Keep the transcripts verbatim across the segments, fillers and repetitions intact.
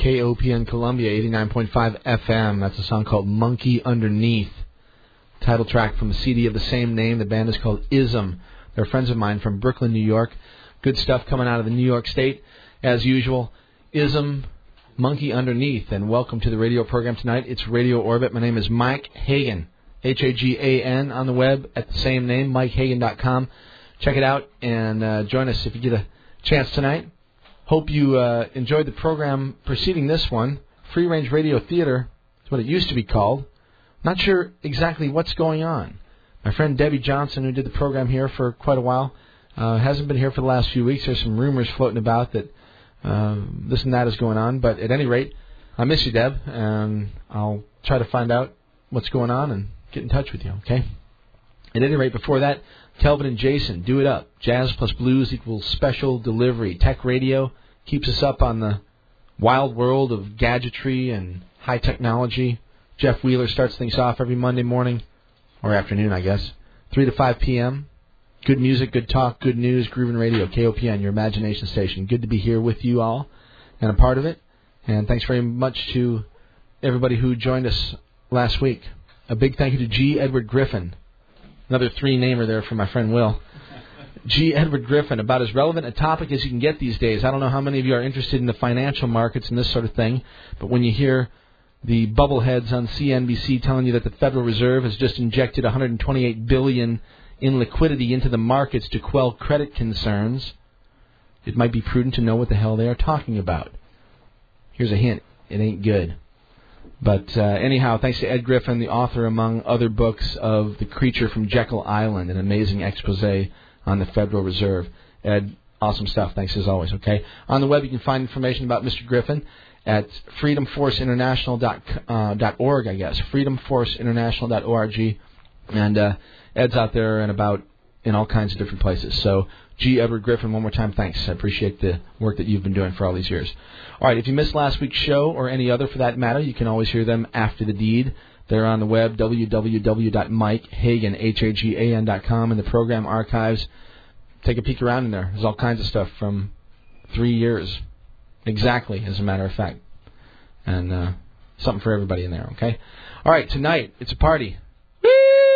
K O P N Columbia, eighty-nine point five F M. That's a song called Monkey Underneath. Title track from the C D of the same name. The band is called Ism. They're friends of mine from Brooklyn, New York. Good stuff coming out of the New York State, as usual. Ism, Monkey Underneath. And welcome to the radio program tonight. It's Radio Orbit. My name is Mike Hagan. H A G A N on the web at the same name, mike hagan dot com. Check it out and uh, join us if you get a chance tonight. Hope you uh, enjoyed the program preceding this one. Free Range Radio Theater is what it used to be called. Not sure exactly what's going on. My friend Debbie Johnson, who did the program here for quite a while, uh, hasn't been here for the last few weeks. There's some rumors floating about that uh, this and that is going on. But at any rate, I miss you, Deb, and I'll try to find out what's going on and get in touch with you, okay? At any rate, before that, Kelvin and Jason, Do It Up. Jazz plus blues equals special delivery. Tech radio keeps us up on the wild world of gadgetry and high technology. Jeff Wheeler starts things off every Monday morning, or afternoon, I guess, three to five p.m. Good music, good talk, good news, Groovin' Radio, K O P N, your imagination station. Good to be here with you all and a part of it. And thanks very much to everybody who joined us last week. A big thank you to G. Edward Griffin. Another three-namer there for my friend Will. G. Edward Griffin, about as relevant a topic as you can get these days. I don't know how many of you are interested in the financial markets and this sort of thing, but when you hear the bubbleheads on C N B C telling you that the Federal Reserve has just injected one hundred twenty-eight billion dollars in liquidity into the markets to quell credit concerns, it might be prudent to know what the hell they are talking about. Here's a hint. It ain't good. But uh, anyhow, thanks to Ed Griffin, the author, among other books, of The Creature from Jekyll Island, an amazing expose on the Federal Reserve. Ed, awesome stuff. Thanks as always, okay? On the web, you can find information about Mister Griffin at freedom force international dot org, I guess, freedom force international dot org. And uh, Ed's out there and about in all kinds of different places. So, G. Edward Griffin, one more time, thanks. I appreciate the work that you've been doing for all these years. All right, if you missed last week's show, or any other for that matter, you can always hear them after the deed. They're on the web, w w w dot mike hagan dot com, in the program archives. Take a peek around in there. There's all kinds of stuff from three years. Exactly, as a matter of fact. And uh, something for everybody in there, okay? All right, tonight, it's a party. Woo!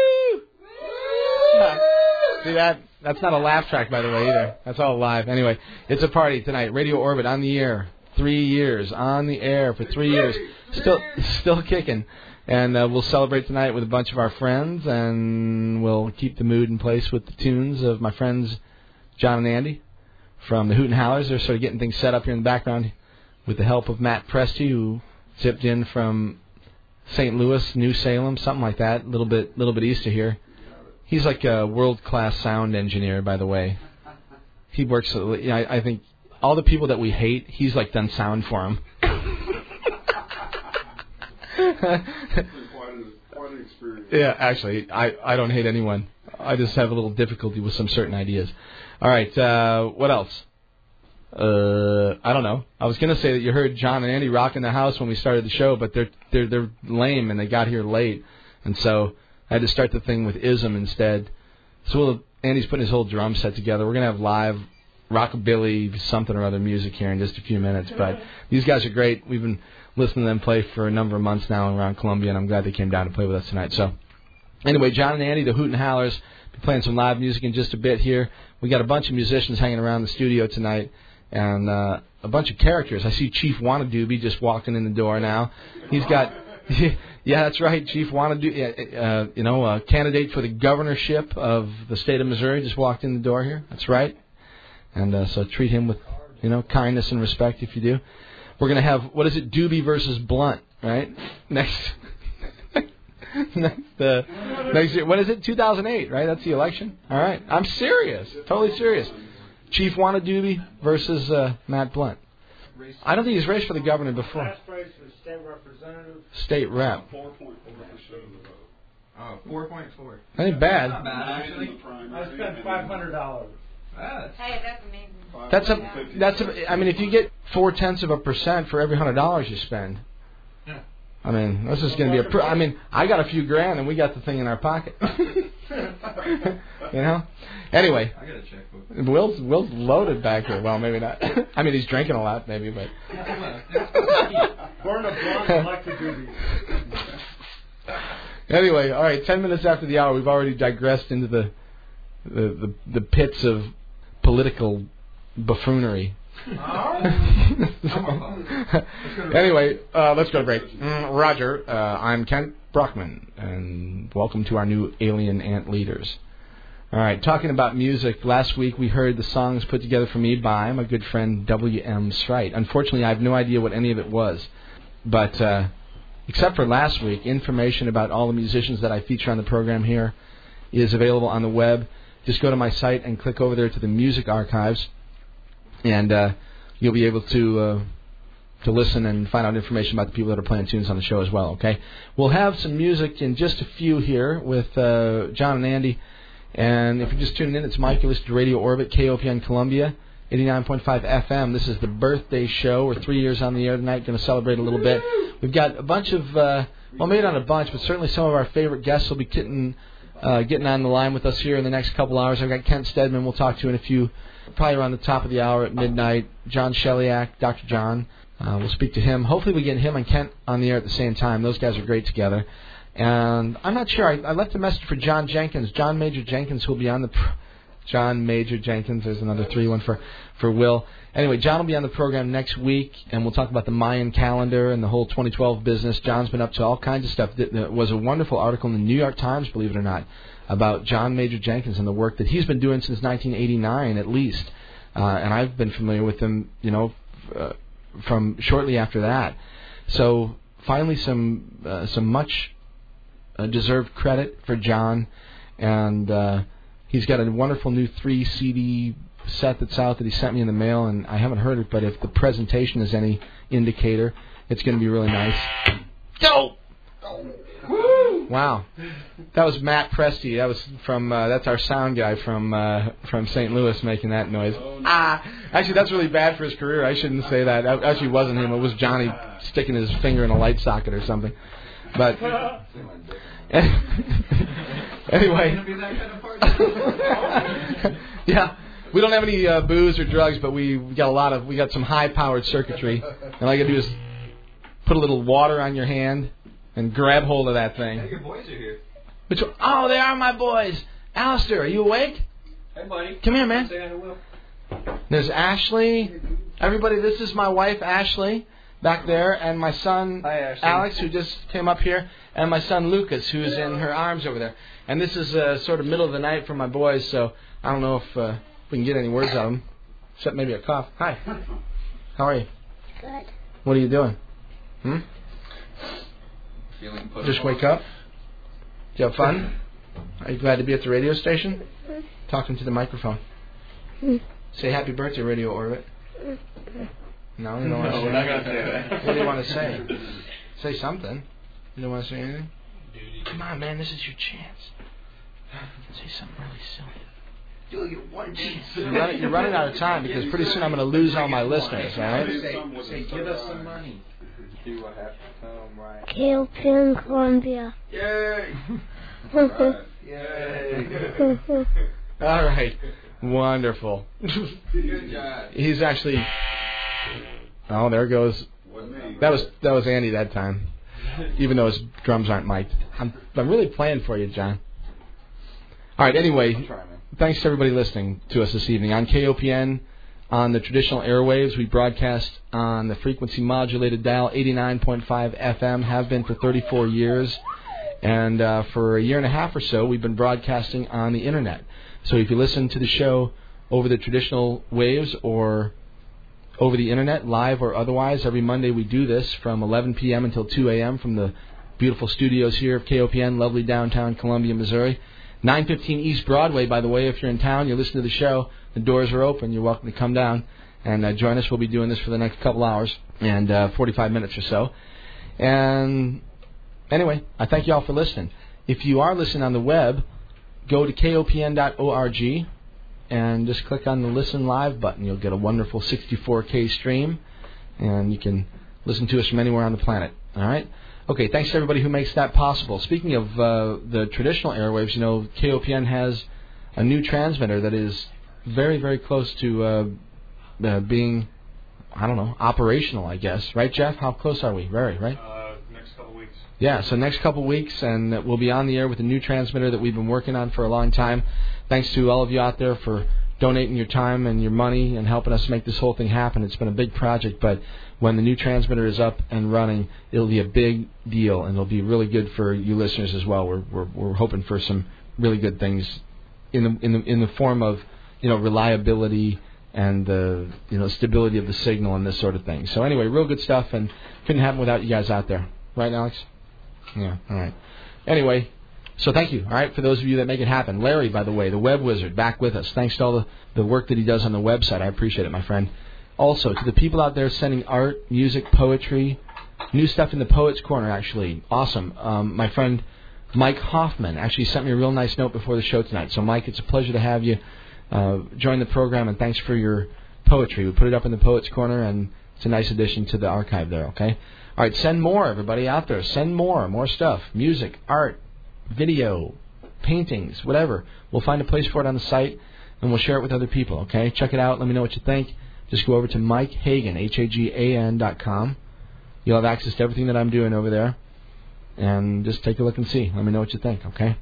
See that? That's not a laugh track, by the way, either. That's all live. Anyway, it's a party tonight. Radio Orbit on the air. Three years. On the air for three years. Still still kicking. And uh, we'll celebrate tonight with a bunch of our friends, and we'll keep the mood in place with the tunes of my friends John and Andy from the Hoot and Howlers. They're sort of getting things set up here in the background with the help of Matt Presti, who zipped in from Saint Louis, New Salem, something like that, a little bit, little bit east of here. He's like a world-class sound engineer, by the way. He works, you know, I, I think all the people that we hate, he's like done sound for them. Yeah, actually, I, I don't hate anyone. I just have a little difficulty with some certain ideas. All right, uh, what else? Uh, I don't know. I was going to say that you heard John and Andy rocking the house when we started the show, but they're they're they're lame and they got here late, and so I had to start the thing with Ism instead. So we'll, Andy's putting his whole drum set together. We're going to have live rockabilly something or other music here in just a few minutes, but these guys are great. We've been listening to them play for a number of months now around Columbia, and I'm glad they came down to play with us tonight. So anyway, John and Andy, the Hoot and Howlers, be playing some live music in just a bit here. We got a bunch of musicians hanging around the studio tonight, and uh, a bunch of characters. I see Chief Wannadoobie just walking in the door now. He's got, yeah, that's right, Chief Wannadoobie, uh, you know, a candidate for the governorship of the state of Missouri just walked in the door here. That's right. And uh, so treat him with, you know, kindness and respect if you do. We're going to have, what is it, Doobie versus Blunt, right? Next, next, uh, next year. What is it, two thousand eight, right? That's the election? All right. I'm serious. Totally serious. Chief Wannadoobie versus uh, Matt Blunt. I don't think he's raced for the governor before. Last race was state representative. State rep. four point four percent of the vote. Oh, four point four. That ain't bad. Not bad, actually. I spent five hundred dollars. Hey, that's amazing. That's a, that's a, I mean, if you get four tenths of a percent for every hundred dollars you spend, yeah. I mean, this is going to be a, pr- I mean, I got a few grand and we got the thing in our pocket. You know? Anyway. I got a checkbook. Will's Will's loaded back here. Well, maybe not. I mean, he's drinking a lot, maybe, but. Born a blonde, I like to do these. Anyway, all right. Ten minutes after the hour, we've already digressed into the the the, the pits of political buffoonery. so, anyway, uh, let's go to break. Mm, Roger, uh, I'm Kent Brockman, and welcome to our new Alien Ant Leaders. All right, talking about music, last week we heard the songs put together for me by my good friend W M Srite. Unfortunately, I have no idea what any of it was, but uh, except for last week, information about all the musicians that I feature on the program here is available on the web. Just go to my site and click over there to the music archives, and uh, you'll be able to uh, to listen and find out information about the people that are playing tunes on the show as well, okay? We'll have some music in just a few here with uh, John and Andy. And if you're just tuning in, it's Mike. You listen to Radio Orbit, K O P N Columbia, eighty-nine point five F M. This is the birthday show. We're three years on the air tonight, going to celebrate a little bit. We've got a bunch of, uh, well, maybe not a bunch, but certainly some of our favorite guests will be getting, uh, getting on the line with us here in the next couple hours. I've got Kent Stedman we'll talk to in a few, probably around the top of the hour at midnight. John Sheliak, Doctor John. Uh, we'll speak to him. Hopefully we get him and Kent on the air at the same time. Those guys are great together. And I'm not sure. I, I left a message for John Jenkins. John Major Jenkins, who will be on the... Pro- John Major Jenkins. There's another three one for, for Will. Anyway, John will be on the program next week, and we'll talk about the Mayan calendar and the whole twenty twelve business. John's been up to all kinds of stuff. There was a wonderful article in the New York Times, believe it or not, about John Major Jenkins and the work that he's been doing since nineteen eighty-nine at least. Uh, and I've been familiar with him, you know, uh, from shortly after that. So finally some uh, some much... Uh, deserved credit for John, and uh, he's got a wonderful new three C D set that's out that he sent me in the mail, and I haven't heard it, but if the presentation is any indicator, it's going to be really nice. Dope! Wow, that was Matt Presti. That was from uh, that's our sound guy from uh, from Saint Louis making that noise. Ah, actually, that's really bad for his career. I shouldn't say that. Actually, it wasn't him. It was Johnny sticking his finger in a light socket or something. But anyway, yeah, we don't have any uh, booze or drugs, but we we got a lot of we got some high-powered circuitry, and all you gotta do is put a little water on your hand and grab hold of that thing. Hey, your boys are here. Which, oh, they are my boys. Alistair, are you awake? Hey, buddy. Come here, man. Say hi to Will. There's Ashley. Everybody, this is my wife, Ashley. Back there, and my son Hi, Alex, who just came up here, and my son Lucas, who's in her arms over there. And this is uh, sort of middle of the night for my boys, so I don't know if uh, we can get any words out of them, except maybe a cough. Hi. How are you? Good. What are you doing? Hmm? Feeling put Just on. wake up? Did you have fun? Are you glad to be at the radio station? Talking to the microphone. Say happy birthday, Radio Orbit. No, you don't want to No, say we're not going anything. to say that. What do you want to say? Say something. You don't want to say anything? Come on, man, this is your chance. Say something really silly. You'll get one chance. You're running, you're running out of time because pretty soon I'm going to lose all my listeners, all right? Say, say, give us some money. K O P N Columbia. Yay! Yay. All right. Wonderful. Good job. He's actually... Oh, there goes... That was that was Andy that time, even though his drums aren't mic'd. I'm, I'm really playing for you, John. All right, anyway, thanks to everybody listening to us this evening. On K O P N, on the traditional airwaves, we broadcast on the frequency modulated dial, eighty-nine point five F M, have been for thirty-four years. And uh, for a year and a half or so, we've been broadcasting on the Internet. So if you listen to the show over the traditional waves or over the Internet, live or otherwise, every Monday we do this from eleven p.m. until two a.m. from the beautiful studios here of K O P N, lovely downtown Columbia, Missouri. nine fifteen East Broadway, by the way. If you're in town, you listen to the show, the doors are open. You're welcome to come down and uh, join us. We'll be doing this for the next couple hours and uh, forty-five minutes or so. And anyway, I thank you all for listening. If you are listening on the web, go to K O P N dot org and just click on the Listen Live button. You'll get a wonderful sixty-four K stream, and you can listen to us from anywhere on the planet. All right? Okay, thanks to everybody who makes that possible. Speaking of uh, the traditional airwaves, you know, K O P N has a new transmitter that is very, very close to uh, uh, being, I don't know, operational, I guess. Right, Jeff? How close are we? Very, right? Uh, next couple weeks. Yeah, so next couple weeks, and we'll be on the air with a new transmitter that we've been working on for a long time. Thanks to all of you out there for donating your time and your money and helping us make this whole thing happen. It's been a big project, but when the new transmitter is up and running, it'll be a big deal, and it'll be really good for you listeners as well. We're we're, we're hoping for some really good things in the in the in the form of, you know, reliability and the, you know, stability of the signal and this sort of thing. So anyway, real good stuff, and couldn't happen without you guys out there, right, Alex? Yeah. All right. Anyway. So thank you, all right, for those of you that make it happen. Larry, by the way, the web wizard, back with us. Thanks to all the, the work that he does on the website. I appreciate it, my friend. Also, to the people out there sending art, music, poetry, new stuff in the Poets Corner, actually. Awesome. Um, my friend Mike Hoffman actually sent me a real nice note before the show tonight. So, Mike, it's a pleasure to have you uh, join the program, and thanks for your poetry. We put it up in the Poets Corner, and it's a nice addition to the archive there, okay? All right, send more, everybody out there. Send more, more stuff. Music, art, video, paintings, whatever. We'll find a place for it on the site, and we'll share it with other people, okay? Check it out. Let me know what you think. Just go over to Mike Hagan, H A G A N dot com. You'll have access to everything that I'm doing over there. And just take a look and see. Let me know what you think, okay?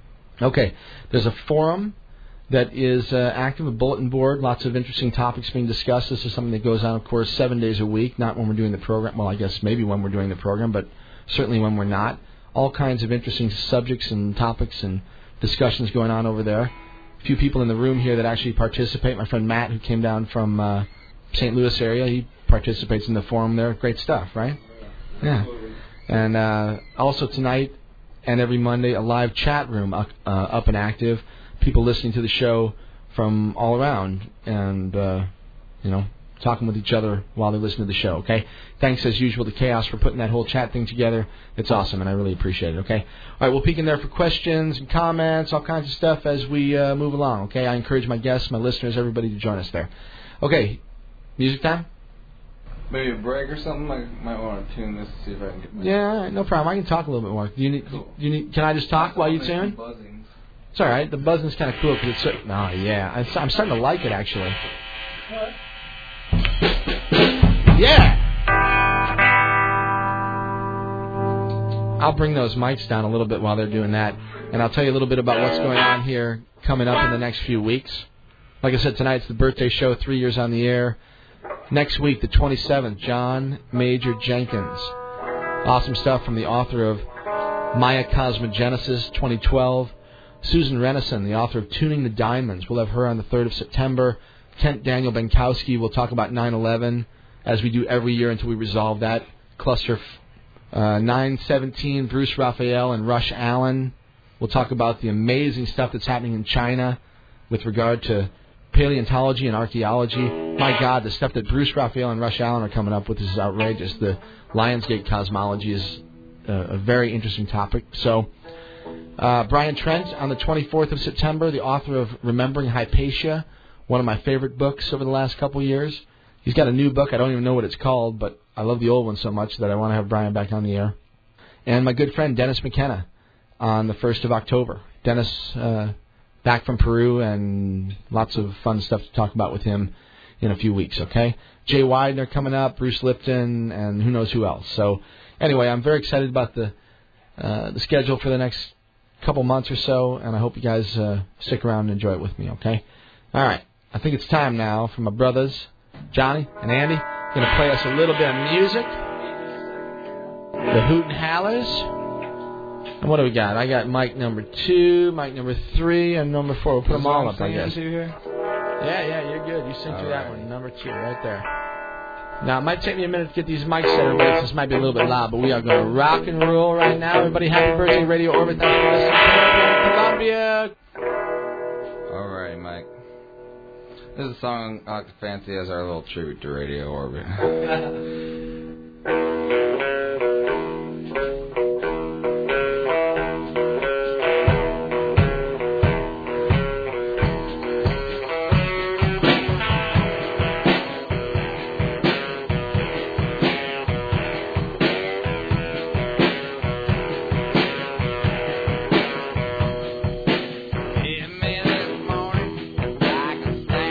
Okay. There's a forum that is uh, active, a bulletin board, lots of interesting topics being discussed. This is something that goes on, of course, seven days a week, not when we're doing the program. Well, I guess maybe when we're doing the program, but certainly when we're not. All kinds of interesting subjects and topics and discussions going on over there. A few people in the room here that actually participate. My friend Matt, who came down from uh, Saint Louis area, he participates in the forum there. Great stuff, right? Yeah. And uh, also tonight and every Monday, a live chat room up, uh, up and active. People listening to the show from all around and, uh, you know, talking with each other while they listen to the show, okay? Thanks, as usual, to Chaos for putting that whole chat thing together. It's awesome, and I really appreciate it, okay? All right, we'll peek in there for questions and comments, all kinds of stuff as we uh, move along, okay? I encourage my guests, my listeners, everybody to join us there. Okay, music time? Maybe a break or something? I might want to tune this to see if I can get my... Yeah, no problem. I can talk a little bit more. Do you need, cool. do you need, can I just talk while you tune? It's all right. The buzzing's kind of cool because it's... Oh, yeah. I'm starting to like it, actually. What? Yeah! I'll bring those mics down a little bit while they're doing that, and I'll tell you a little bit about what's going on here coming up in the next few weeks. Like I said, tonight's the birthday show, three years on the air. Next week, the twenty-seventh, John Major Jenkins. Awesome stuff from the author of Maya Cosmogenesis twenty twelve. Susan Renison, the author of Tuning the Diamonds. We'll have her on the third of September. Kent Daniel Benkowski will talk about nine eleven, as we do every year until we resolve that cluster. Uh, nine seventeen, Bruce Raphael and Rush Allen will talk about the amazing stuff that's happening in China with regard to paleontology and archaeology. My God, the stuff that Bruce Raphael and Rush Allen are coming up with is outrageous. The Lionsgate cosmology is a, a very interesting topic. So, uh, Brian Trent on the twenty-fourth of September, the author of Remembering Hypatia, one of my favorite books over the last couple of years. He's got a new book. I don't even know what it's called, but I love the old one so much that I want to have Brian back on the air. And my good friend Dennis McKenna on the first of October. Dennis, uh, back from Peru, and lots of fun stuff to talk about with him in a few weeks, okay? Jay Widener coming up, Bruce Lipton, and who knows who else. So, anyway, I'm very excited about the uh, the schedule for the next couple months or so, and I hope you guys uh, stick around and enjoy it with me, okay? All right. I think it's time now for my brothers, Johnny and Andy. Going to play us a little bit of music. The Hoot and Hallers. And what do we got? I got mic number two, mic number three, and number four. We'll put them all up, I guess. Yeah, yeah, you're good. You sing through that one. Number two, right there. Now, it might take me a minute to get these mics set, everybody. This might be a little bit loud, but we are going to rock and roll right now. Everybody, happy birthday, Radio Orbit. Thanks for listening. Columbia. All right, Mike. This is a song I like to fancy as our little tribute to Radio Orbit. Hit me this morning like a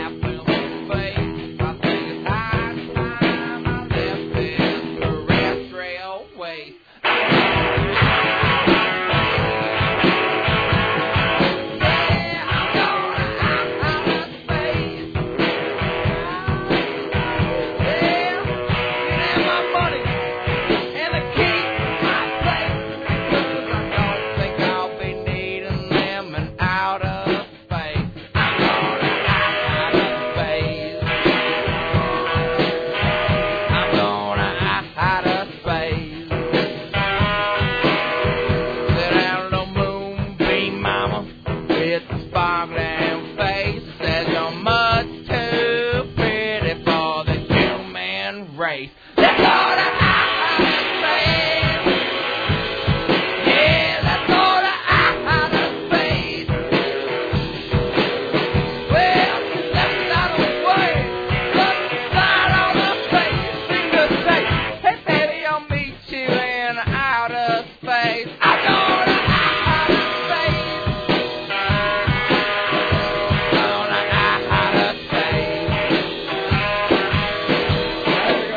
sparkling face says you're much too pretty for the human race. That's all that I say. Yeah, that's all that I say. Well, you left it out of the way. Look inside on the face. Sing the say, hey baby, I'll meet you in outer space. I know that outer space. On outer space. There we go.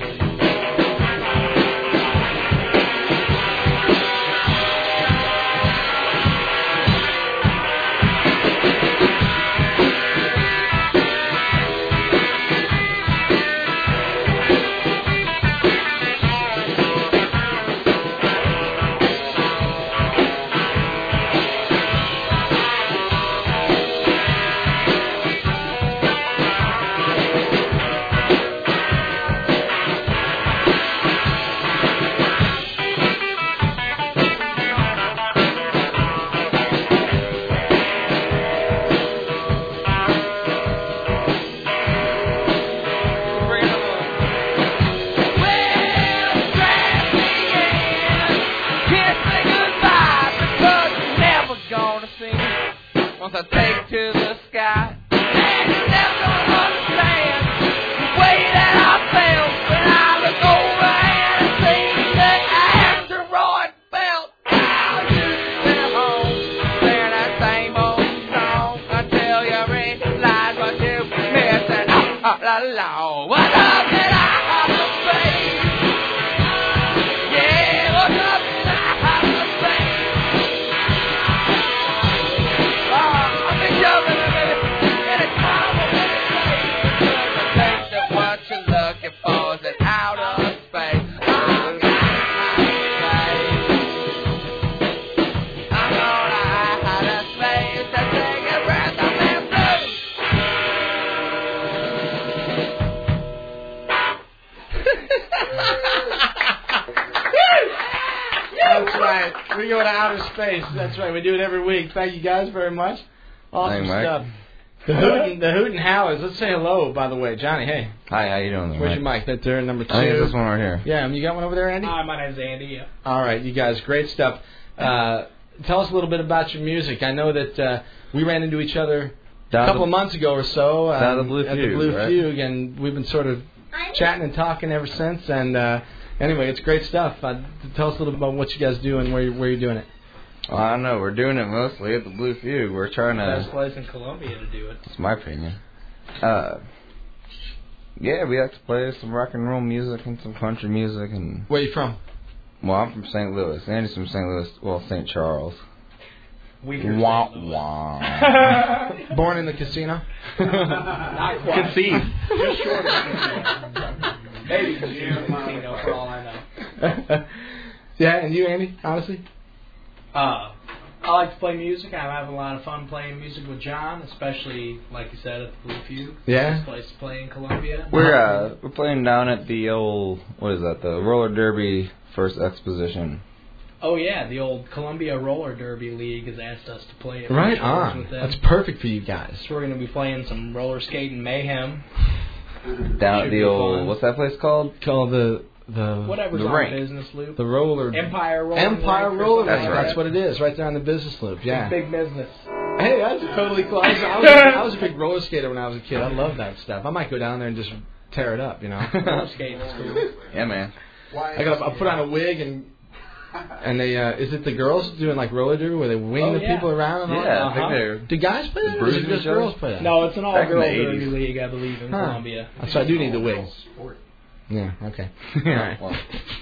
Once I take to the sky, and you're never gonna understand the way that I felt when I look over and I see that asteroid belt. I'll just at home, sing that same old song until you realize what you're missing. Oh, oh, la, la, what up did I have to face? Yeah, what up did I have to face? What you're looking for is an outer space. I'm gonna outer space to take a breath of that blue. That's right. We go to outer space. That's right. We do it every week. Thank you guys very much. Awesome Hey, Mike. stuff. The Hoot, the Hoot and Howlers. Let's say hello, by the way. Johnny, hey. Hi, how you doing there, Where's Mike? your mic? That's there, number two. I think it's this one right here. Yeah, um, you got one over there, Andy? Hi, my name's Andy. Yeah. All right, you guys, great stuff. Uh, tell us a little bit about your music. I know that uh, we ran into each other a Down couple the- of months ago or so um, Down the Blue at the Fugue, Blue right? Fugue, and we've been sort of chatting and talking ever since. And uh, anyway, it's great stuff. Uh, tell us a little bit about what you guys do and where, you, where you're doing it. Well, I don't know. We're doing it mostly at the Blue Fugue. We're trying Best to. place in Colombia to do it. It's my opinion. Uh, yeah, we like to play some rock and roll music and some country music. And Where you from? well, I'm from Saint Louis. Andy's from Saint Louis. Well, Saint Charles. We Wah wah. Born in the casino? Not quite. Conceived. Just short of Maybe because you're in the casino for all I know. Yeah, and you, Andy, honestly? Uh, I like to play music. I'm having a lot of fun playing music with John, especially, like you said, at the Blue Fugue. Yeah. Best place to play in Colombia. We're uh we're playing down at the old what is that the roller derby first exposition. Oh yeah, the old Columbia Roller Derby League has asked us to play at Right shows on. with them. That's perfect for you guys. So we're going to be playing some roller skating mayhem. Down Should at be the old fun. what's that place called? Called the the Whatever's The on rink. Business Loop. the roller Empire Roller Empire Rink or Roller. something That's Rink. right. That's what it is, right there on the business loop. Yeah. Big business. Hey, that's totally cool. I was, I, was, I was a big roller skater when I was a kid. I love that stuff. I might go down there and just tear it up, you know. Roller skating is cool. Yeah, man. I got I put on a wig and and they uh, is it the girls doing like roller derby where they wing Oh, the yeah. people around and all Yeah, that? I think they're Do guys play that? Or is it bruising just each other? girls play that? No, it's an Back in all-girl the derby eighties. league, I believe, in Huh. Colombia. So I do need the wig. Yeah. Okay. All right. Well,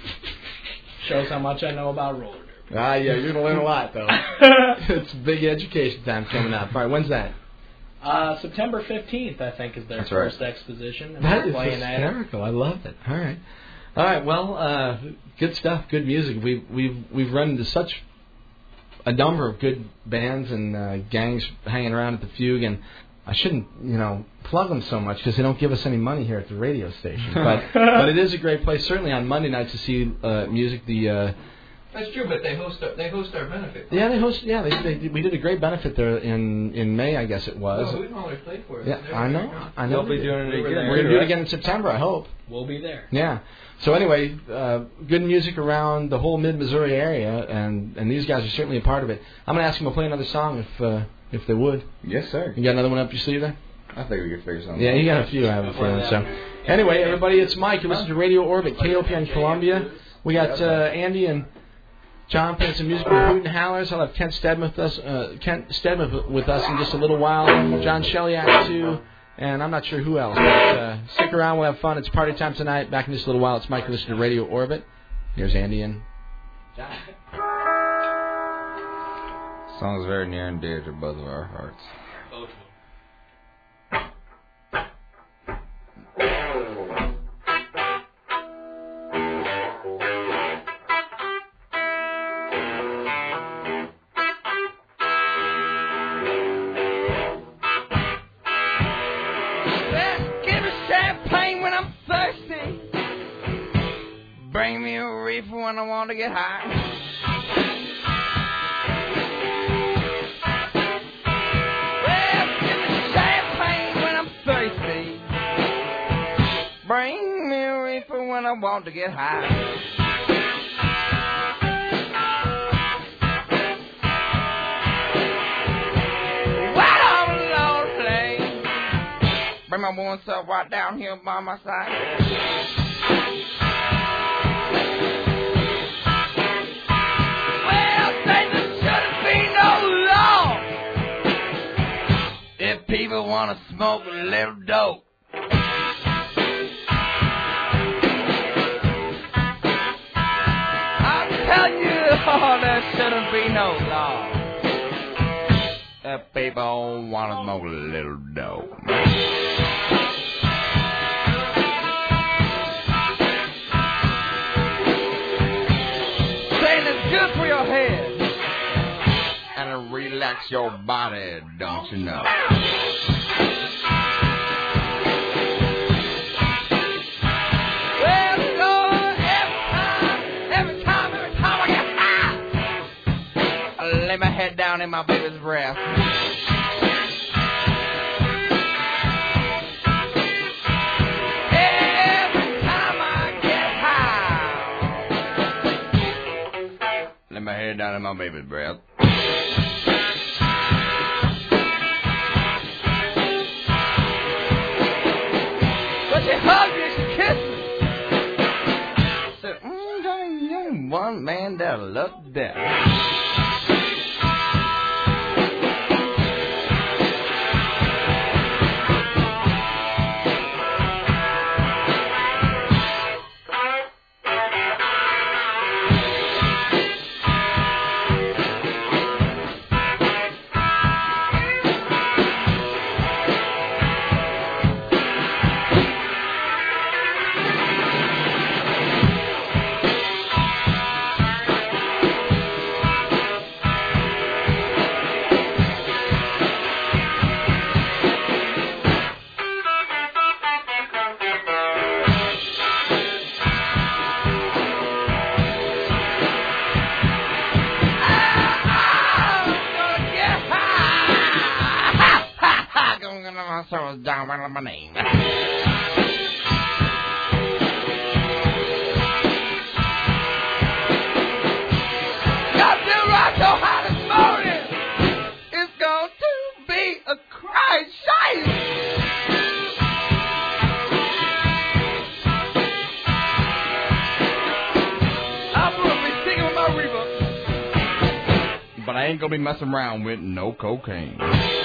Shows how much I know about roller derby. Ah, yeah, you're gonna learn a lot though. It's big education time coming up. All right, when's that? Uh, September fifteenth, I think, is their That's right. first exposition. And That we're is playing that. hysterical. I love it. All right, all right. Well, uh, good stuff. Good music. We've we've we've run into such a number of good bands and uh, gangs hanging around at the Fugue, and I shouldn't, you know, plug them so much because they don't give us any money here at the radio station. But but it is a great place. Certainly on Monday nights to see uh, music. The uh, That's true, but they host our, they host our benefit. Yeah, they host. Yeah, they, they we did a great benefit there in, in May, I guess it was. Oh, Hooten Hollers played for us. Yeah, I know. I know. They'll be doing it again. We're gonna do it again in September, I hope. We'll be there. Yeah. So anyway, uh, good music around the whole Mid-Missouri area, and, and these guys are certainly a part of it. I'm gonna ask them to play another song if uh, if they would. Yes, sir. You got another one up your sleeve there? I think we could figure something. Yeah, you got a few, I have a feeling. So, anyway, everybody, it's Mike. You listen to Radio Orbit, K O P in Columbia. We got uh, Andy and John playing some music with Hooten Howlers. I'll have Kent Stedman with us. Uh, Kent Stedman with us in just a little while. John Shellyak too, and I'm not sure who else. But uh, stick around. We'll have fun. It's party time tonight. Back in just a little while. It's Mike. You listen to Radio Orbit. Here's Andy and John. Song's very near and dear to both of our hearts. Bring me a reefer when I want to get high. Well, give me champagne when I'm thirsty. Bring me a reefer when I want to get high. While I'm lonely, bring my woman self right down here by my side. If people want to smoke a little dope, I'll tell you, oh, there shouldn't be no law. If people want to smoke a little dope. Saying it's good for your head and to relax your body, don't you know? Well, Lord, every time, every time, every time I get high, I lay my head down in my baby's breast. Every time I get high, lay my head down in my baby's breast. She hugged me, she kissed me. Said, mm, you're one man that I love to death. Down by my name. Got to rock so high this morning. It's going to be a cry shite. I'm going to be singing with my reaper, but I ain't going to be messing around with no cocaine.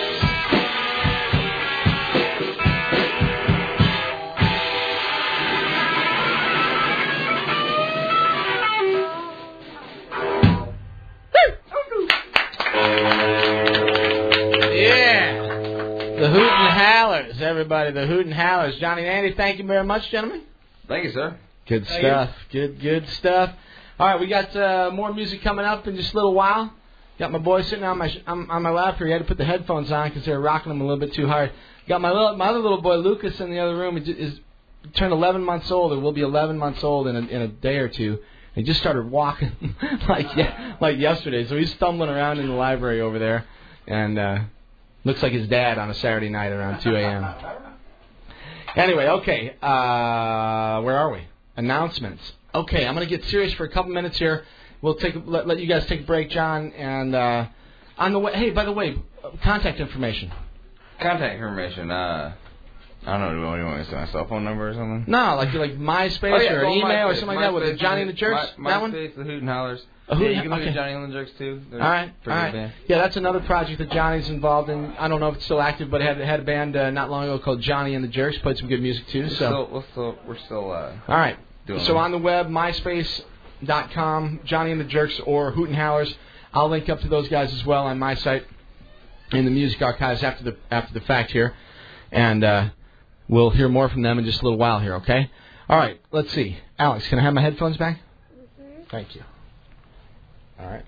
The Hooten Howlers, everybody, the Hooten Howlers. Johnny and Andy, thank you very much, gentlemen. Thank you, sir. Good Thank stuff. You. Good, good stuff. All right, we got uh, more music coming up in just a little while. Got my boy sitting on my sh- on, on my lap here. He had to put the headphones on because they were rocking them a little bit too hard. Got my little, my other little boy, Lucas, in the other room. He is turned eleven months old, or will be eleven months old in a, in a day or two. He just started walking like yeah, like yesterday. So he's stumbling around in the library over there, and uh, looks like his dad on a Saturday night around two a.m. Anyway, okay, uh, where are we? Announcements. Okay, I'm going to get serious for a couple minutes here. We'll take let, let you guys take a break, John, and uh, on the way. Hey, by the way, contact information. Contact information. Uh, I don't know. Do you want me to say my cell phone number or something? No, like like MySpace oh, yeah, or an well, email MySpace, or something like that with Johnny and the Jerks. My, that one. MySpace, the Hoot and Hollers. A Hoot yeah, and, you can look okay. at Johnny and the Jerks too. They're all right, all right. Band. Yeah, that's another project that Johnny's involved in. I don't know if it's still active, but had had a band uh, not long ago called Johnny and the Jerks. Played some good music too. We're So still, we're still, we're still uh, all right. Doing so it. on the web, MySpace dot com, Johnny and the Jerks or Hoot and Howlers. I'll link up to those guys as well on my site in the music archives after the after the fact here, and uh, we'll hear more from them in just a little while here. Okay. All right. Let's see. Alex, can I have my headphones back? Mm-hmm. Thank you. All right.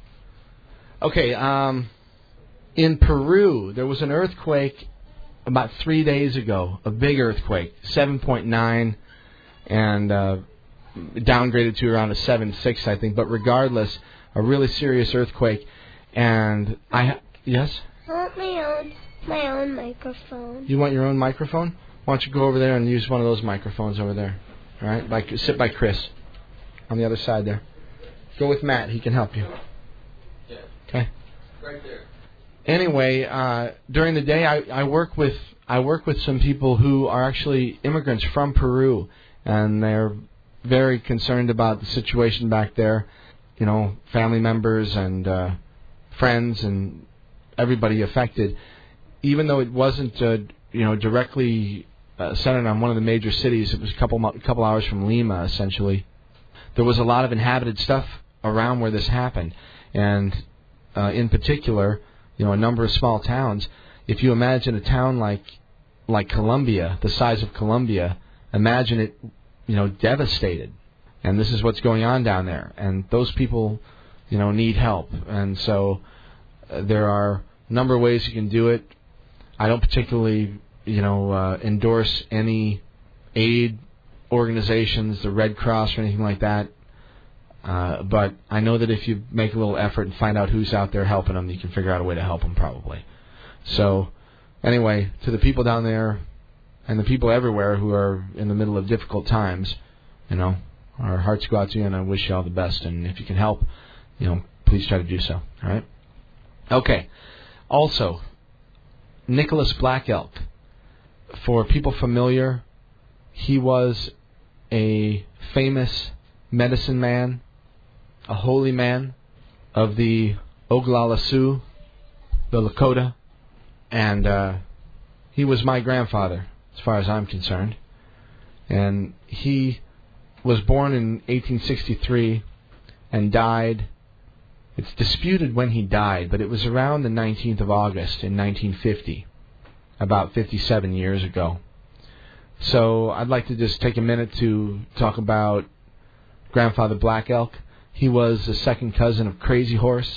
Okay, um, in Peru, there was an earthquake about three days ago, a big earthquake, seven point nine, and uh, downgraded to around a seven point six, I think. But regardless, a really serious earthquake. And I, ha- yes? I want my own, my own microphone. You want your own microphone? Why don't you go over there and use one of those microphones over there? All right, by, sit by Chris on the other side there. Go with Matt. He can help you. Okay. Right there. Anyway, uh, during the day, I, I work with I work with some people who are actually immigrants from Peru, and they're very concerned about the situation back there. You know, family members and uh, friends and everybody affected. Even though it wasn't, uh, you know, directly uh, centered on one of the major cities, it was a couple couple hours from Lima, essentially. There was a lot of inhabited stuff around where this happened, and Uh, in particular, you know, a number of small towns. If you imagine a town like like Colombia, the size of Colombia, imagine it, you know, devastated. And this is what's going on down there. And those people, you know, need help. And so uh, there are a number of ways you can do it. I don't particularly, you know, uh, endorse any aid organizations, the Red Cross or anything like that. Uh, but I know that if you make a little effort and find out who's out there helping them, you can figure out a way to help them probably. So, anyway, to the people down there and the people everywhere who are in the middle of difficult times, you know, our hearts go out to you, and I wish you all the best. And if you can help, you know, please try to do so. All right? Okay. Also, Nicholas Black Elk. For people familiar, he was a famous medicine man, a holy man of the Oglala Sioux, the Lakota, and uh, he was my grandfather, as far as I'm concerned. And he was born in eighteen sixty-three and died. It's disputed when he died, but it was around the nineteenth of August in nineteen fifty, about fifty-seven years ago. So I'd like to just take a minute to talk about Grandfather Black Elk. He was a second cousin of Crazy Horse.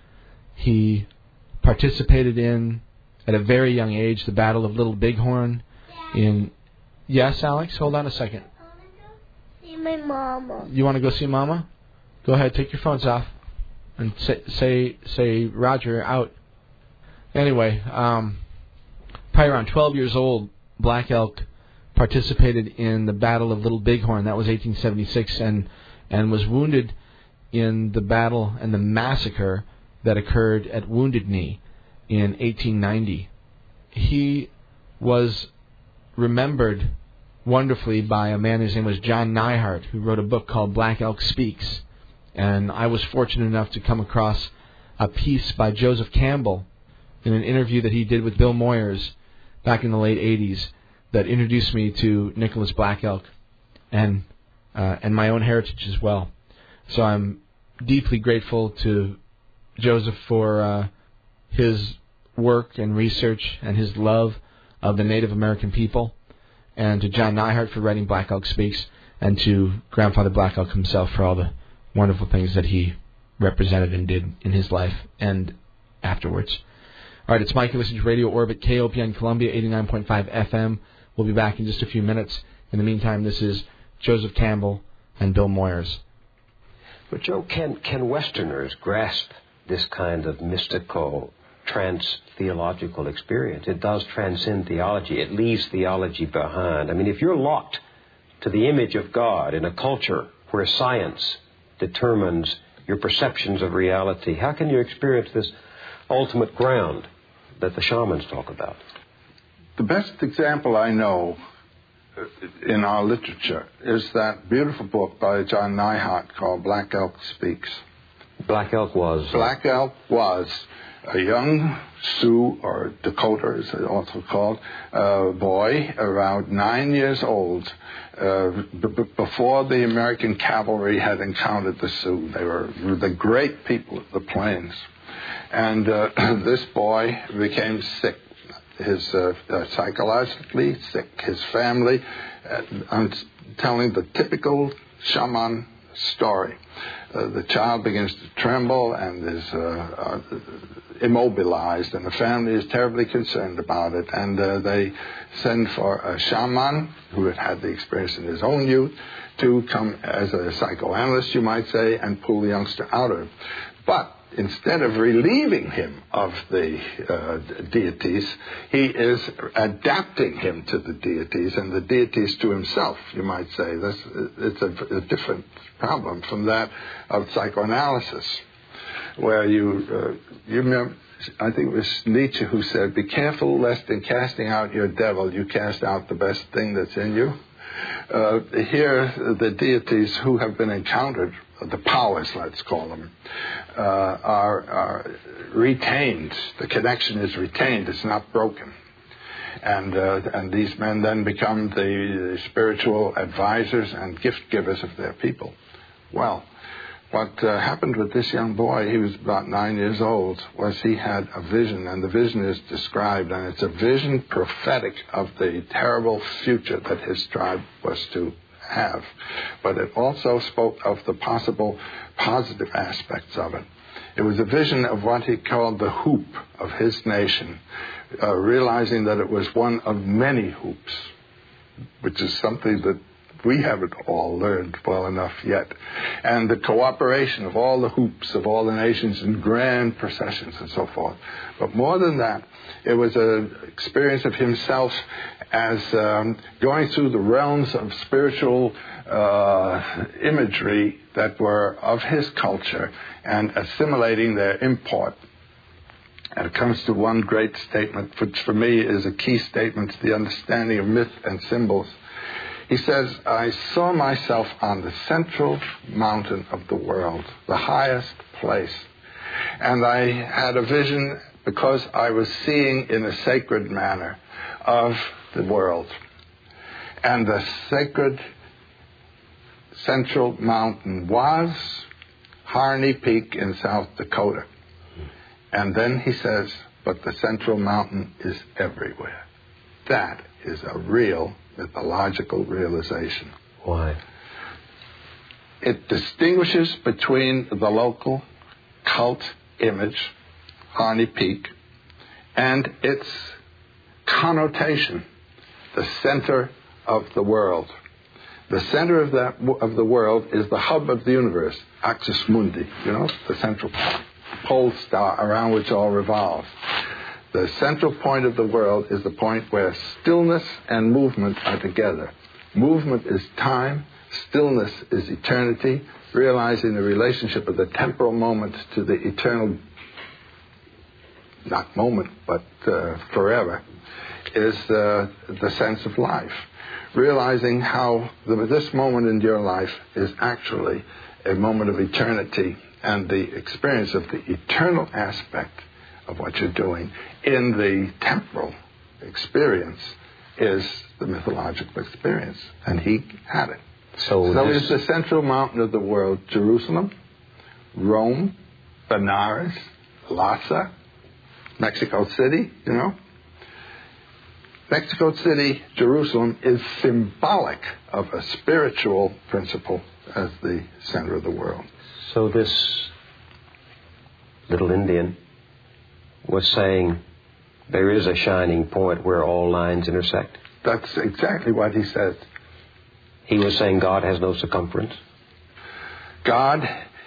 He participated in, at a very young age, the Battle of Little Bighorn. In yes, Alex, hold on a second. I want to go see my mama. You want to go see Mama? Go ahead, take your phones off, and say say, say Roger out. Anyway, um, probably around twelve years old, Black Elk participated in the Battle of Little Bighorn. That was eighteen seventy-six, and and was wounded in the battle and the massacre that occurred at Wounded Knee in eighteen ninety. He was remembered wonderfully by a man whose name was John Neihardt, who wrote a book called Black Elk Speaks. And I was fortunate enough to come across a piece by Joseph Campbell in an interview that he did with Bill Moyers back in the late eighties that introduced me to Nicholas Black Elk and uh, and my own heritage as well. So I'm deeply grateful to Joseph for uh, his work and research and his love of the Native American people, and to John Neihardt for writing Black Elk Speaks, and to Grandfather Black Elk himself for all the wonderful things that he represented and did in his life and afterwards. All right, it's Mike. You listen to Radio Orbit, K O P N Columbia, eighty-nine point five F M. We'll be back in just a few minutes. In the meantime, this is Joseph Campbell and Bill Moyers. But Joe, can, can Westerners grasp this kind of mystical, trans-theological experience? It does transcend theology. It leaves theology behind. I mean, if you're locked to the image of God in a culture where science determines your perceptions of reality, how can you experience this ultimate ground that the shamans talk about? The best example I know in our literature is that beautiful book by John Neihardt called Black Elk Speaks. Black Elk was? Black Elk was a young Sioux, or Dakota as it's also called, uh, boy around nine years old uh, b- b- before the American cavalry had encountered the Sioux. They were the great people of the plains. And uh, this boy became sick. His uh, uh, psychologically sick, his family. Uh, I'm telling the typical shaman story. Uh, the child begins to tremble and is uh, uh, immobilized, and the family is terribly concerned about it. And uh, they send for a shaman who had had the experience in his own youth to come as a psychoanalyst, you might say, and pull the youngster out of it. But instead of relieving him of the uh, deities, he is adapting him to the deities and the deities to himself, you might say. This, it's a, a different problem from that of psychoanalysis, where you, uh, you remember, I think it was Nietzsche who said, be careful lest in casting out your devil, you cast out the best thing that's in you. Uh, here, the deities who have been encountered, the powers, let's call them, uh, are, are retained. The connection is retained. It's not broken. And uh, and these men then become the spiritual advisors and gift givers of their people. Well, what uh, happened with this young boy, he was about nine years old, was he had a vision, and the vision is described, and it's a vision prophetic of the terrible future that his tribe was to have. But it also spoke of the possible positive aspects of it. It was a vision of what he called the hoop of his nation, uh, realizing that it was one of many hoops, which is something that we haven't all learned well enough yet. And the cooperation of all the hoops of all the nations in grand processions and so forth. But more than that, it was an experience of himself as um, going through the realms of spiritual uh, imagery that were of his culture and assimilating their import. And it comes to one great statement, which for me is a key statement to the understanding of myth and symbols. He says, I saw myself on the central mountain of the world, the highest place. And I had a vision because I was seeing in a sacred manner of the world. And the sacred central mountain was Harney Peak in South Dakota. And then he says, but the central mountain is everywhere. That is a real mythological realization. Why? It distinguishes between the local cult image, Harney Peak, and its connotation, the center of the world. The center of that of the world is the hub of the universe, Axis Mundi, you know, the central pole star around which all revolves. The central point of the world is the point where stillness and movement are together. Movement is time, stillness is eternity, realizing the relationship of the temporal moment to the eternal, not moment, but uh, forever, is uh, the sense of life. Realizing how the, this moment in your life is actually a moment of eternity, and the experience of the eternal aspect of what you're doing in the temporal experience is the mythological experience. And he had it. So, so this... is the central mountain of the world Jerusalem, Rome, Benares, Lhasa, Mexico City, you know? Mexico City, Jerusalem is symbolic of a spiritual principle as the center of the world. So this little Indian was saying there is a shining point where all lines intersect. That's exactly what he said. He was saying God has no circumference. God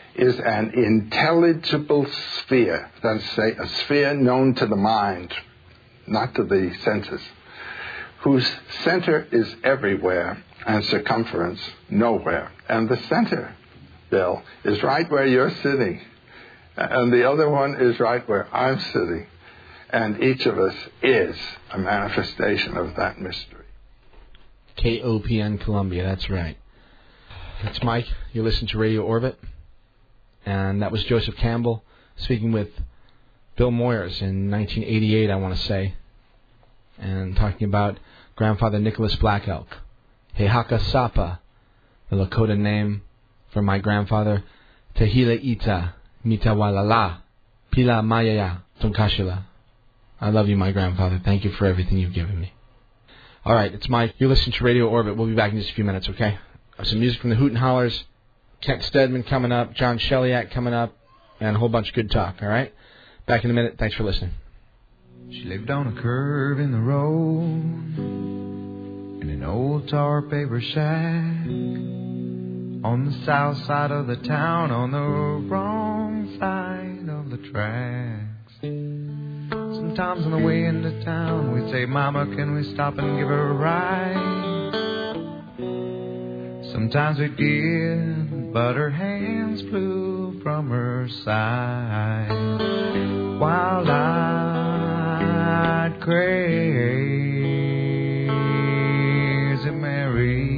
is an intelligible sphere, that is to say, a sphere known to the mind, not to the senses, whose center is everywhere and circumference nowhere. And the center, Bill, is right where you're sitting. And the other one is right where I'm sitting. And each of us is a manifestation of that mystery. K O P N Columbia, that's right. That's Mike. You listen to Radio Orbit. And that was Joseph Campbell speaking with Bill Moyers in nineteen eighty-eight, I want to say. And talking about Grandfather Nicholas Black Elk. Hehaka Sapa, the Lakota name for my grandfather. Tehila Ita, Mitawalala, Pila Mayaya, Tunkashila. I love you, my grandfather. Thank you for everything you've given me. All right, it's Mike. You're listening to Radio Orbit. We'll be back in just a few minutes, okay? Some music from the Hoot and Hollers. Kent Stedman coming up. John Sheliak coming up. And a whole bunch of good talk, all right? Back in a minute. Thanks for listening. She lived on a curve in the road in an old tar paper shack on the south side of the town, on the wrong side of the tracks. Sometimes on the way into town we'd say, Mama, can we stop and give her a ride? Sometimes we'd give, but her hands flew from her side while I'd crazy Mary.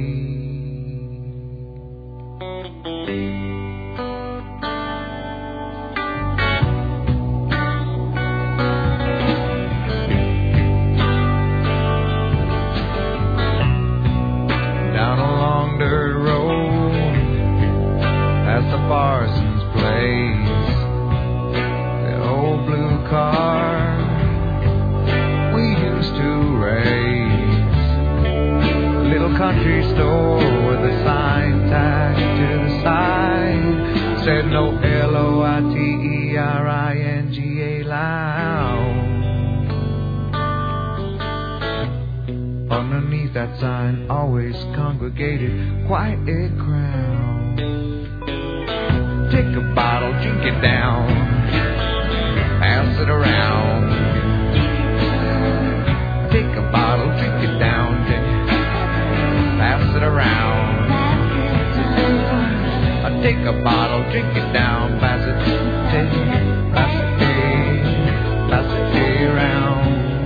Down a long dirt road past the Parsons place, the old blue car we used to race, a little country store with a sign tagged to the side said no L O I T E R I N G A lounge. Underneath that sign always congregated quite a crowd. Take a bottle, drink it down, pass it around. Take a bottle, drink it down, pass it around. Take a bottle, drink it down, pass it, take, pass it, take, pass it around.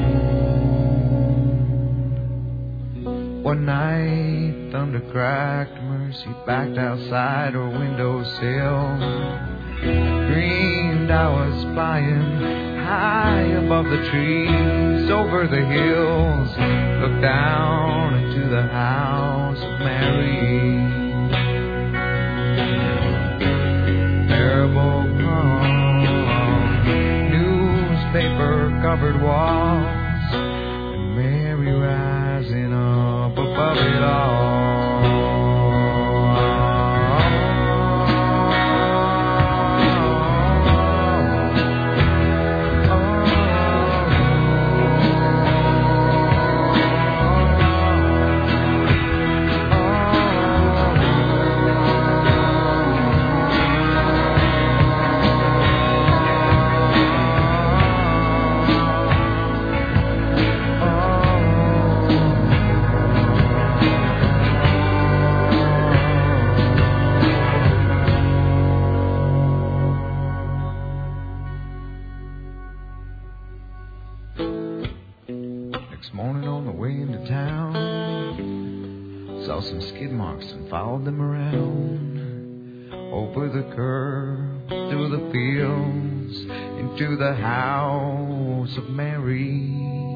One night, thunder cracked, Mercy backed outside her windowsill. Dreamed I was flying high above the trees, over the hills, looked down into the house of Mary. Terrible palm, newspaper-covered walls, and Mary rising up above it all. Followed them around, over the curb, through the fields, into the house of Mary.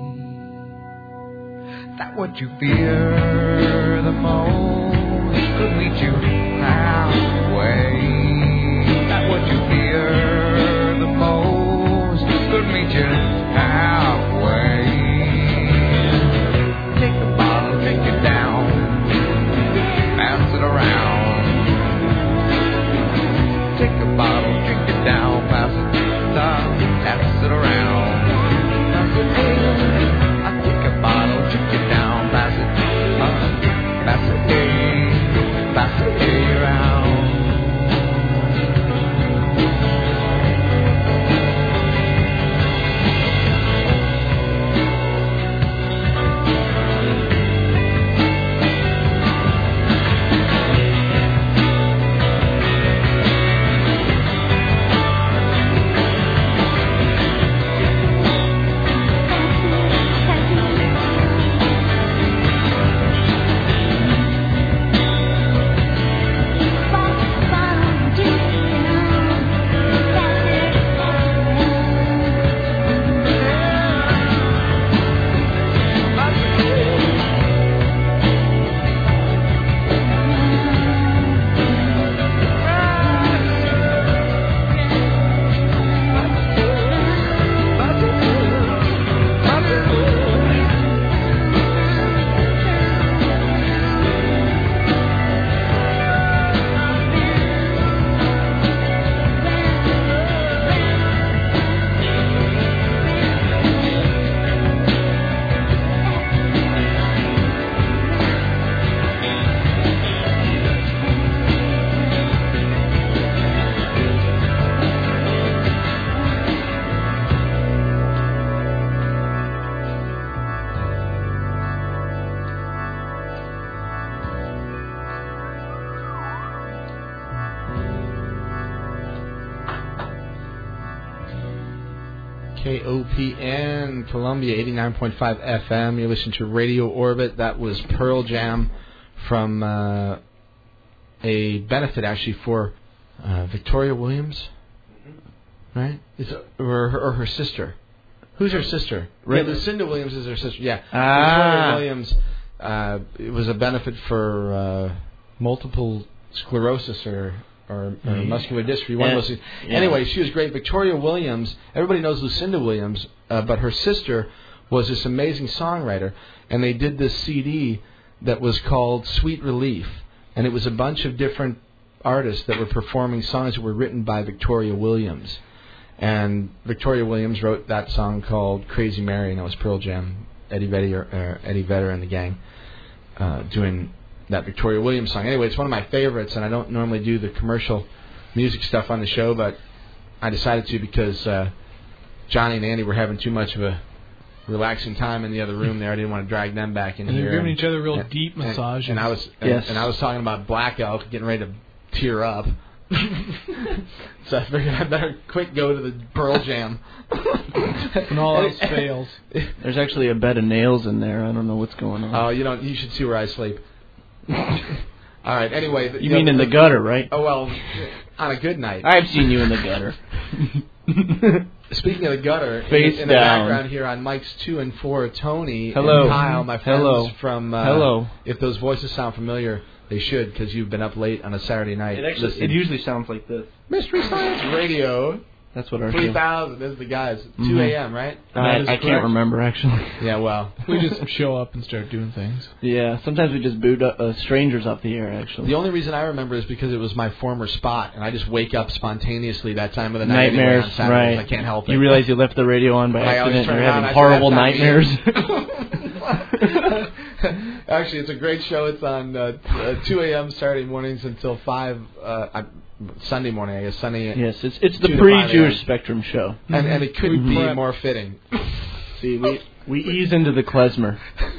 That what you fear the most could meet you halfway. That what you fear the most could meet you halfway. Take the bottle, drink it down, pass it around. Take a bottle, drink it down, pass it down, pass it around. Pass it in. I take a bottle, drink it down, pass it up, pass it in, pass it around. K O P N, Columbia, eighty-nine point five F M. You're listening to Radio Orbit. That was Pearl Jam from uh, a benefit, actually, for uh, Victoria Williams, right? Is it, or, her, or her sister. Who's her sister? Right. Yeah, Lucinda Williams is her sister. Yeah. Ah. Victoria Williams, uh, it was a benefit for uh, multiple sclerosis or... or, or muscular dystrophy. One yeah. of those. Yeah. Anyway, she was great. Victoria Williams, everybody knows Lucinda Williams, uh, but her sister was this amazing songwriter, and they did this C D that was called Sweet Relief, and it was a bunch of different artists that were performing songs that were written by Victoria Williams. And Victoria Williams wrote that song called Crazy Mary, and it was Pearl Jam, Eddie Vedder, or, or Eddie Vedder and the gang uh, doing that Victoria Williams song. Anyway, it's one of my favorites, and I don't normally do the commercial music stuff on the show, but I decided to because uh, Johnny and Andy were having too much of a relaxing time in the other room there. I didn't want to drag them back in and here. And they're giving each other real and, deep massages. And, and I was and, yes. and I was talking about Black Elk, getting ready to tear up. So I figured I better quick go to the Pearl Jam. When all else fails. There's actually a bed of nails in there. I don't know what's going on. Oh, you don't. You should see where I sleep. All right. Anyway, you, you mean know, in the gutter, right? Oh well, on a good night. I've seen you in the gutter. Speaking of the gutter, face in, in the down. background here on mics two and four, Tony Hello. and Kyle, my friends Hello. from. Uh, Hello. If those voices sound familiar, they should, because you've been up late on a Saturday night. It actually, listening. it usually sounds like this. Mystery Science Radio. That's what our three thousand is the guys. Mm-hmm. two a.m., right? I, I can't remember, actually. Yeah, well. We just show up and start doing things. Yeah, sometimes we just boot up, uh, strangers off the air, actually. The only reason I remember is because it was my former spot, and I just wake up spontaneously that time of the night. Nightmares, on Saturdays. right. I can't help it. You realize you left the radio on by I accident and you're around, having horrible nightmares? Actually, it's a great show. It's on uh, uh, two a.m. Saturday mornings until five uh, Sunday morning, I guess. Sunday. Yes, it's it's the pre-Jewish Spectrum show. And, and it couldn't We be prep. more fitting. See, we, we ease into the klezmer.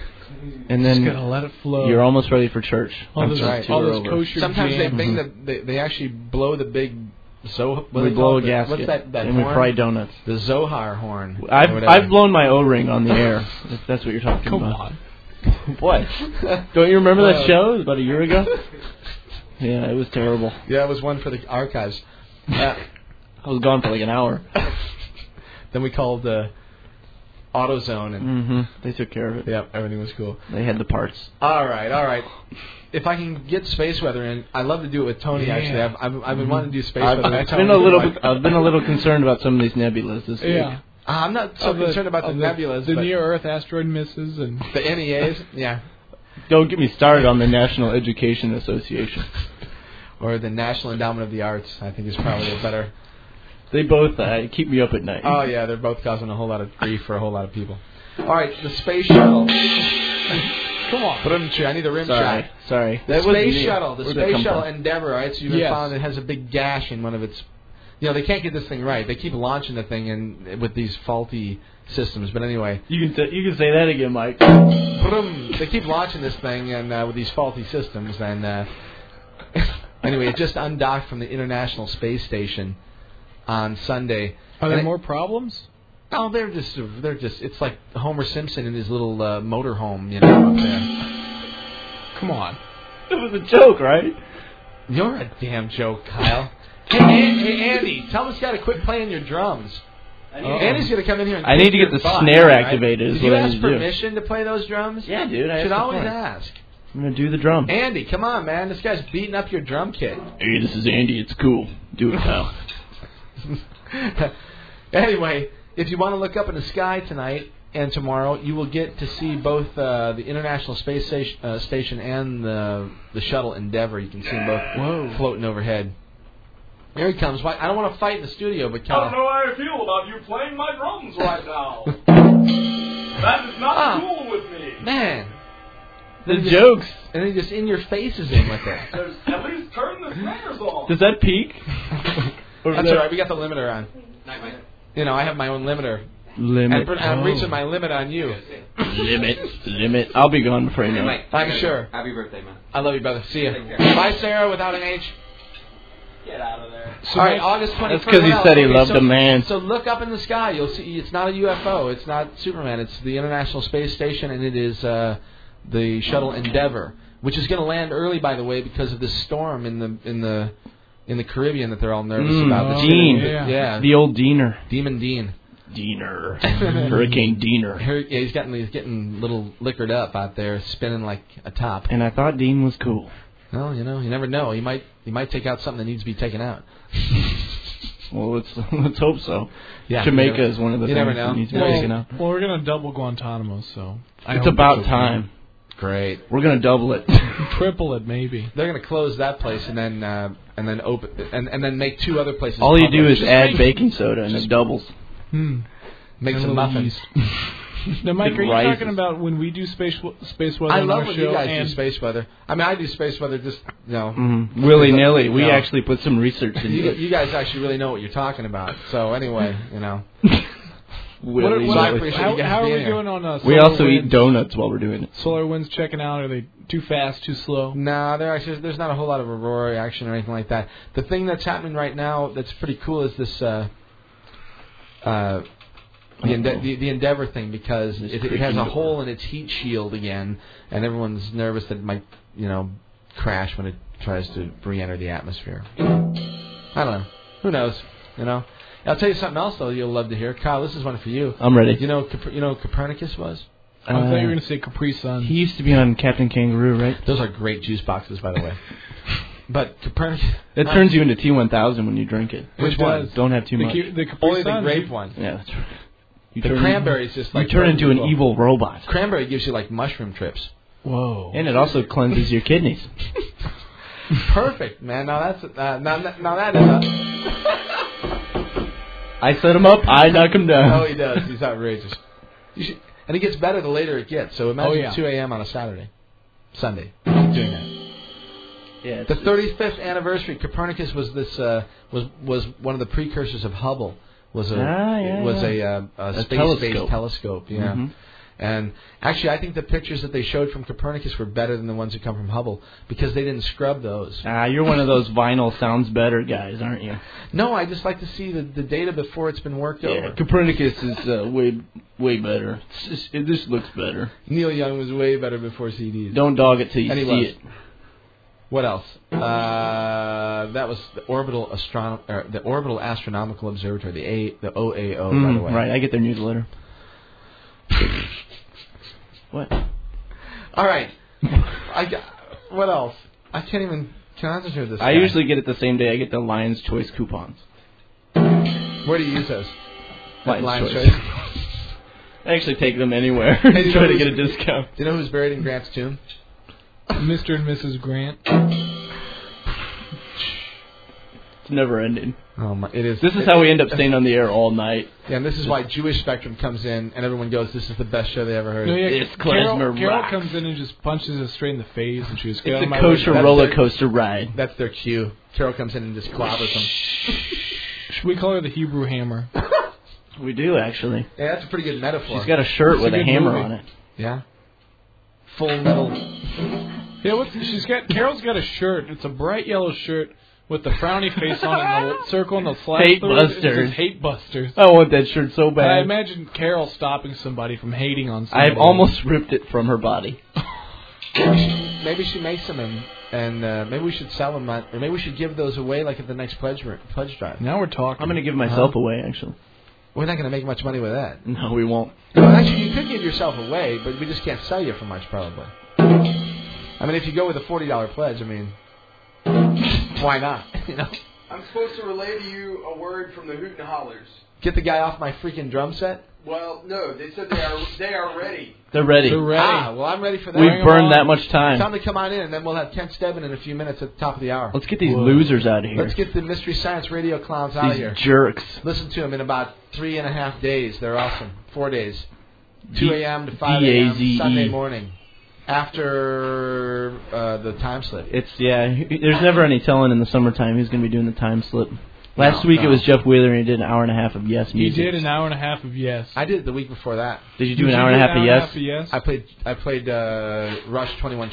And then just gotta let it flow. You're almost ready for church. All That's those, right. all those kosher Sometimes jam. they bring the they, they actually blow the big so what we they blow a the, gasket. What's that? that and horn? we fry donuts. The Zohar horn. I've I've blown my O-ring on the air. If that's what you're talking Come about. on. What? Don't you remember that Well, show? It was about a year ago? Yeah, it was terrible. Yeah, it was one for the archives. Uh, I was gone for like an hour. Then we called uh, AutoZone, and mm-hmm. They took care of it. Yep, everything was cool. They had the parts. All right, all right. If I can get Space Weather in, I'd love to do it with Tony. Yeah. Actually, I've I've, I've been wanting to do Space I've, Weather. I've with Tony been a little for bit, I've been a little concerned about some of these nebulas this week. Yeah. Uh, I'm not so Of the- concerned about the of nebulas. The but near Earth asteroid misses and the N E As, yeah, Don't get me started on the National Education Association. or the National Endowment of the Arts. I think is probably a better. They both uh, keep me up at night. Oh yeah, they're both causing a whole lot of grief for a whole lot of people. All right, the space shuttle. come on. I need a rim Sorry, shot. sorry. The That was space neat. shuttle, the Where'd that space come shuttle from? Endeavour. Right, so you've Yes. found it has a big gash in one of its. You know, they can't get this thing right. They keep launching the thing and with these faulty systems. But anyway, You can say, you can say that again, Mike. Vroom. They keep launching this thing and uh, with these faulty systems. And uh, anyway, it just undocked from the International Space Station on Sunday. Are there And it- more problems? Oh, they're just they're just. It's like Homer Simpson in his little uh, motorhome, you know, up there. Come on. It was a joke, right? You're a damn joke, Kyle. Hey, An- hey, Andy, tell this guy to quit playing your drums. Uh-oh. Andy's gonna come in here and I need kick to get your the butt, snare right? activated is Did what you I ask need to do. permission to play those drums? Yeah, dude. I Should asked always before. ask. I'm gonna do the drum. Andy, come on, man. This guy's beating up your drum kit. Hey, this is Andy. It's cool. Do it, Kyle. Anyway, if you want to look up in the sky tonight and tomorrow, you will get to see both uh, the International Space Station, uh, Station and the the shuttle Endeavour. You can see them both Whoa. floating overhead. Here he comes. I don't want to fight in the studio, but I Kyle. don't know how I feel about you playing my drums right now. That is not Ah. cool with me. Man. The Then he jokes. Just, and then he just in your faces in with it. There's, at least turn the snares on. Does that peak? Or That's that- all right. We got the limiter on. You know, I have my own limiter. Limit. And I'm Oh. reaching my limit on you. Limit. Limit. I'll be gone before you know it. I'm sure. Happy birthday, man. I love you, brother. See ya. Take care. Bye, Sarah, without an H. Get out of there. So All right, August twenty-first. That's because he said he okay, loved so, a man. So look up in the sky. You'll see it's not a U F O. It's not Superman. It's the International Space Station, and it is uh, the shuttle Endeavour, which is going to land early, by the way, because of this storm in the in the in the Caribbean that they're all nervous mm, about. Oh, Dean, yeah. yeah, the old Diener, Demon Dean, Diener, Hurricane Diener. Yeah, he's getting he's getting a little liquored up out there, spinning like a top. And I thought Dean was cool. Well, you know, you never know. He might he might take out something that needs to be taken out. Well, let's let's hope so. Yeah, Jamaica never, is one of the you things never know. that needs to well, be taken out. Well, we're gonna double Guantanamo, so I it's hope about it's okay. time. Great. We're gonna double it, triple it, maybe. They're gonna close that place and then uh, and then open and and then make two other places. All you public. do is Just add make, baking soda and it doubles. Hmm. Make some muffins. Now, Mike, are you rises. talking about when we do space space weather? I on love our when show you guys and do space weather. I mean, I do space weather just you know mm-hmm. willy nilly. We you know, actually put some research into you, it. you guys actually really know what you're talking about. So anyway, you know. What, what what, I appreciate how you guys how are being we here. doing on uh, We solar also winds? eat donuts while we're doing it. Solar winds checking out. Are they too fast, too slow? No, there actually there's not a whole lot of aurora action or anything like that. The thing that's happening right now that's pretty cool is this uh, uh, the, Ende- the the Endeavour thing because it, it has a hole in its heat shield again, and everyone's nervous that it might you know crash when it tries to re-enter the atmosphere. I don't know. Who knows? You know. I'll tell you something else though you'll love to hear. Kyle, this is one for you. I'm ready. You know, Cop- you know who Copernicus was? I Uh, thought you were going to say Capri Sun. He used to be on Captain Kangaroo, right? Those are great juice boxes, by the way. But Copernicus... It turns you into T one thousand when you drink it. Which It one? does. Don't have too The much. Cu- the Capri Only the Sun. grape one. Yeah, that's right. You The turn cranberry is just You like... turn into an evil. evil robot. Cranberry gives you like mushroom trips. Whoa. And it also cleanses your kidneys. Perfect, man. Now that's... Uh, now, now that is a... I set him up, I knock him down. Oh, he does. He's outrageous. You should, and it gets better the later it gets. So imagine Oh, yeah. two a.m. on a Saturday. Sunday. Keep doing that. Yeah, The thirty-fifth anniversary. Copernicus was this uh, was was one of the precursors of Hubble. Was a Ah, yeah, was yeah. a, uh, a, A space-based telescope. telescope. Yeah. Mm-hmm. And actually, I think the pictures that they showed from Copernicus were better than the ones that come from Hubble because they didn't scrub those. Ah, you're one of those vinyl sounds better guys, aren't you? No, I just like to see the, the data before it's been worked Yeah, over. Copernicus is uh, way way better. It's just, it just looks better. Neil Young was way better before C Ds. Don't dog it till you And he see was. it. What else? Uh, that was the orbital astronom- or the orbital astronomical observatory, the A, the O A O, Mm, by the way. right, I get their newsletter. What? All right. I got, what else? I can't even concentrate this. I guy. usually get it the same day. I get the Lion's Choice coupons. Where do you use those? Lion's Lion's Choice. Choice. I actually take them anywhere. Hey, do you Try know to who's- get a discount. Do you know who's buried in Grant's tomb? Mister and Missus Grant. It's never ending. Oh my! It is. This is it, how we end up staying on the air all night. Yeah, and this is why Jewish Spectrum comes in, and everyone goes, "This is the best show they ever heard." No, yeah, It's Carol, klezmer Carol rocks. comes in and just punches us straight in the face, and she goes, "Get It's out a of my kosher way." That's roller their- coaster ride. That's their cue. Carol comes in and just clobbers them. Should we call her the Hebrew Hammer? We do, actually. Yeah, that's a pretty good metaphor. She's got a shirt It's a with a, good hammer movie. on it. Yeah. Full metal. Yeah, what's, she's got. Carol's got a shirt. It's a bright yellow shirt with the frowny face on it, and the circle and the slash. Hate through it. It Busters. says Hate Busters. I want that shirt so And bad. I imagine Carol stopping somebody from hating on somebody. I've almost ripped it from her body. Maybe she makes them, and, and uh, maybe we should sell them, at, or maybe we should give those away, like at the next pledge pledge drive. Now we're talking. I'm going to give myself Huh? away, actually. We're not going to make much money with that. No, we won't. Well, actually, you could give yourself away, but we just can't sell you for much, probably. I mean, if you go with a forty dollar pledge, I mean, why not? You know, I'm supposed to relay to you a word from the Hoot and Hollers. get the guy off my freaking drum set. Well, no, they said they are they are ready. They're ready. They're ready. Ah, well, I'm ready for that. We've Bring 'em burned on. that much time. Tell them to come on in, and then we'll have Kent Stebbin in a few minutes at the top of the hour. Let's get these Whoa. losers out of here. Let's get the Mystery Science Radio clowns out of these here. jerks. Listen to them in about three and a half days. They're awesome. Four days. two D- a.m. to five a.m. D A Z E. Sunday morning. After uh, the time slip. It's, yeah, he- there's never any telling in the summertime who's going to be doing the time slip. Last No, week no. it was Jeff Wheeler, and he did an hour and a half of Yes You music. did an hour and a half of Yes. I did it the week before that. Did you do Did an you hour and a do half of Yes? of Yes? I played I played uh, Rush twenty-one twelve.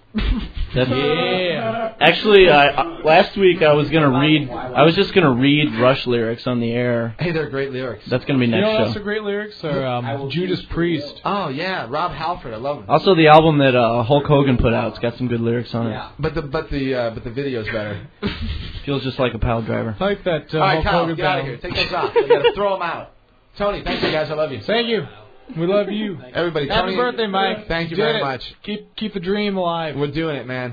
That's, Yeah. Actually, I, I, last week I was gonna read. I was just gonna read Rush lyrics on the air. Hey, they're great lyrics. That's gonna be You next know what else show. are great lyrics? Are um, Judas Priest. Oh yeah, Rob Halford, I love him. Also, the album that uh, Hulk Hogan put out, it's got some good lyrics on it. But the but the uh, but the video's better. Feels just like a pile driver. Like that. Uh, All right, Hulk Kyle, Hogan get out of battle. here. Take those off. We gotta throw them out. Tony, thank you guys. I love you. Thank you. We love you. Everybody, Happy Tony, birthday, Mike. Thank you Did very it. much. Keep keep the dream alive. We're doing it, man.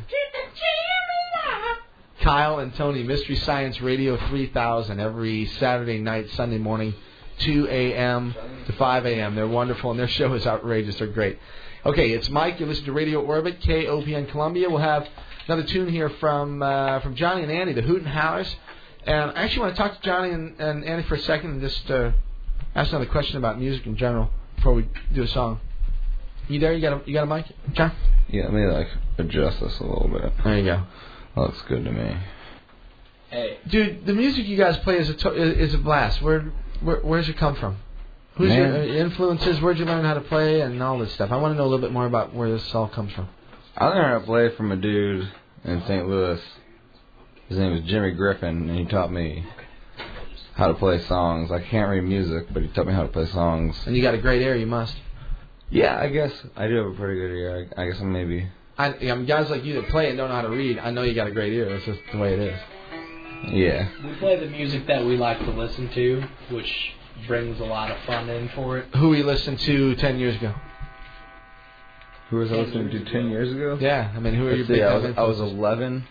Kyle and Tony, Mystery Science Radio three thousand, every Saturday night, Sunday morning, two a.m. to five a.m. They're wonderful, and their show is outrageous. They're great. Okay, it's Mike. You listen to Radio Orbit, K O P N Columbia. We'll have another tune here from uh, from Johnny and Andy, the Hoot and Howlers. And I actually want to talk to Johnny and, and Andy for a second and just uh, ask another question about music in general before we do a song. You there? You got a, you got a mic, John? Yeah, let me like adjust this a little bit. There you go. Looks good to me. Hey, dude, the music you guys play is a to- is a blast. Where, where where's it come from? Who's Man. your uh, influences? Where'd you learn how to play and all this stuff? I want to know a little bit more about where this all comes from. I learned how to play from a dude in Saint Louis. His name was Jimmy Griffin, and he taught me how to play songs. I can't read music, but he taught me how to play songs. And you got a great ear, you must. Yeah, I guess I do have a pretty good ear. I, I guess I'm maybe. I, I mean, guys like you that play and don't know how to read, I know you got a great ear. That's just the way it is. Yeah. we play the music that we like to listen to, which brings a lot of fun in for it. Who we listened to ten years ago? Who was I listening to ten years ago? Yeah, I mean, who are your Let's big see, I time was, I was influences? eleven.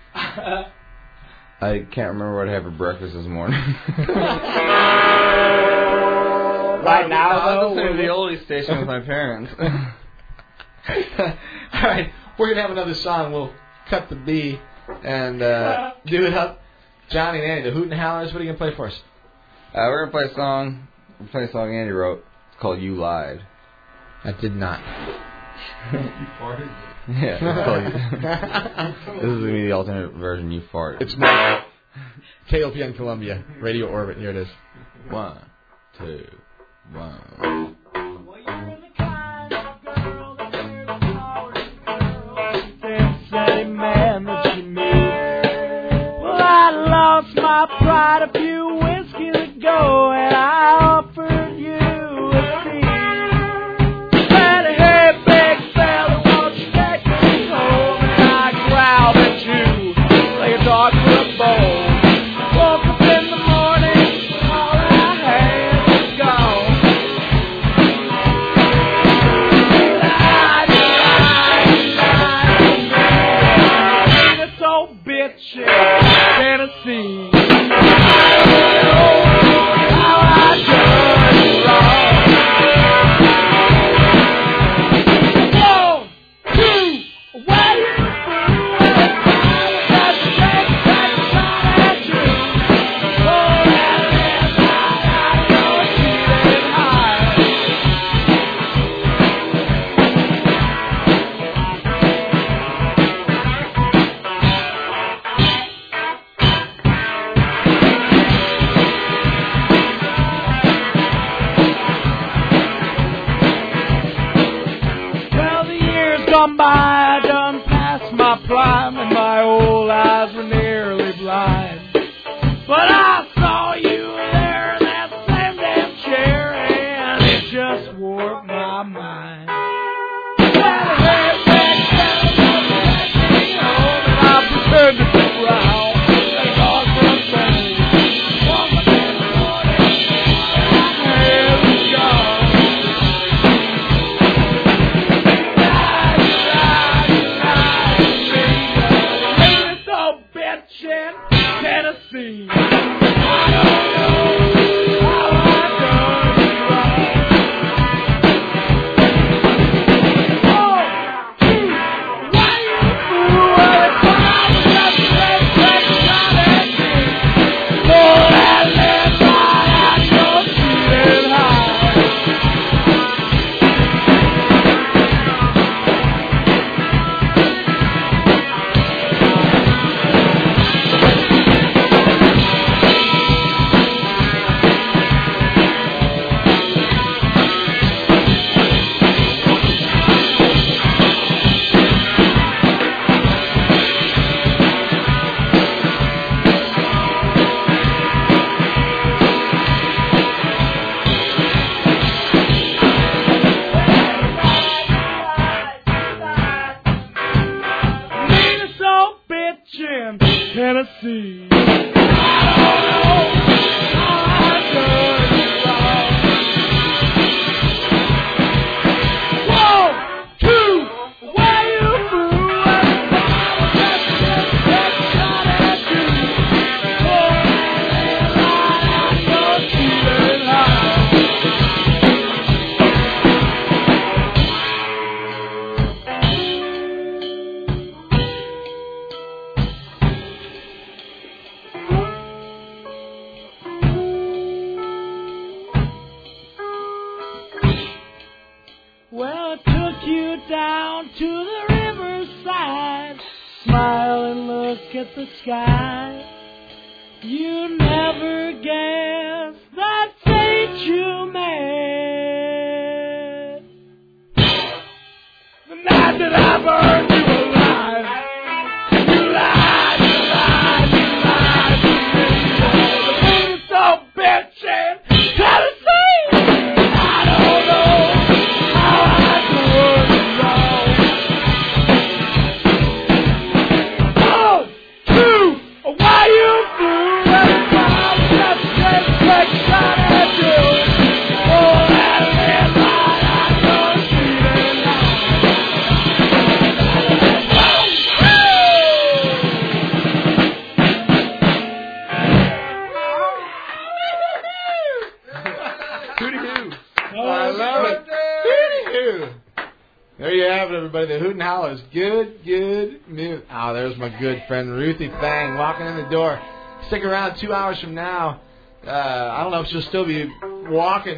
I can't remember what I had for breakfast this morning. Right now, I was though, listening to we're- the oldie station with my parents. All right, we're gonna have another song. We'll cut the B and uh, do it up. Johnny and Andy, the Hoot and Howlers. What are you gonna play for us? Uh, we're gonna play a song. We're playing a song Andy wrote. It's called "You Lied." I did not. You farted. Yeah, it's called you. This is gonna be the alternate version. You farted. It's Mike. K O P N Columbia, Radio Orbit. Here it is. One, two, one. Man that you knew. Well, I lost my pride a few whiskeys ago, and I offered you a seat. Said, hey, big fella, won't you take me home? And I growled at you like a dog for a bone. Woke up in the morning, all I had was gone. Tennessee. How I done wrong. One, two, where you through? Got to take back the shot at you. Oh, that red light, I know it's getting high. Well, the years gone by, I done past my prime, and my old eyes were nearly blind. But I saw you there in that same damn chair, and it just warped my mind. Well, hey, back down, take me home, and I prepared to sit around and talk for a bang. Woke up in the morning, my hair was gone. Tennessee. I don't know how I done it wrong. One, two, where you through? And the Bible just says that shot at you. Oh, and I know cheating high. Well, I took you down to the riverside. Smile and look at the sky. You never guessed that fate you met. The night that I burned you alive. You lied, you lied, you lied to me. The baby so bitch and Tennessee. I don't know how I could be wrong. One, two, why you through? And I'm just just like shot at you. Oh, that red light, I know cheating Hooty-hoo. I love it. Hooty-hoo. There you have it, everybody. The Hoot and Hollers. Good, good music. Oh, there's my good friend Ruthie Fang walking in the door. Stick around two hours from now. Uh, I don't know if she'll still be walking.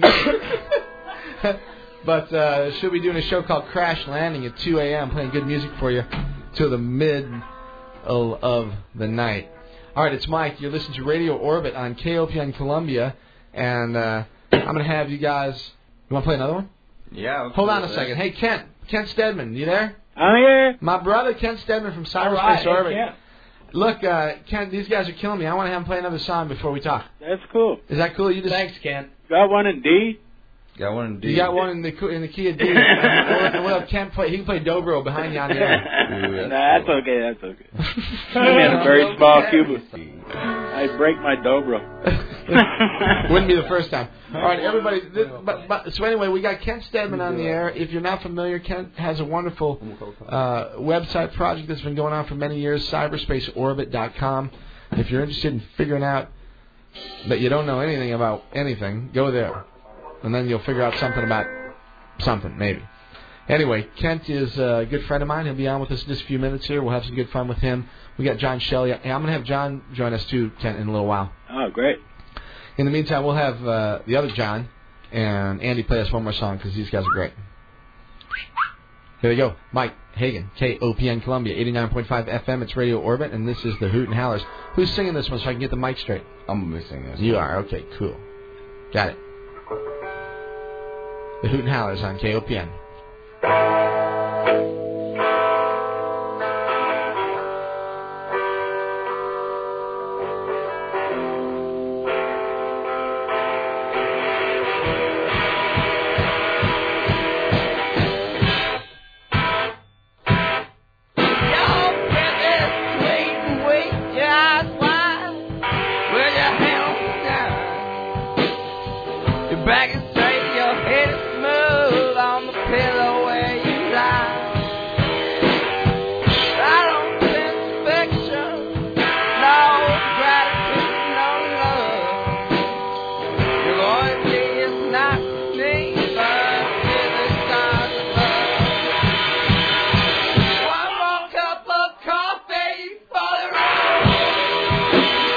But uh, she'll be doing a show called Crash Landing at two a.m. playing good music for you till the mid of the night. All right, it's Mike. You're listening to Radio Orbit on K O P N Columbia. And uh, I'm going to have you guys... You want to play another one? Yeah. Hold on a second. Hey, Kent. Kent Stedman, you there? I'm here. My brother, Kent Stedman from Cyberspace right, Orbit. hey, Kent. Look, uh, Kent, these guys are killing me. I want to have them play another song before we talk. That's cool. Is that cool? You just Thanks, Kent. Got one in D? Got one in D. You got one in the in the key of D. Well, well, Kent play. He can play dobro behind you on the air. Nah, that's okay. That's okay. I'm in a very small cuba. I break my dobro. Wouldn't be the first time. All right, everybody. This, but, but, so anyway, we got Kent Stedman on the air. If you're not familiar, Kent has a wonderful uh, website project that's been going on for many years, cyberspace orbit dot com. If you're interested in figuring out that you don't know anything about anything, go there. And then you'll figure out something about something, maybe. Anyway, Kent is a good friend of mine. He'll be on with us in just a few minutes here. We'll have some good fun with him. We got John Shelley. Hey, I'm going to have John join us, too, Kent, in a little while. Oh, great. In the meantime, we'll have uh, the other John and Andy play us one more song because these guys are great. Here we go. Mike Hagan, K O P N Columbia, eighty-nine point five F M. It's Radio Orbit, and this is the Hoot and Howlers. Who's singing this one so I can get the mic straight? I'm going to be singing this. You one. Are? Okay, cool. Got it. The Hoot and Howlers on K O P N. Back and straight, your head is smooth on the pillow where you lie. I don't sense affection, no gratitude, no love. Your loyalty is not to me, but to the stars above. One more cup of coffee for the road.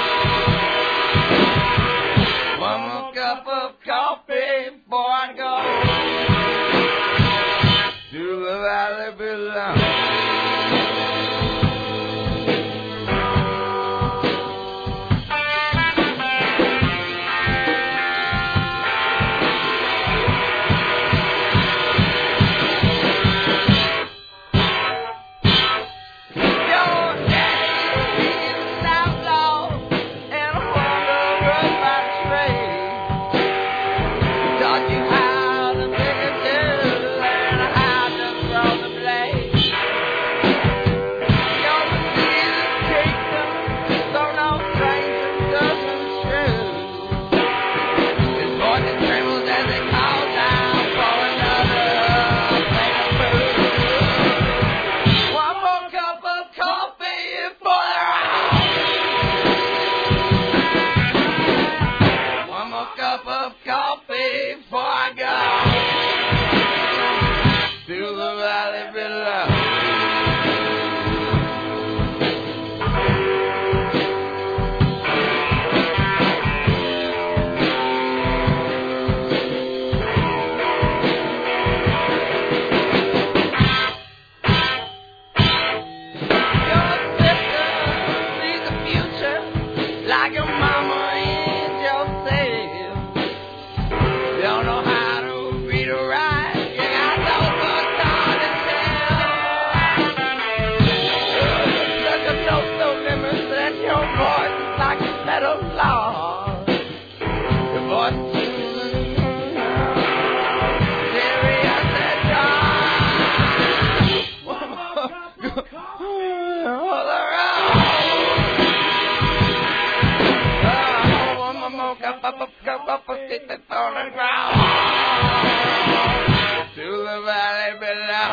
One more cup of coffee before I go to the valley below. Your daddy is an outlaw and a wanderer by trade. Taught you how to pick a tool and how to throw the blade. the valley below. Like your mama and yourself. Don't know how to read or write. You got no books on the shelf. Such a no so limits that your voice is like a set of laws. Your voice is serious and all around. Up, up, up, up, up, stick that's on the ground to the valley below.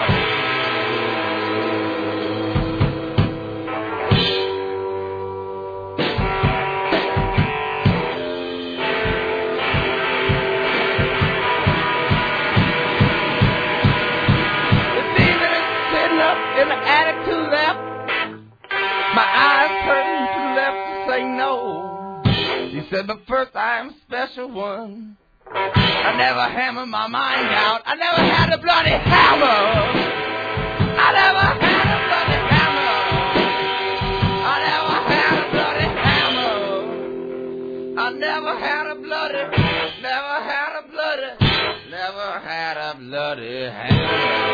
The demon is sitting up in the attic to the left. My eyes turn to the left to say no. He said, but first I am a special one. I never hammered my mind out. I never had a bloody hammer. I never had a bloody hammer. I never had a bloody hammer. I never had a bloody, never had a bloody, never had a bloody hammer.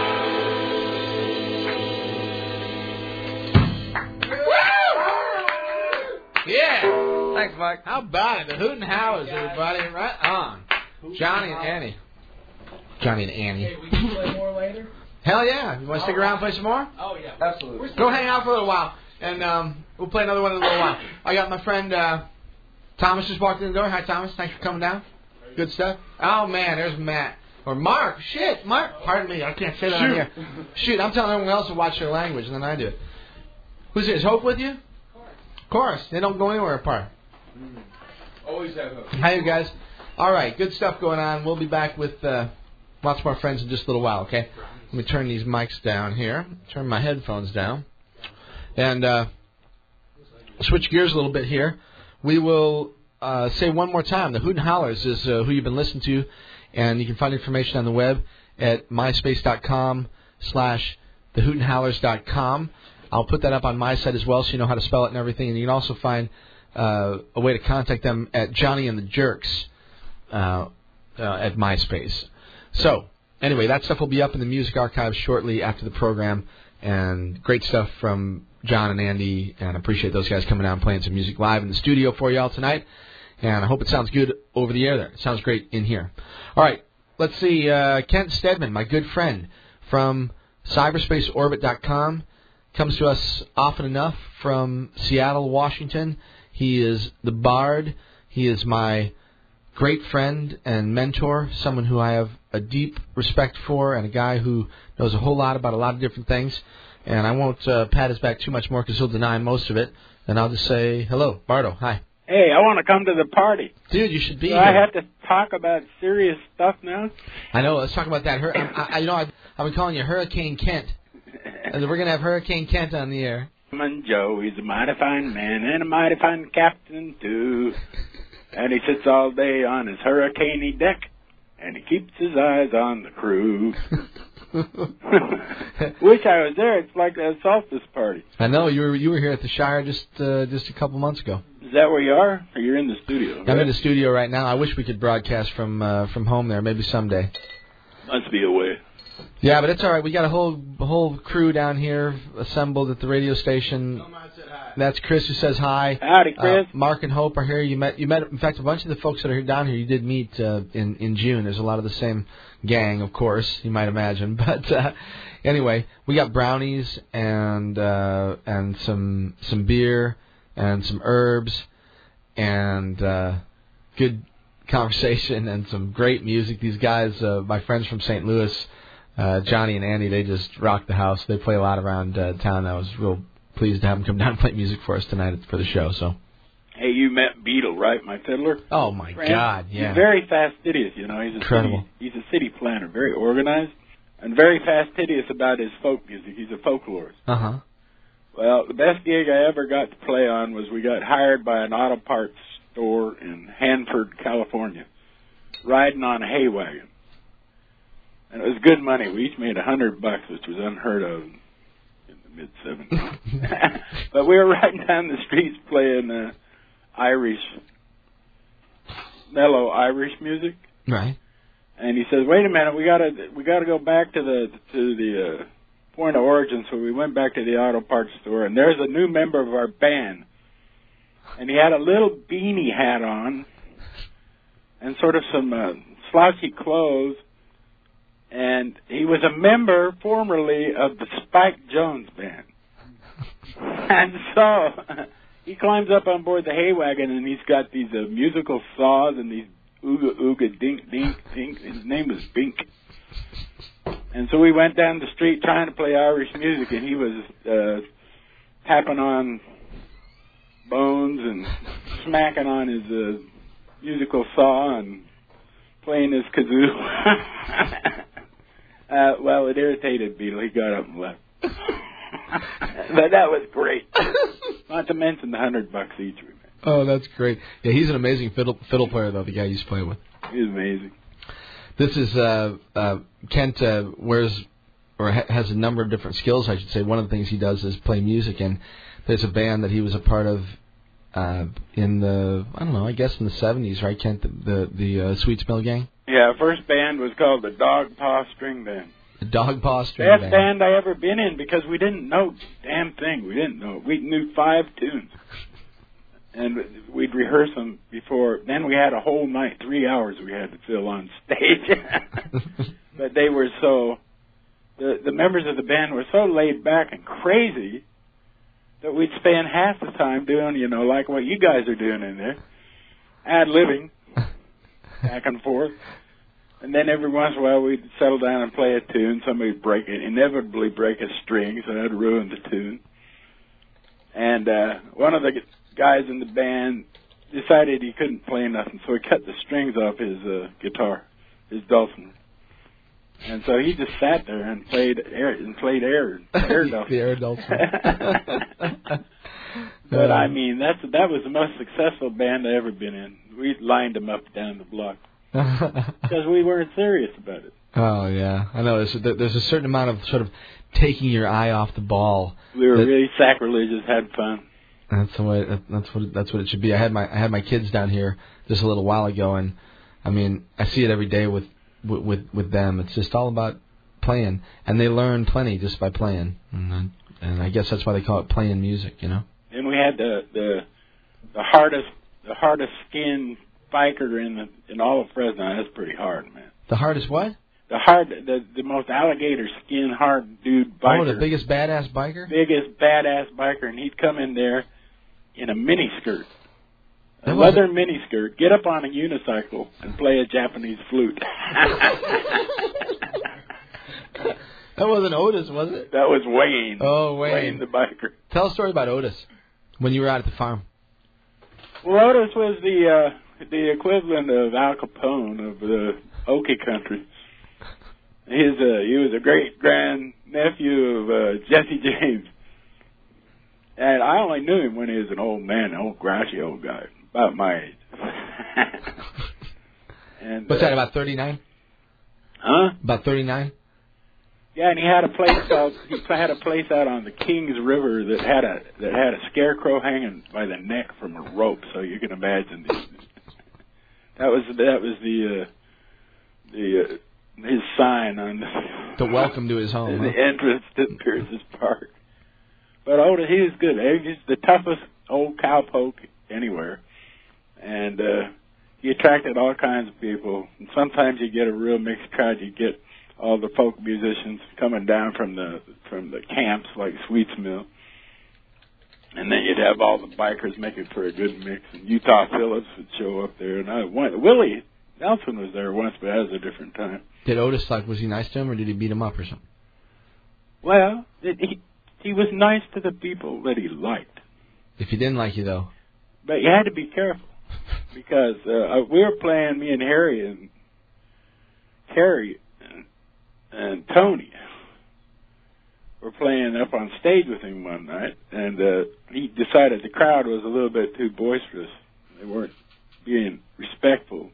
Yeah. Thanks, Mike. How about it? The Hootin' Howlers, everybody. Right on. Johnny and Annie. Johnny and Annie. Hey, we can play more later? Hell yeah. You want to stick around and play some more? Oh, yeah. Absolutely. Go hang out for a little while. And um, we'll play another one in a little while. I got my friend uh, Thomas just walked in the door. Hi, Thomas. Thanks for coming down. Good stuff. Oh, man. There's Matt. Or Mark. Shit. Mark. Pardon me. I can't say that on here. Shoot. I'm telling everyone else to watch their language, and then I do it. Who's this? Hope with you? Of course. Of course. They don't go anywhere apart. Always have hope. Hi, you guys. All right, good stuff going on. We'll be back with uh, lots more friends in just a little while, okay? Let me turn these mics down here. Turn my headphones down. And uh, switch gears a little bit here. We will uh, say one more time. The Hootin' Howlers is uh, who you've been listening to, and you can find information on the web at myspace.com slash thehootin'howlers.com. I'll put that up on my site as well so you know how to spell it and everything. And you can also find uh, a way to contact them at Johnny and the Jerks uh, uh, at MySpace. So, anyway, that stuff will be up in the music archives shortly after the program. And great stuff from John and Andy. And I appreciate those guys coming out and playing some music live in the studio for you all tonight. And I hope it sounds good over the air there. It sounds great in here. All right, let's see. Uh, Kent Stedman, my good friend from cyberspace orbit dot com. Comes to us often enough from Seattle, Washington. He is the Bard. He is my great friend and mentor, someone who I have a deep respect for, and a guy who knows a whole lot about a lot of different things. And I won't uh, pat his back too much more because he'll deny most of it. And I'll just say, hello, Bardo, hi. Hey, I want to come to the party. Dude, you should be Do here. I have to talk about serious stuff now? I know, let's talk about that. Hur- I, I, you know, I've, I've been calling you Hurricane Kent. And we're going to have Hurricane Kent on the air. And Joe, he's a mighty fine man and a mighty fine captain, too. And he sits all day on his hurricane deck, and he keeps his eyes on the crew. Wish I was there. It's like a solstice party. I know. You were you were here at the Shire just uh, just a couple months ago. Is that where you are? Or you're in the studio? Right? I'm in the studio right now. I wish we could broadcast from uh, from home there. Maybe someday. Must be a way. Yeah, but it's all right. We got a whole a whole crew down here assembled at the radio station. That's Chris who says hi. Howdy, Chris. Uh, Mark and Hope are here. You met you met in fact a bunch of the folks that are down here. You did meet uh, in in June. There's a lot of the same gang, of course. You might imagine, but uh, anyway, we got brownies and uh, and some some beer and some herbs and uh, good conversation and some great music. These guys, uh, my friends from Saint Louis. Uh, Johnny and Andy, they just rock the house. They play a lot around uh, town. I was real pleased to have them come down and play music for us tonight for the show. So, hey, you met Beetle, right, my fiddler? Oh my Friend. God, yeah. He's very fastidious, you know. He's a Incredible. City, he's a city planner, very organized. and very fastidious about his folk music. He's a folklorist. Uh huh. Well, the best gig I ever got to play on was we got hired by an auto parts store in Hanford, California, riding on a hay wagon. And it was good money. We each made a hundred bucks, which was unheard of in the mid seventies. But we were riding down the streets playing uh, Irish, mellow Irish music. Right. And he says, "Wait a minute, we gotta we gotta go back to the to the uh, point of origin." So we went back to the auto parts store, and there's a new member of our band, and he had a little beanie hat on, and sort of some uh, slouchy clothes. And he was a member formerly of the Spike Jones Band. And so he climbs up on board the hay wagon, and he's got these uh, musical saws and these ooga ooga dink dink dink. His name was Bink. And so we went down the street trying to play Irish music, and he was uh, tapping on bones and smacking on his uh, musical saw and playing his kazoo. Uh, well, it irritated Beetle. He got up and left. But that was great. Not to mention the hundred bucks each we made. Oh, that's great. Yeah, he's an amazing fiddle fiddle player, though, the guy you used to play with. He's amazing. This is, uh, uh, Kent uh, wears, or ha- has a number of different skills, I should say. One of the things he does is play music, and there's a band that he was a part of uh, in the, I don't know, I guess in the seventies, right, Kent? The, the, the uh, Sweet Smell Gang? Yeah, first band was called the Dog Paw String Band. The Dog Paw String Best Band. band I ever been in because we didn't know damn thing. We didn't know. We knew five tunes. And we'd rehearse them before. Then we had a whole night, three hours we had to fill on stage. But they were so, the, the members of the band were so laid back and crazy that we'd spend half the time doing, you know, like what you guys are doing in there, ad-libbing, back and forth. And then every once in a while we'd settle down and play a tune. Somebody would break it, inevitably break a string, so that'd ruin the tune. And uh, one of the guys in the band decided he couldn't play nothing, so he cut the strings off his uh, guitar, his dulcimer. And so he just sat there and played air and played air, air dulcimer. The air dulcimer. But I mean, that's that was the most successful band I ever been in. We lined them up down the block because we weren't serious about it. Oh yeah, I know. There's there's a certain amount of sort of taking your eye off the ball. We were that, really sacrilegious, had fun. That's the way. That's what. That's what it should be. I had my I had my kids down here just a little while ago, and I mean, I see it every day with with with, with them. It's just all about playing, and they learn plenty just by playing. And, and I guess that's why they call it playing music, you know. And we had the the the hardest the hardest skin biker in the in all of Fresno. That's pretty hard, man. The hardest what? The hard the the most alligator skin hard dude biker. Oh, the biggest badass biker. Biggest badass biker, and he'd come in there in a mini skirt, a That leather wasn't- mini skirt, get up on a unicycle and play a Japanese flute. That wasn't Otis, was it? That was Wayne. Oh, Wayne. Wayne the biker. Tell a story about Otis when you were out at the farm. Well, Otis was the uh, the equivalent of Al Capone of the Okie country. His uh, he was a great grand nephew of uh, Jesse James, and I only knew him when he was an old man, an old grouchy old guy, about my age. and What's uh, that, about thirty-nine? Huh? About thirty-nine? Yeah, and he had a place called he had a place out on the Kings River that had a that had a scarecrow hanging by the neck from a rope, so you can imagine the, that was that was the uh, the uh, his sign on The welcome to his home. the huh? entrance to Pierce's Park. But Otis, he was good. He was the toughest old cowpoke anywhere, and uh, he attracted all kinds of people. And sometimes you get a real mixed crowd. You get all the folk musicians coming down from the from the camps like Sweets Mill, and then you'd have all the bikers making for a good mix. And Utah Phillips would show up there, and I went. Willie Nelson was there once, but that was a different time. Did Otis, like, was he nice to him, or did he beat him up or something? Well, it, he he was nice to the people that he liked, If he didn't like you, though. but you had to be careful because uh, we were playing, me and Harry and Harry. and Tony were playing up on stage with him one night, and uh, he decided the crowd was a little bit too boisterous. They weren't being respectful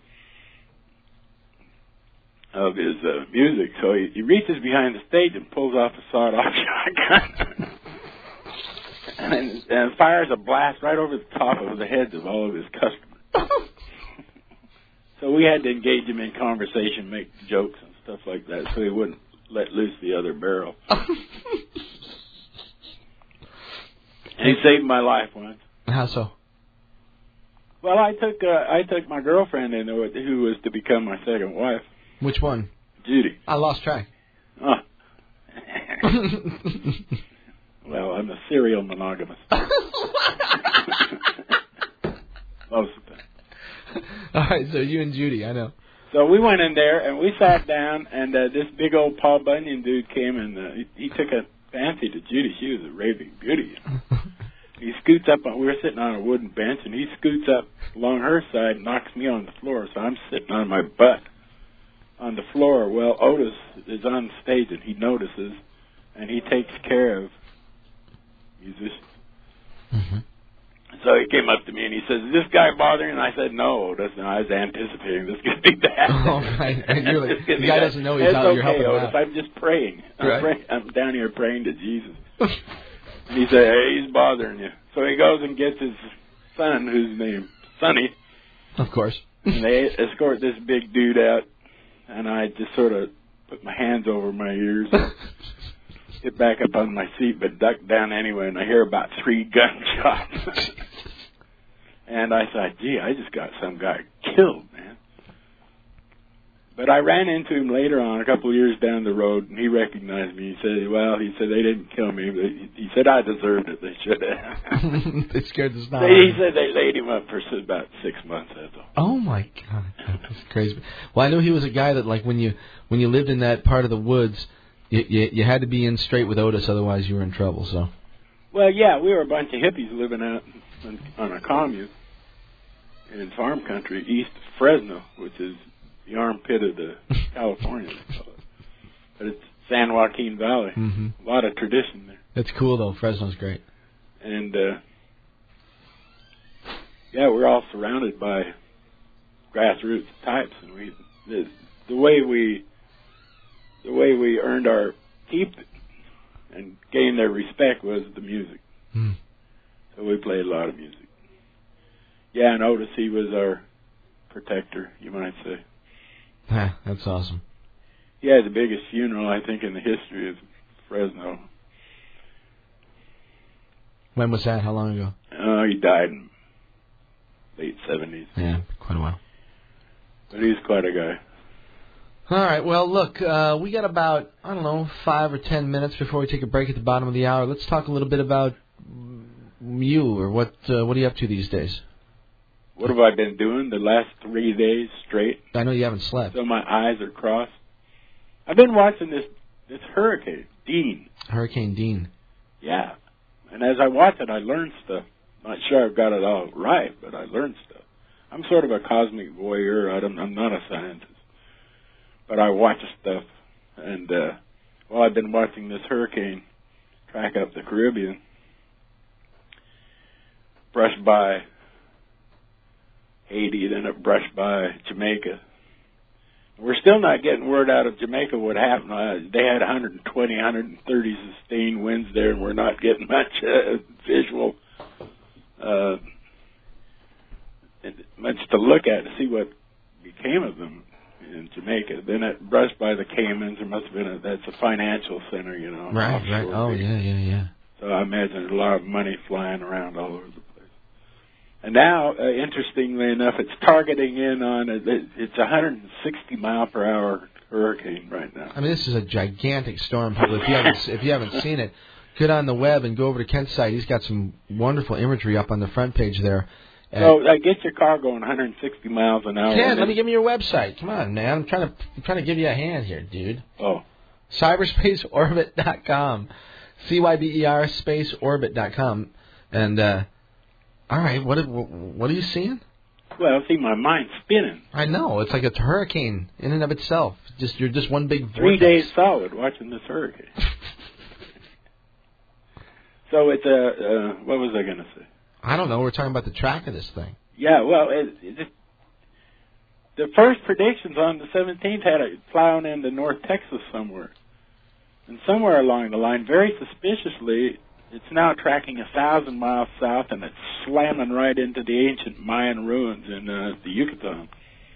of his uh, music, so he, he reaches behind the stage and pulls off a sawed-off shotgun and, and fires a blast right over the top of the heads of all of his customers. So we had to engage him in conversation, make jokes and stuff like that, so he wouldn't let loose the other barrel. And he saved my life once. How so? Well, I took uh, I took my girlfriend in there, who was to become my second wife. Which one? Judy. I lost track. Oh. Well, I'm a serial monogamous. Most of the time. All right, so you and Judy, I know. So we went in there, and we sat down, and uh, this big old Paul Bunyan dude came, and uh, he, he took a fancy to Judy. She was a raving beauty. You know? He scoots up, on, we were sitting on a wooden bench, and he scoots up along her side and knocks me on the floor, so I'm sitting on my butt on the floor. Well, Otis is on stage, and he notices, and he takes care of musicians. Mm-hmm. So he came up to me and he says, "Is this guy bothering?" And I said, "No, Otis. No, I was anticipating this could be bad." Oh, right. And you're like, the guy bad. doesn't know he's it's out. Okay, You're helping Otis. him out. I'm just praying. I'm, Right. praying. I'm down here praying to Jesus. And he said, "Hey, he's bothering you." So he goes and gets his son, whose name Sonny. Of course. And they escort this big dude out, and I just sort of put my hands over my ears and get back up on my seat, but duck down anyway, and I hear about three gunshots. And I thought, gee, I just got some guy killed, man. But I ran into him later on, a couple of years down the road, and he recognized me. He said, well, he said, they didn't kill me, but he said I deserved it. They should have. They scared the snot. He said they laid him up for about six months, that's all. Oh, my God. That's crazy. Well, I know he was a guy that, like, when you when you lived in that part of the woods, you, you, you had to be in straight with Otis, otherwise you were in trouble, so. Well, yeah, we were a bunch of hippies living out on, on a commune in farm country east of Fresno, which is the armpit of the California. But it's San Joaquin Valley. Mm-hmm. A lot of tradition there. That's cool, though. Fresno's great. And, uh, yeah, we're all surrounded by grassroots types. And we the, the way we the way we earned our keep and gained their respect was the music. Mm. So we played a lot of music. Yeah, and Otis, he was our protector, you might say. Ah, that's awesome. He had the biggest funeral, I think, in the history of Fresno. When was that? How long ago? Oh, he died in late seventies. Yeah, quite a while. But he's quite a guy. All right. Well, look, uh, we got about, I don't know, five or ten minutes before we take a break at the bottom of the hour. Let's talk a little bit about you, or what uh, what are you up to these days? What have I been doing the last three days straight? I know you haven't slept. So my eyes are crossed. I've been watching this, this hurricane, Dean. Hurricane Dean. Yeah. And as I watch it, I learn stuff. Not sure I've got it all right, but I learn stuff. I'm sort of a cosmic voyeur. I don't, I'm not a scientist. But I watch stuff. And uh, while I've been watching this hurricane track up the Caribbean, brushed by Haiti, then it brushed by Jamaica. We're still not getting word out of Jamaica what happened. Uh, they had one hundred twenty, one hundred thirty sustained winds there, and we're not getting much uh, visual, uh, much to look at to see what became of them in Jamaica. Then it brushed by the Caymans. There must have been a, that's a financial center, you know. Right, right. Oh, yeah, yeah, yeah. So I imagine there's a lot of money flying around all over the place. And now, uh, interestingly enough, it's targeting in on, a, it's a one hundred sixty mile per hour hurricane right now. I mean, this is a gigantic storm, people. If you haven't, if you haven't seen it, get on the web and go over to Kent's site. He's got some wonderful imagery up on the front page there. So uh, get your car going one hundred sixty miles an hour. Ken, let me give me your website. Come on, man. I'm trying to I'm trying to give you a hand here, dude. Oh. cyberspace orbit dot com. C Y B E R space orbit dot com. And, uh, all right, what what are you seeing? Well, see, my mind's spinning. I know. It's like a hurricane in and of itself. Just You're just one big vortex. Three days solid watching this hurricane. So it's, uh, uh, what was I going to say? I don't know. We're talking about the track of this thing. Yeah, well, it, it, the first predictions on the seventeenth had it plowing into North Texas somewhere. And somewhere along the line, very suspiciously, it's now tracking a thousand miles south, and it's slamming right into the ancient Mayan ruins in uh, the Yucatan.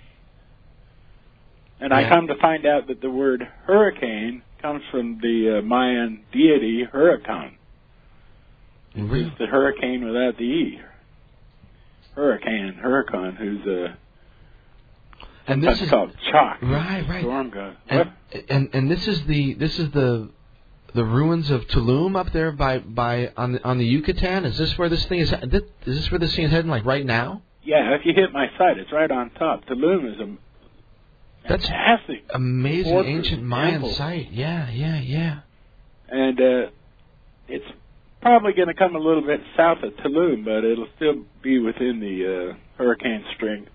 And I Yeah. come to find out that the word hurricane comes from the uh, Mayan deity Huracan. Really? It's the hurricane without the E. Hurricane, Huracan, who's a And this that's is called Chalk. right, right. Storm god. And, and and this is the this is the the ruins of Tulum up there by by on the on the Yucatan. Is this where this thing is? Is this where this thing is heading? Like right now? Yeah, if you hit my site, it's right on top. Tulum is a That's fantastic, amazing fortress, ancient Mayan temple. site. Yeah, yeah, yeah. And uh, it's probably going to come a little bit south of Tulum, but it'll still be within the uh, hurricane strength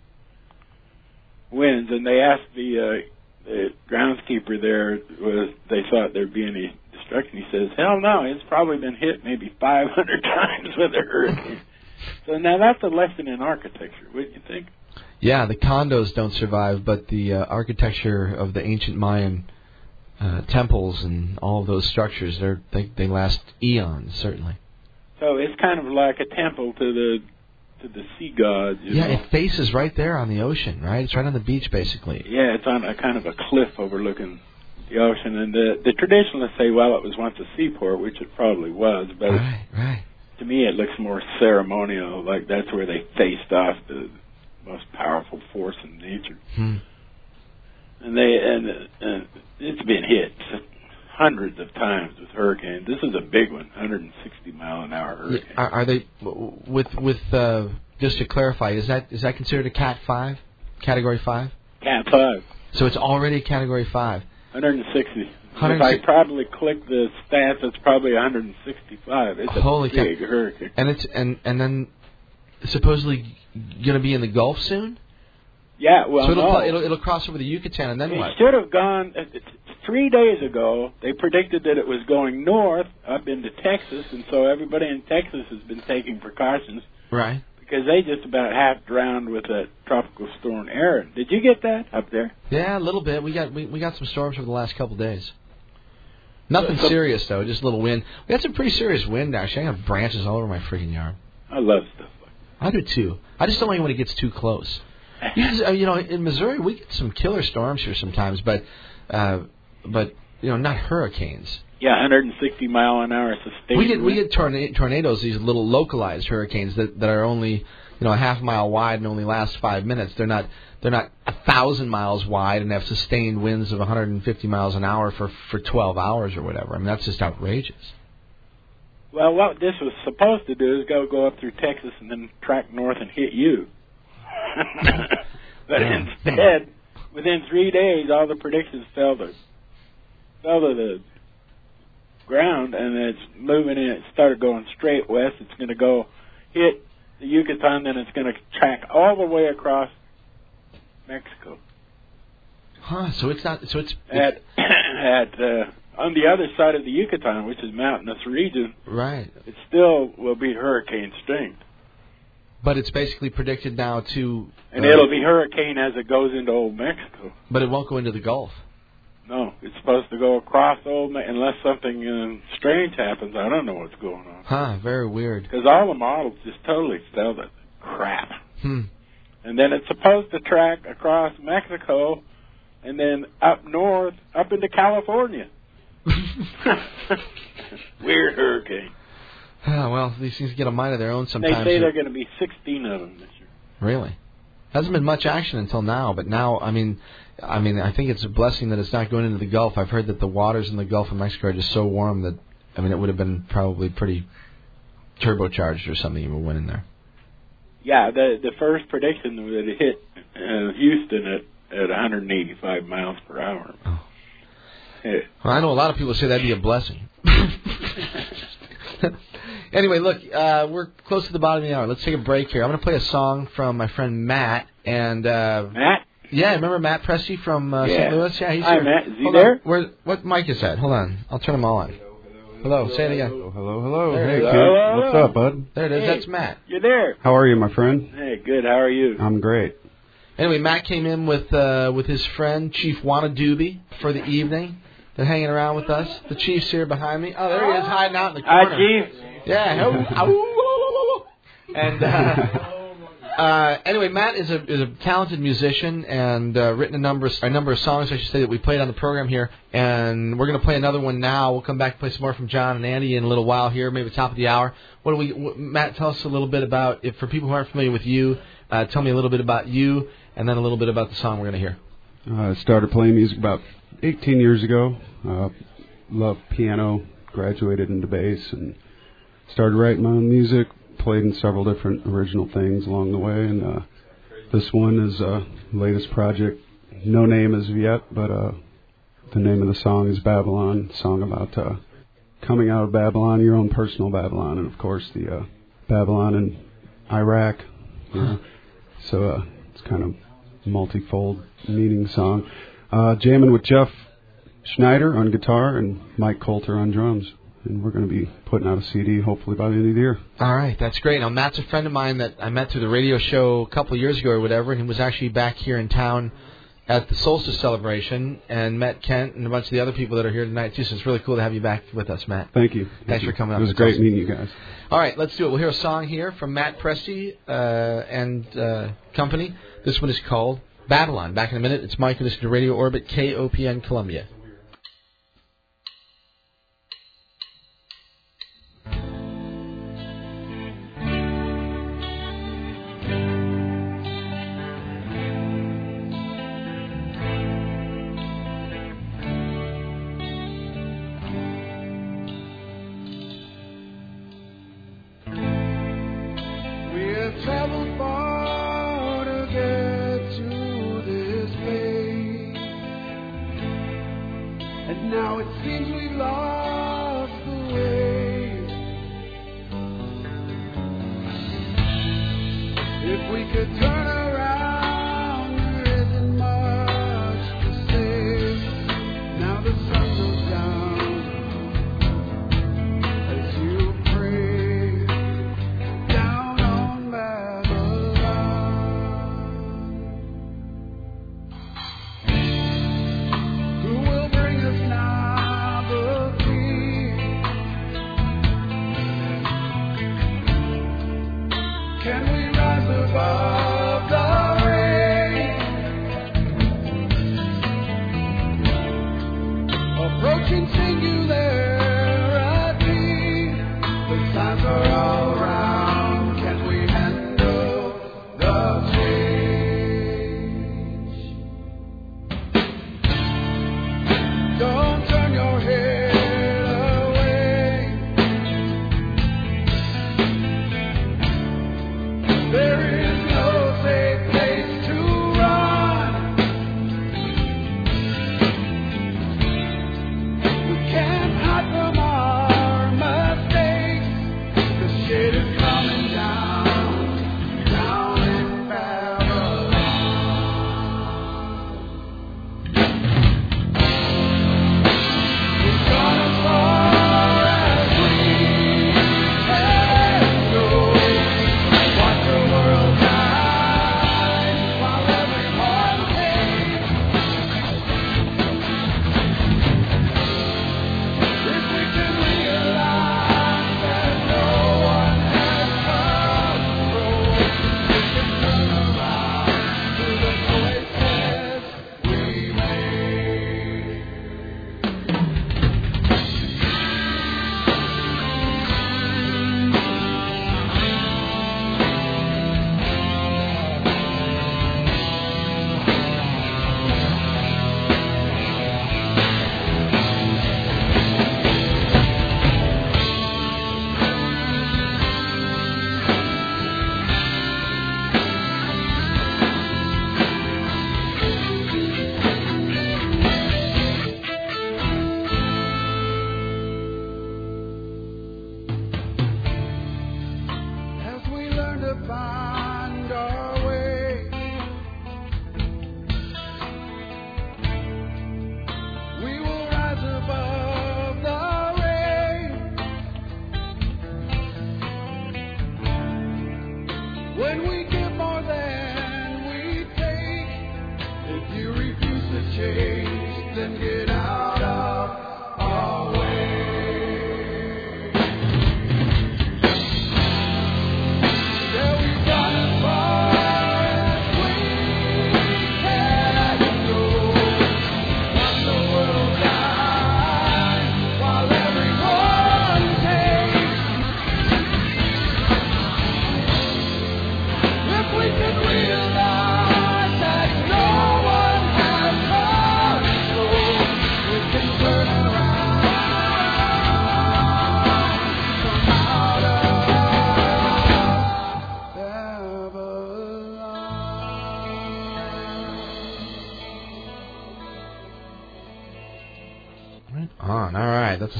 winds. And they asked the, uh, the groundskeeper there, was they thought there'd be any destruction. He says, hell no, it's probably been hit maybe five hundred times with a hurricane. So now that's a lesson in architecture, wouldn't you think? Yeah, the condos don't survive, but the uh, architecture of the ancient Mayan uh, temples and all of those structures, they're, they they last eons, certainly. So it's kind of like a temple to the to the sea gods. You Yeah, know? it faces right there on the ocean, right? It's right on the beach, basically. Yeah, it's on a kind of a cliff overlooking the ocean, and the the traditionalists say, well, it was once a seaport, which it probably was, but right, right. to me, it looks more ceremonial, like that's where they faced off the most powerful force in nature. Hmm. And they and, and it's been hit hundreds of times with hurricanes. This is a big one, one hundred sixty mile an hour hurricane. Are, are they with with uh, just to clarify? Is that is that considered a Cat five, Category five? Cat five. So it's already a Category five. one hundred sixty. one hundred If I sixty. probably click the stats, it's probably one hundred sixty-five. It's a Holy big cow. hurricane. And it's and and then supposedly going to be in the Gulf soon. Yeah, well, so it'll, no. it'll it'll cross over the Yucatan and then It what? should have gone uh, three days ago. They predicted that it was going north up into Texas, and so everybody in Texas has been taking precautions Right. because they just about half drowned with that tropical storm Aaron. Did you get that up there? Yeah, a little bit. We got we, we got some storms over the last couple of days. Nothing So- serious though, just a little wind. We had some pretty serious wind actually. I got branches all over my freaking yard. I love stuff like I do too. I just don't like it when it gets too close. You, just, uh, you know, in Missouri we get some killer storms here sometimes, but uh, but you know, not hurricanes. that. Yeah, one hundred sixty mile an hour sustained. We get we wind. get torna- tornadoes, these little localized hurricanes that, that are only you know a half mile wide and only last five minutes. They're not they're not a thousand miles wide and have sustained winds of one hundred fifty miles an hour for for twelve hours or whatever. I mean that's just outrageous. Well, what this was supposed to do is go go up through Texas and then track north and hit you. But Yeah. instead, within three days, all the predictions fell to fell to the ground, and it's moving in. It started going straight west. It's going to go hit the Yucatan, then it's going to track all the way across Mexico. Huh? So it's not. So it's At at uh, on the other side of the Yucatan, which is mountainous region, right. it still will be hurricane strength. But it's basically predicted now to. And uh, it'll be hurricane as it goes into Old Mexico. But it won't go into the Gulf. No, it's supposed to go across Old Mexico unless something uh, strange happens. I don't know what's going on. Huh? Very weird. Because all the models just totally fell to crap. Hmm. And then it's supposed to track across Mexico and then up north, up into California. Weird hurricane. Ah, well, these things get a mind of their own sometimes. They say there are going to be sixteen of them this year. Really? Hasn't been much action until now, but now, I mean, I mean, I think it's a blessing that it's not going into the Gulf. I've heard that the waters in the Gulf of Mexico are just so warm that, I mean, it would have been probably pretty turbocharged or something if it went in there. Yeah, the the first prediction that it hit uh, Houston at, at one hundred eighty-five miles per hour. Oh. Yeah. Well, I know a lot of people say that'd be a blessing. Anyway, look, uh, we're close to the bottom of the hour. Let's take a break here. I'm going to play a song from my friend Matt. And uh, Matt? Yeah, remember Matt Presti from uh, Yeah. Saint Louis? Yeah, he's Hi, here. Matt. Is he Hold there? On. Where, what mic is that? Hold on. I'll turn them all on. Hello, say it again. Hello, hello, hello. There it Hey, is. kid. Hello, What's hello. up, bud? There it is. Hey. That's Matt. You're there. How are you, my friend? Hey, good. How are you? I'm great. Anyway, Matt came in with uh, with his friend, Chief Wanadoobie, for the evening. They're hanging around with us. The Chief's here behind me. Oh, there he is, hiding out in the corner. Hi, Chief. Yeah. Oh, and uh, uh, anyway, Matt is a is a talented musician and uh, written a number of, a number of songs, I should say, that we played on the program here. And we're going to play another one now. We'll come back and play some more from John and Andy in a little while here, maybe top of the hour. What do we? What, Matt, tell us a little bit about, if for people who aren't familiar with you, uh, tell me a little bit about you, and then a little bit about the song we're going to hear. I uh, started playing music about eighteen years ago. Uh, loved piano, graduated into bass, and started writing my own music. Played in several different original things along the way, and uh, this one is uh, latest project. No name as of yet, but uh, the name of the song is Babylon. Song about uh, coming out of Babylon, your own personal Babylon, and of course the uh, Babylon in Iraq. You know? So uh, it's kind of multifold meaning song. Uh, jamming with Jeff Schneider on guitar and Mike Coulter on drums. And we're going to be putting out a C D hopefully by the end of the year. All right, that's great. Now, Matt's a friend of mine that I met through the radio show a couple of years ago or whatever, and he was actually back here in town at the Solstice celebration and met Kent and a bunch of the other people that are here tonight, too. So it's really cool to have you back with us, Matt. Thank you. Thanks Thank for you. coming up. It was That's great awesome. meeting you guys. All right, let's do it. We'll hear a song here from Matt Presti uh, and uh, company. This one is called Babylon. Back in a minute. It's Mike, and this is Radio Orbit, K O P N Columbia. Traveled far to get to this place, and now it seems we've lost the way. If we could turn around, there isn't much to say. Now the sun goes down as you pray down on who will bring us now the peace? Can we rise above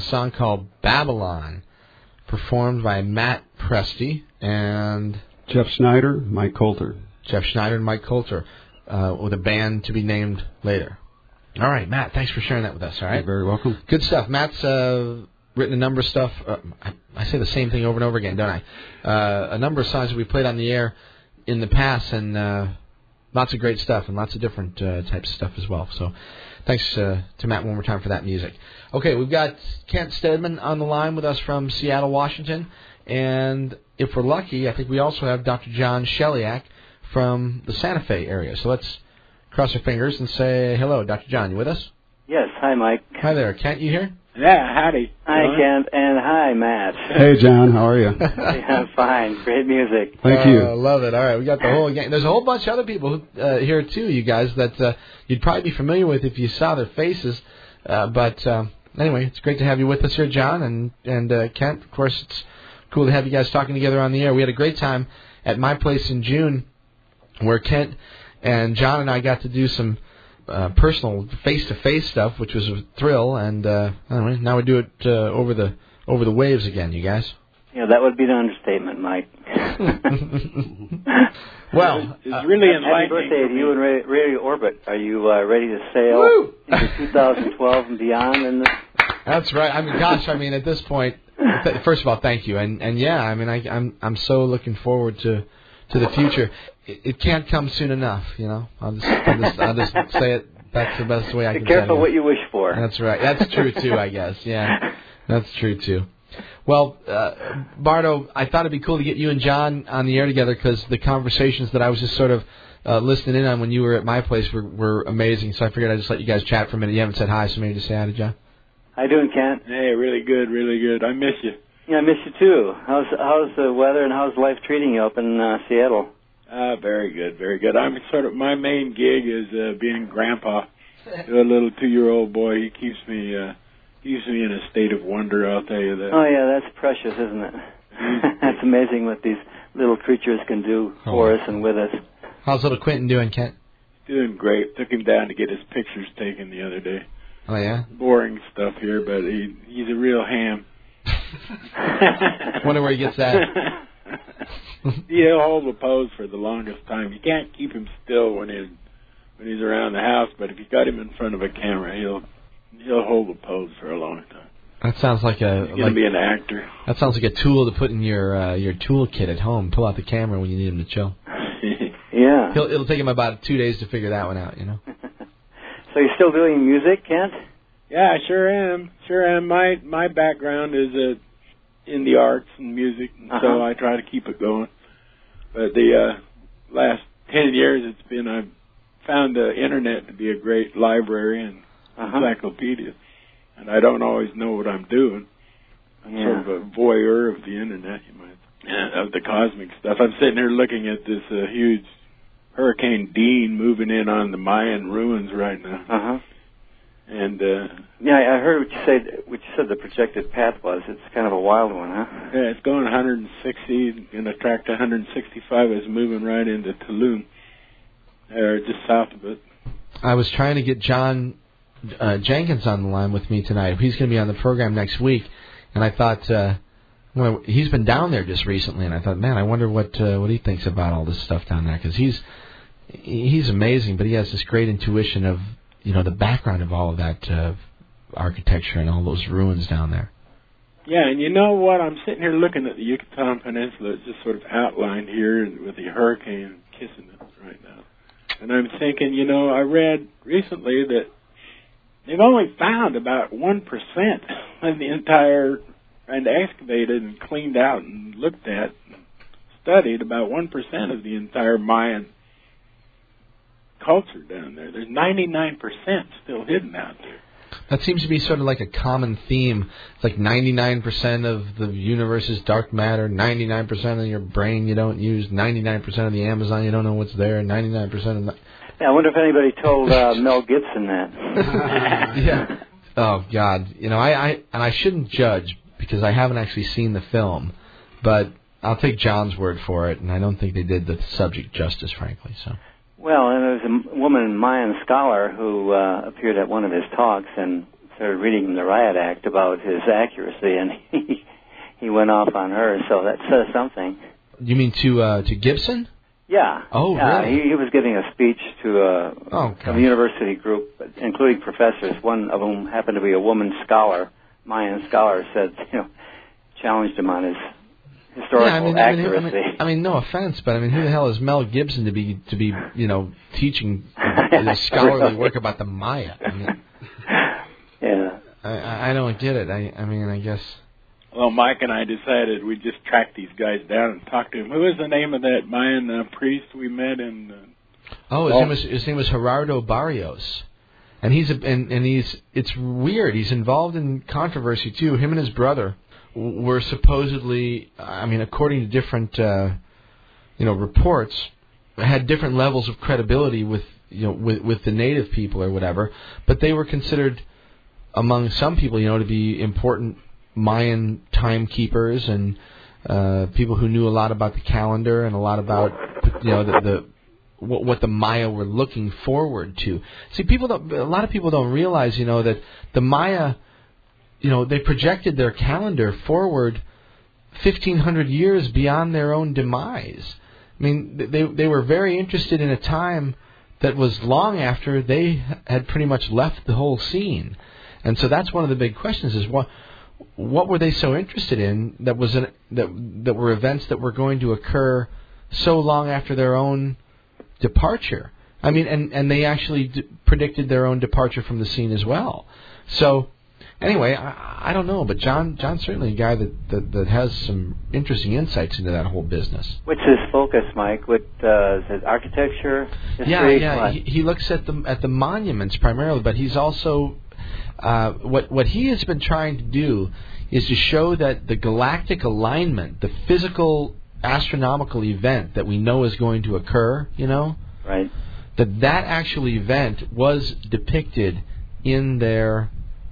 song called Babylon, performed by Matt Presti and Jeff Schneider, Mike Coulter. Jeff Schneider and Mike Coulter, uh, with a band to be named later. All right, Matt, thanks for sharing that with us, all right? You're very welcome. Good stuff. Matt's uh, written a number of stuff. Uh, I, I say the same thing over and over again, don't I? Uh, a number of songs that we played on the air in the past, and uh, lots of great stuff and lots of different uh, types of stuff as well. So thanks uh, to Matt one more time for that music. Okay, we've got Kent Stedman on the line with us from Seattle, Washington. And if we're lucky, I think we also have Doctor John Sheliak from the Santa Fe area. So let's cross our fingers and say hello. Doctor John, you with us? Yes. Hi, Mike. Hi there. Kent, you here? Yeah, howdy. Hi, John. Kent, and hi, Matt. Hey, John, how are you? Yeah, I'm fine. Great music. Thank you. Uh, love it. All right, we got the whole gang. There's a whole bunch of other people who, uh, here, too, you guys, that uh, you'd probably be familiar with if you saw their faces. Uh, but uh, anyway, it's great to have you with us here, John, and, and uh, Kent. Of course, it's cool to have you guys talking together on the air. We had a great time at my place in June where Kent and John and I got to do some uh, personal face-to-face stuff, which was a thrill. And uh, anyway, now we do it uh, over the over the waves again, you guys. Yeah, that would be the understatement, Mike. Well, it's uh, really happy enlightening. birthday to you and Ra- Radio Orbit. Are you uh, ready to sail into two thousand twelve and beyond? And that's right. I mean, gosh, I mean, at this point, th- first of all, thank you, and and yeah, I mean, I, I'm I'm so looking forward to to the future. It, it can't come soon enough, you know. I'll just I'll just, I'll just say it. That's the best way I Be can. Be careful tell you. what you wish for. That's right. That's true too, I guess. Yeah, that's true too. Well, uh, Bardo, I thought it'd be cool to get you and John on the air together because the conversations that I was just sort of uh, listening in on when you were at my place were, were amazing. So I figured I'd just let you guys chat for a minute. You haven't said hi, so maybe just say hi to John. How you doing, Kent? Hey, really good, really good. I miss you. Yeah, I miss you too. How's how's the weather and how's life treating you up in uh, Seattle? Ah, very good, very good. I'm sort of my main gig is uh, being grandpa to a little two-year-old boy. He keeps me uh, keeps me in a state of wonder. I'll tell you that. Oh yeah, that's precious, isn't it? That's amazing what these little creatures can do for oh. us and with us. How's little Quentin doing, Kent? Doing great. Took him down to get his pictures taken the other day. Oh yeah. Boring stuff here, but he he's a real ham. Wonder where he gets that. He'll hold the pose for the longest time. You can't keep him still when he's when he's around the house, but if you got him in front of a camera, he'll he'll hold the pose for a long time. That sounds like a He's gonna like, be an actor. That sounds like a tool to put in your uh, your toolkit at home. Pull out the camera when you need him to chill. Yeah. He'll, it'll take him about two days to figure that one out. You know. So you're still doing music, Kent? Yeah, I sure am. Sure am. My my background is uh, in the arts and music, and Uh-huh. so I try to keep it going. But the uh, last ten years, it's been I've found the internet to be a great library and Uh-huh. encyclopedia, and I don't always know what I'm doing. I'm Yeah. sort of a voyeur of the internet, you might, uh, of the cosmic stuff. I'm sitting here looking at this uh, huge Hurricane Dean moving in on the Mayan ruins right now. Uh-huh. And uh, Yeah, I heard what you said. What you said the projected path was. It's kind of a wild one, huh? yeah, it's going one hundred sixty, going to track to one hundred sixty-five. It's moving right into Tulum, or just south of it. I was trying to get John uh, Jenkins on the line with me tonight. He's going to be on the program next week, and I thought, uh, well, he's been down there just recently, and I thought, man, I wonder what uh, what he thinks about all this stuff down there, because he's he's amazing, but he has this great intuition of, you know, the background of all of that uh, architecture and all those ruins down there. Yeah, and you know what? I'm sitting here looking at the Yucatan Peninsula. It's just sort of outlined here with the hurricane kissing it right now. And I'm thinking, you know, I read recently that they've only found about one percent of the entire, and excavated and cleaned out and looked at and studied about one percent of the entire Mayan culture down there. There's ninety-nine percent still hidden out there. That seems to be sort of like a common theme. It's like ninety-nine percent of the universe is dark matter, ninety-nine percent of your brain you don't use, ninety-nine percent of the Amazon you don't know what's there, ninety-nine percent of... The... Yeah, I wonder if anybody told uh, Mel Gibson that. Yeah. Oh, God. You know, I, I and I shouldn't judge because I haven't actually seen the film, but I'll take John's word for it, and I don't think they did the subject justice, frankly, so... Well, and there was a woman, Mayan scholar, who uh, appeared at one of his talks and started reading the Riot Act about his accuracy, and he he went off on her. So that says something. You mean to uh, to Gibson? Yeah. Oh, yeah, really? He, he was giving a speech to a, oh, a university group, including professors. One of whom happened to be a woman scholar, Mayan scholar, said, you know, challenged him on his historical yeah, I mean, accuracy. I mean, I mean, I mean, no offense, but I mean, who the hell is Mel Gibson to be to be you know teaching the scholarly really? work about the Maya? I mean, yeah. I, I don't get it. I I mean, I guess. Well, Mike and I decided we'd just track these guys down and talk to them. Who was the name of that Mayan uh, priest we met in? Uh, oh, his, oh. Name was, his name was Gerardo Barrios, and he's a, and and he's it's weird. He's involved in controversy too. Him and his brother were supposedly, I mean, according to different uh, you know reports, had different levels of credibility with you know with with the native people or whatever, but they were considered among some people, you know, to be important Mayan timekeepers and uh, people who knew a lot about the calendar and a lot about you know the, the what, what the Maya were looking forward to. See, people don't, a lot of people don't realize, you know, that the Maya, you know, they projected their calendar forward fifteen hundred years beyond their own demise. I mean, they they were very interested in a time that was long after they had pretty much left the whole scene, and so that's one of the big questions: is what. What were they so interested in that was an, that that were events that were going to occur so long after their own departure? I mean, and, and they actually d- predicted their own departure from the scene as well. So, anyway, I, I don't know, but John John's certainly a guy that, that, that has some interesting insights into that whole business. What's his focus, Mike? What uh, is it, architecture, history? Yeah, yeah. He, he looks at the at the monuments primarily, but he's also Uh, what what he has been trying to do is to show that the galactic alignment, the physical astronomical event that we know is going to occur, you know, right? That that actual event was depicted in their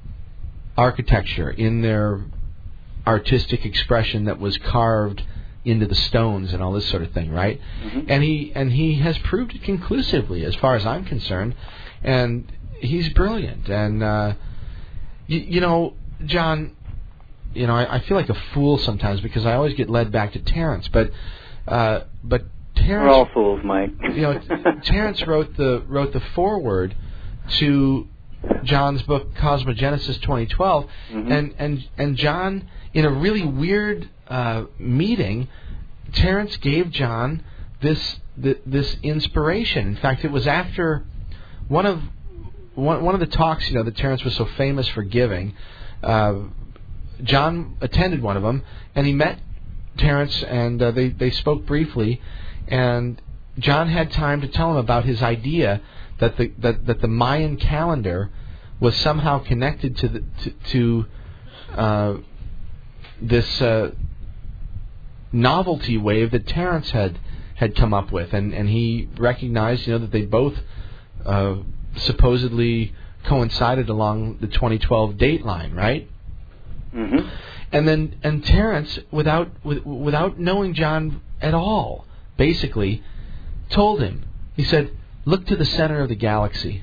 architecture, in their artistic expression that was carved into the stones and all this sort of thing, right? Mm-hmm. And he and he has proved it conclusively, as far as I'm concerned, and he's brilliant. And uh, You, you know, John, you know, I, I feel like a fool sometimes because I always get led back to Terence, but uh, but Terence. We're all fools, Mike. You know, Terence wrote the wrote the foreword to John's book Cosmogenesis twenty twelve, mm-hmm. and and and John, in a really weird uh, meeting, Terence gave John this th- this inspiration. In fact, it was after one of One, one of the talks, you know, that Terence was so famous for giving, uh, John attended one of them, and he met Terence, and uh, they, they spoke briefly, and John had time to tell him about his idea that the that, that the Mayan calendar was somehow connected to the, to, to uh, this uh, novelty wave that Terence had had come up with, and, and he recognized, you know, that they both uh, supposedly coincided along the twenty twelve date line, right? Mm-hmm. And then, and Terence, without with, without knowing John at all, basically told him. He said, "Look to the center of the galaxy."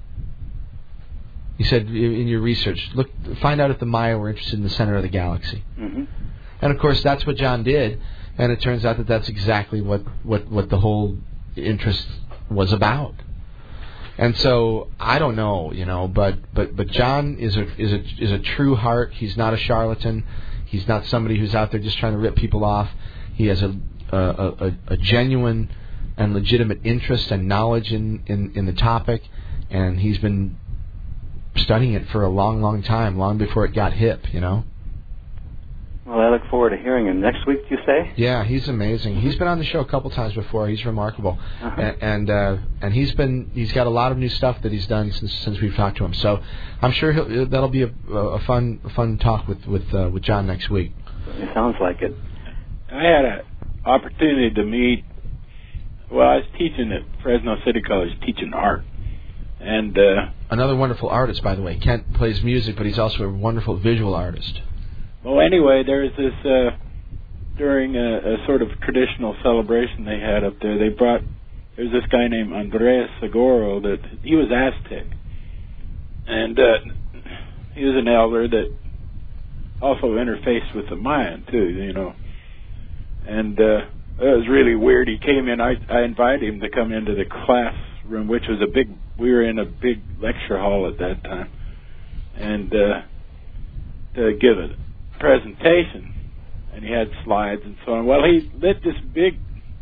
He said, "In your research, look, find out if the Maya were interested in the center of the galaxy." Mm-hmm. And of course, that's what John did, and it turns out that that's exactly what what, what the whole interest was about. And so I don't know, you know, but, but, but John is a is a is a true heart. He's not a charlatan. He's not somebody who's out there just trying to rip people off. He has a a, a, a genuine and legitimate interest and knowledge in, in, in the topic, and he's been studying it for a long, long time, long before it got hip, you know. Well, I look forward to hearing him next week. You say? Yeah, he's amazing. He's been on the show a couple times before. He's remarkable, uh-huh. and and, uh, and he's been he's got a lot of new stuff that he's done since since we've talked to him. So I'm sure he'll, that'll be a, a fun a fun talk with with uh, with John next week. It sounds like it. I had an opportunity to meet. Well, I was teaching at Fresno City College, teaching art, and uh, another wonderful artist, by the way. Kent plays music, but he's also a wonderful visual artist. Well, anyway, there's this, uh, during a, a sort of traditional celebration they had up there, they brought, there's this guy named Andres Seguro, that he was Aztec. And uh, he was an elder that also interfaced with the Mayan too, you know. And uh, it was really weird. He came in. I I invited him to come into the classroom, which was a big. We were in a big lecture hall at that time, and uh, to give a presentation. And he had slides and so on. Well, he lit this big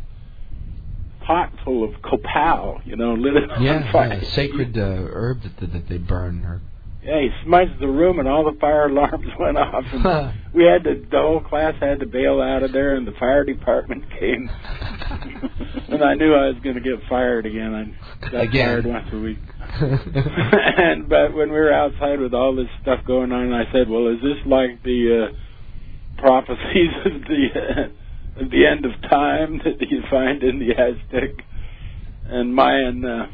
pot full of copal, you know, lit it yeah, on fire. Yeah, sacred uh, herb that, that they burn. Or... Yeah, he smudged the room, and all the fire alarms went off. And we had to, the whole class had to bail out of there, and the fire department came. And I knew I was going to get fired again. I got again. fired once a week. and but when we were outside with all this stuff going on, I said, "Well, is this like the uh, prophecies of the uh, of the end of time that you find in the Aztec and Mayan uh,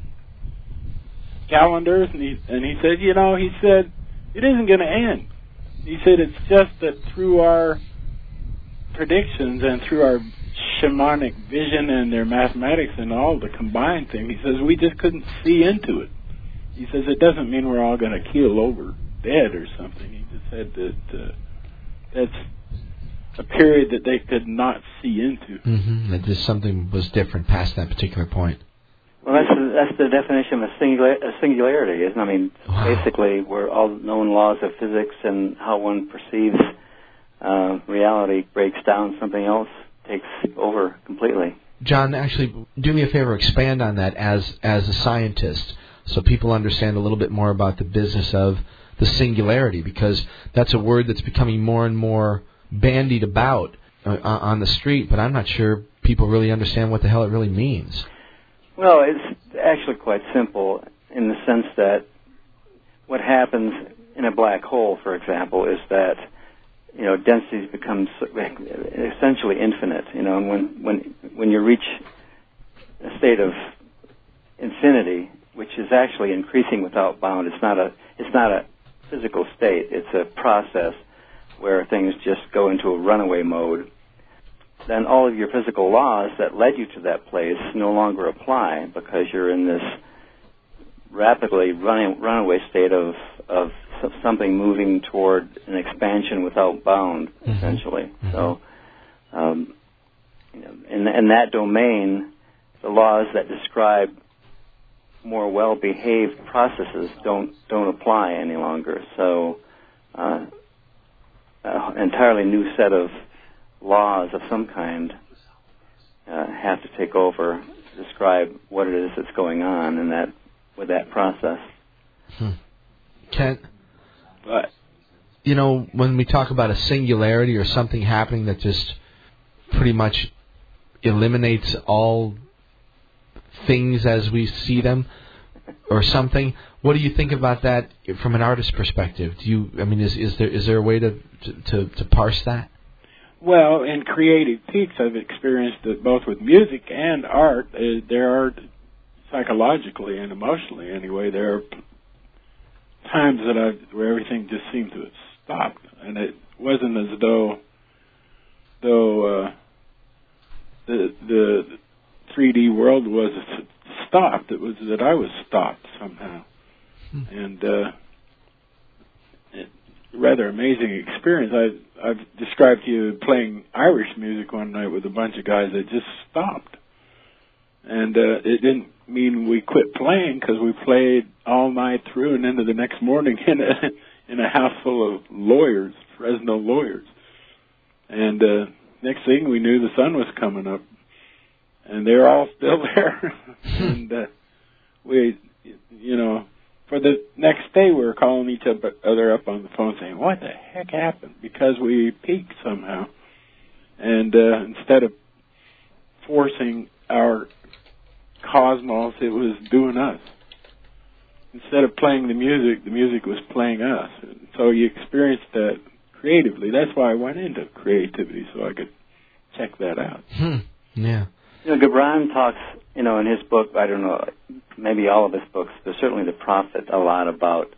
calendars?" And he and he said, "You know," he said, "it isn't going to end." He said, "It's just that through our predictions and through our shamanic vision and their mathematics and all the combined thing," he says, "we just couldn't see into it." He says, "It doesn't mean we're all going to keel over dead or something." He just said that uh, that's a period that they could not see into. Mm-hmm. That just something was different past that particular point. Well, that's the, that's the definition of a, singular, a singularity, isn't it? I mean, wow. basically, where all known laws of physics and how one perceives uh, reality breaks down, something else takes over completely. John, actually, do me a favor, expand on that as as a scientist, so people understand a little bit more about the business of the singularity, because that's a word that's becoming more and more bandied about uh, on the street, but I'm not sure people really understand what the hell it really means. Well, it's actually quite simple in the sense that what happens in a black hole, for example, is that, you know, densities become essentially infinite, you know, and when, when, when you reach a state of infinity, which is actually increasing without bound, it's not a, it's not a physical state, it's a process where things just go into a runaway mode, then all of your physical laws that led you to that place no longer apply, because you're in this rapidly running, runaway state of, of something moving toward an expansion without bound, mm-hmm. essentially. Mm-hmm. So, um, you know, in, in that domain, the laws that describe more well-behaved processes don't don't apply any longer. So, uh, an entirely new set of laws of some kind uh, have to take over to describe what it is that's going on in that with that process. Hmm. Kent, but you know, when we talk about a singularity or something happening that just pretty much eliminates all things as we see them, or something, what do you think about that from an artist's perspective? Do you, I mean, is is there is there a way to to, to parse that? Well, in creative peaks, I've experienced it both with music and art. Uh, there are, psychologically and emotionally anyway, there are times that I where everything just seemed to have stopped, and it wasn't as though though uh, the the three D world was stopped. It was that I was stopped somehow, hmm. and uh, it, rather amazing experience. I I've described to you playing Irish music one night with a bunch of guys that just stopped, and uh, it didn't mean we quit playing, because we played all night through and into the next morning in a in a house full of lawyers, Fresno lawyers, and uh, next thing we knew, the sun was coming up. And they're all still there. and uh, we, you know, for the next day we were calling each other up on the phone saying, what the heck happened? Because we peaked somehow. And uh, instead of forcing our cosmos, it was doing us. Instead of playing the music, the music was playing us. And so you experienced that creatively. That's why I went into creativity, so I could check that out. Hmm. Yeah. You know, Gibran talks, you know, in his book, I don't know, maybe all of his books, but certainly The Prophet, a lot about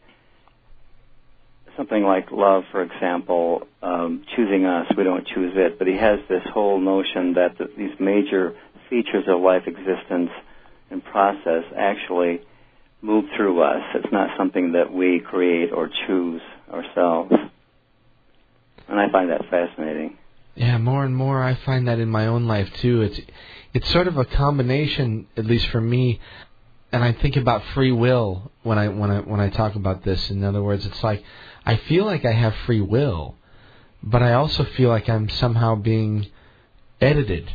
something like love, for example, um, choosing us, we don't choose it. But he has this whole notion that the, these major features of life existence and process actually move through us. It's not something that we create or choose ourselves. And I find that fascinating. Yeah, more and more I find that in my own life too. It's it's sort of a combination, at least for me, and I think about free will when I when I when I talk about this. In other words, it's like I feel like I have free will, but I also feel like I'm somehow being edited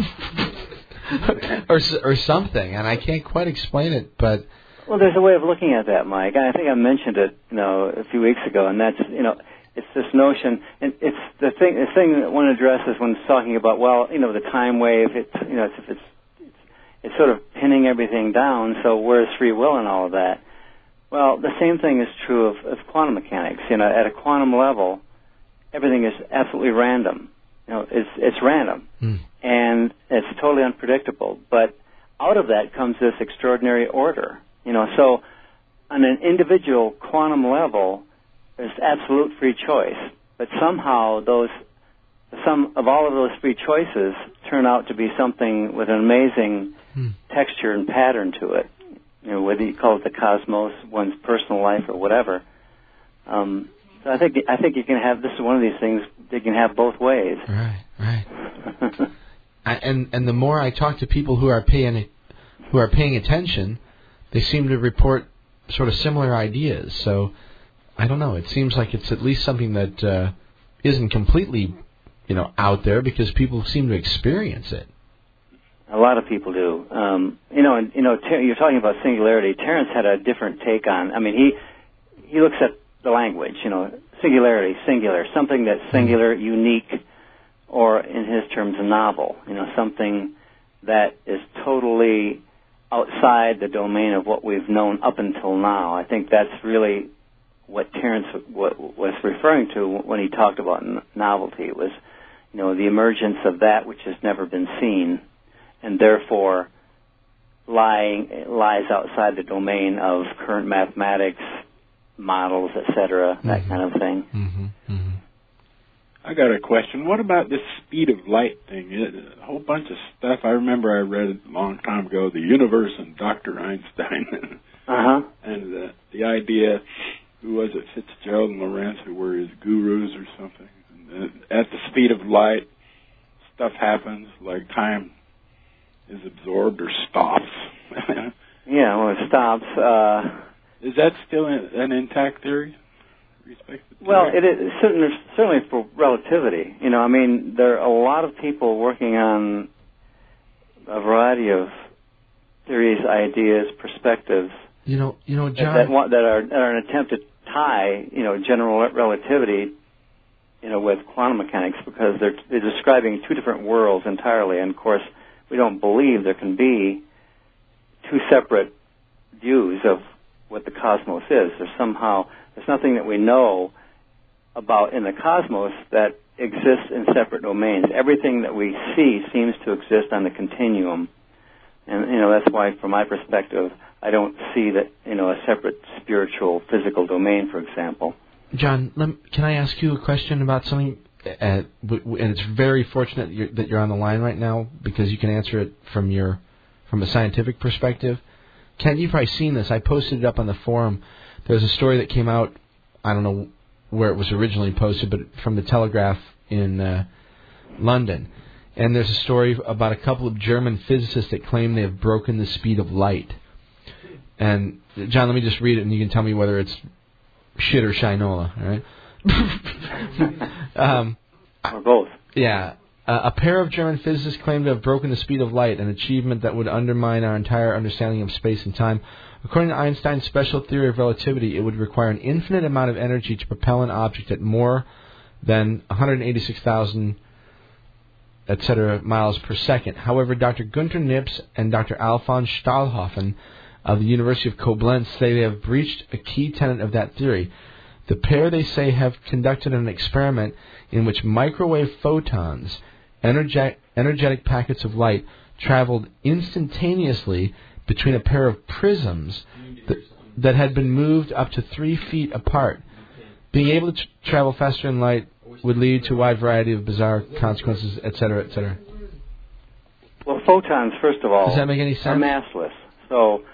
or or something, and I can't quite explain it, but well, there's a way of looking at that, Mike. I think I mentioned it, you know, a few weeks ago, and that's, you know, it's this notion, and it's the thing. The thing that one addresses when it's talking about, well, you know, the time wave. It's, you know, it's it's it's, it's sort of pinning everything down. So where's free will and all of that? Well, the same thing is true of, of quantum mechanics. You know, at a quantum level, everything is absolutely random. You know, it's it's random, mm. and it's totally unpredictable. But out of that comes this extraordinary order. You know, so on an individual quantum level, there's absolute free choice, but somehow those, some of all of those free choices turn out to be something with an amazing hmm. texture and pattern to it. You know, whether you call it the cosmos, one's personal life, or whatever. Um, so I think I think you can have, this is one of these things that you can have both ways. Right, right. I, and and the more I talk to people who are paying who are paying attention, they seem to report sort of similar ideas. So I don't know. It seems like it's at least something that uh, isn't completely, you know, out there, because people seem to experience it. A lot of people do. Um, you know, and you know, ter- you're talking about singularity. Terence had a different take on. I mean, he he looks at the language. You know, singularity, singular, something that's singular, unique, or in his terms, novel. You know, something that is totally outside the domain of what we've known up until now. I think that's really what Terence was referring to when he talked about novelty. It was, you know, the emergence of that which has never been seen, and therefore lying lies outside the domain of current mathematics, models, et cetera, that mm-hmm. kind of thing. Mm-hmm. Mm-hmm. I got a question. What about this speed of light thing? It, a whole bunch of stuff. I remember I read it a long time ago, The Universe and Doctor Einstein. uh-huh. And uh, the idea, who was it, Fitzgerald and Lorentz, who were his gurus or something. And, uh, at the speed of light, stuff happens, like time is absorbed or stops. Yeah, well, it stops. Uh, is that still an intact theory? Well, it is certainly, certainly for relativity. You know, I mean, there are a lot of people working on a variety of theories, ideas, perspectives. You know, you know, John, that, that, that are that are an attempt to tie, you know, general relativity, you know, with quantum mechanics, because they're they're describing two different worlds entirely. And of course, we don't believe there can be two separate views of what the cosmos is. There's somehow There's nothing that we know about in the cosmos that exists in separate domains. Everything that we see seems to exist on the continuum. And, you know, that's why, from my perspective, I don't see that, you know, a separate spiritual, physical domain, for example. John, let me, can I ask you a question about something? Uh, and it's very fortunate that you're, that you're on the line right now, because you can answer it from your from a scientific perspective. Ken, you've probably seen this. I posted it up on the forum. There's a story that came out, I don't know where it was originally posted, but from the Telegraph in uh, London. And there's a story about a couple of German physicists that claim they have broken the speed of light. And, John, let me just read it, and you can tell me whether it's shit or shinola, all right? um, or both. Yeah. Uh, a pair of German physicists claim to have broken the speed of light, an achievement that would undermine our entire understanding of space and time. According to Einstein's special theory of relativity, it would require an infinite amount of energy to propel an object at more than one hundred eighty-six thousand, et cetera, miles per second. However, Doctor Gunter Nips and Doctor Alfons Stahlhofen of the University of Koblenz say they have breached a key tenet of that theory. The pair, they say, have conducted an experiment in which microwave photons, energetic, energetic packets of light, traveled instantaneously between a pair of prisms that, that had been moved up to three feet apart. Being able to t- travel faster than light would lead to a wide variety of bizarre consequences, et cetera, et cetera. Well, photons, first of all, Does that make any sense? are massless. So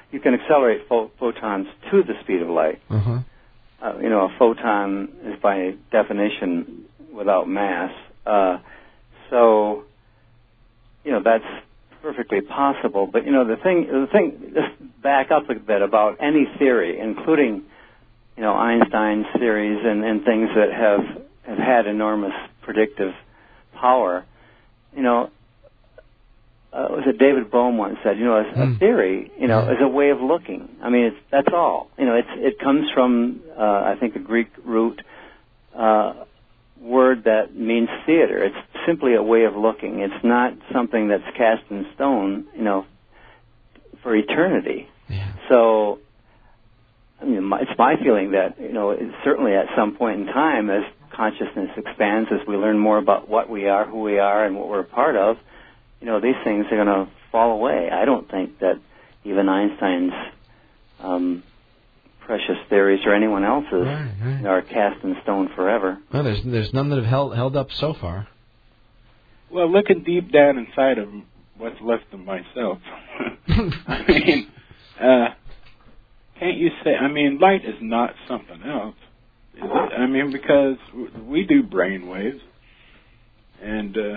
you can accelerate pho- photons to the speed of light. Uh-huh. Uh, you know, a photon is by definition without mass. Uh, so, you know, that's perfectly possible. But, you know, the thing, the thing, just back up a bit about any theory, including, you know, Einstein's theories and, and things that have, have had enormous predictive power. You know, uh, was it David Bohm once said, you know, a, a theory, you know, is a way of looking. I mean, it's, that's all. You know, it's, it comes from, uh, I think, a Greek root uh, word that means theater. It's simply a way of looking. It's not something that's cast in stone, you know, for eternity. Yeah. So, I mean, my, it's my feeling that, you know, it's certainly at some point in time, as consciousness expands, as we learn more about what we are, who we are, and what we're a part of, you know, these things are going to fall away. I don't think that even Einstein's um, precious theories or anyone else's right, right. are cast in stone forever. Well, there's there's none that have held held up so far. Well, looking deep down inside of what's left of myself, I mean, uh, can't you say? I mean, light is not something else, is it? I mean, because we do brain waves, and uh,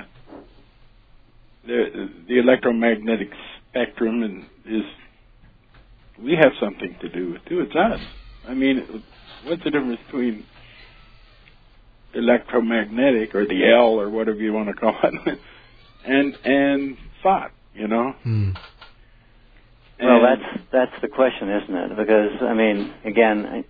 the the electromagnetic spectrum and is we have something to do with too. It's us. I mean, what's the difference between electromagnetic or the L or whatever you want to call it, and and thought? You know. Hmm. Well, that's that's the question, isn't it? Because I mean, again, I,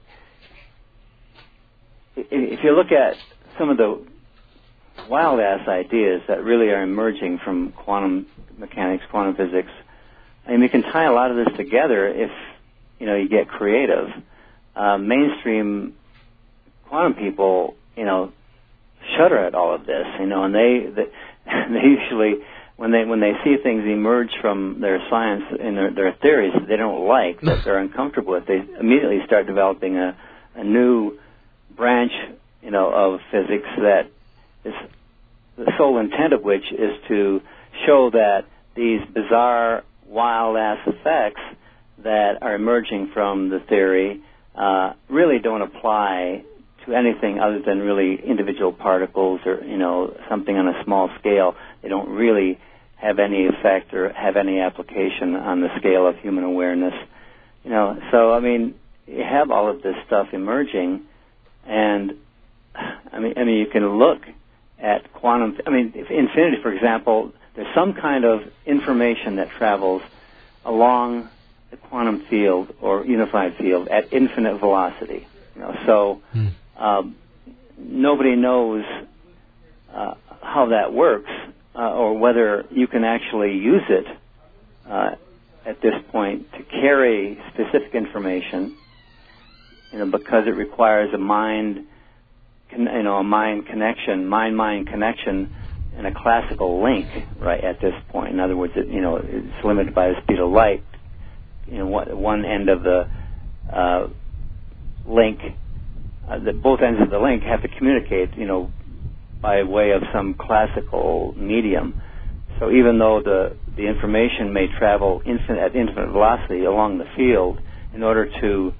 if you look at some of the wild ass ideas that really are emerging from quantum mechanics, quantum physics, I mean, we can tie a lot of this together if, you know, you get creative. Uh, mainstream quantum people, you know, shudder at all of this, you know, and they they, they usually, when they when they see things emerge from their science and their, their theories that they don't like, that they're uncomfortable with, they immediately start developing a, a new branch, you know, of physics that is the sole intent of which is to show that these bizarre, wild-ass effects that are emerging from the theory uh, really don't apply to anything other than really individual particles or, you know, something on a small scale. They don't really have any effect or have any application on the scale of human awareness. You know, so, I mean, you have all of this stuff emerging, and, I mean, I mean, you can look at quantum, I mean, if infinity, for example, there's some kind of information that travels along the quantum field or unified field at infinite velocity. You know, so hmm. um, nobody knows uh, how that works uh, or whether you can actually use it uh, at this point to carry specific information. You know, because it requires a mind, you know, a mind connection, mind-mind connection, and a classical link, right, at this point. In other words, it, you know, it's limited by the speed of light. You know, what, one end of the uh, link, uh, the, both ends of the link have to communicate, you know, by way of some classical medium. So even though the, the information may travel infinite, at infinite velocity along the field, in order to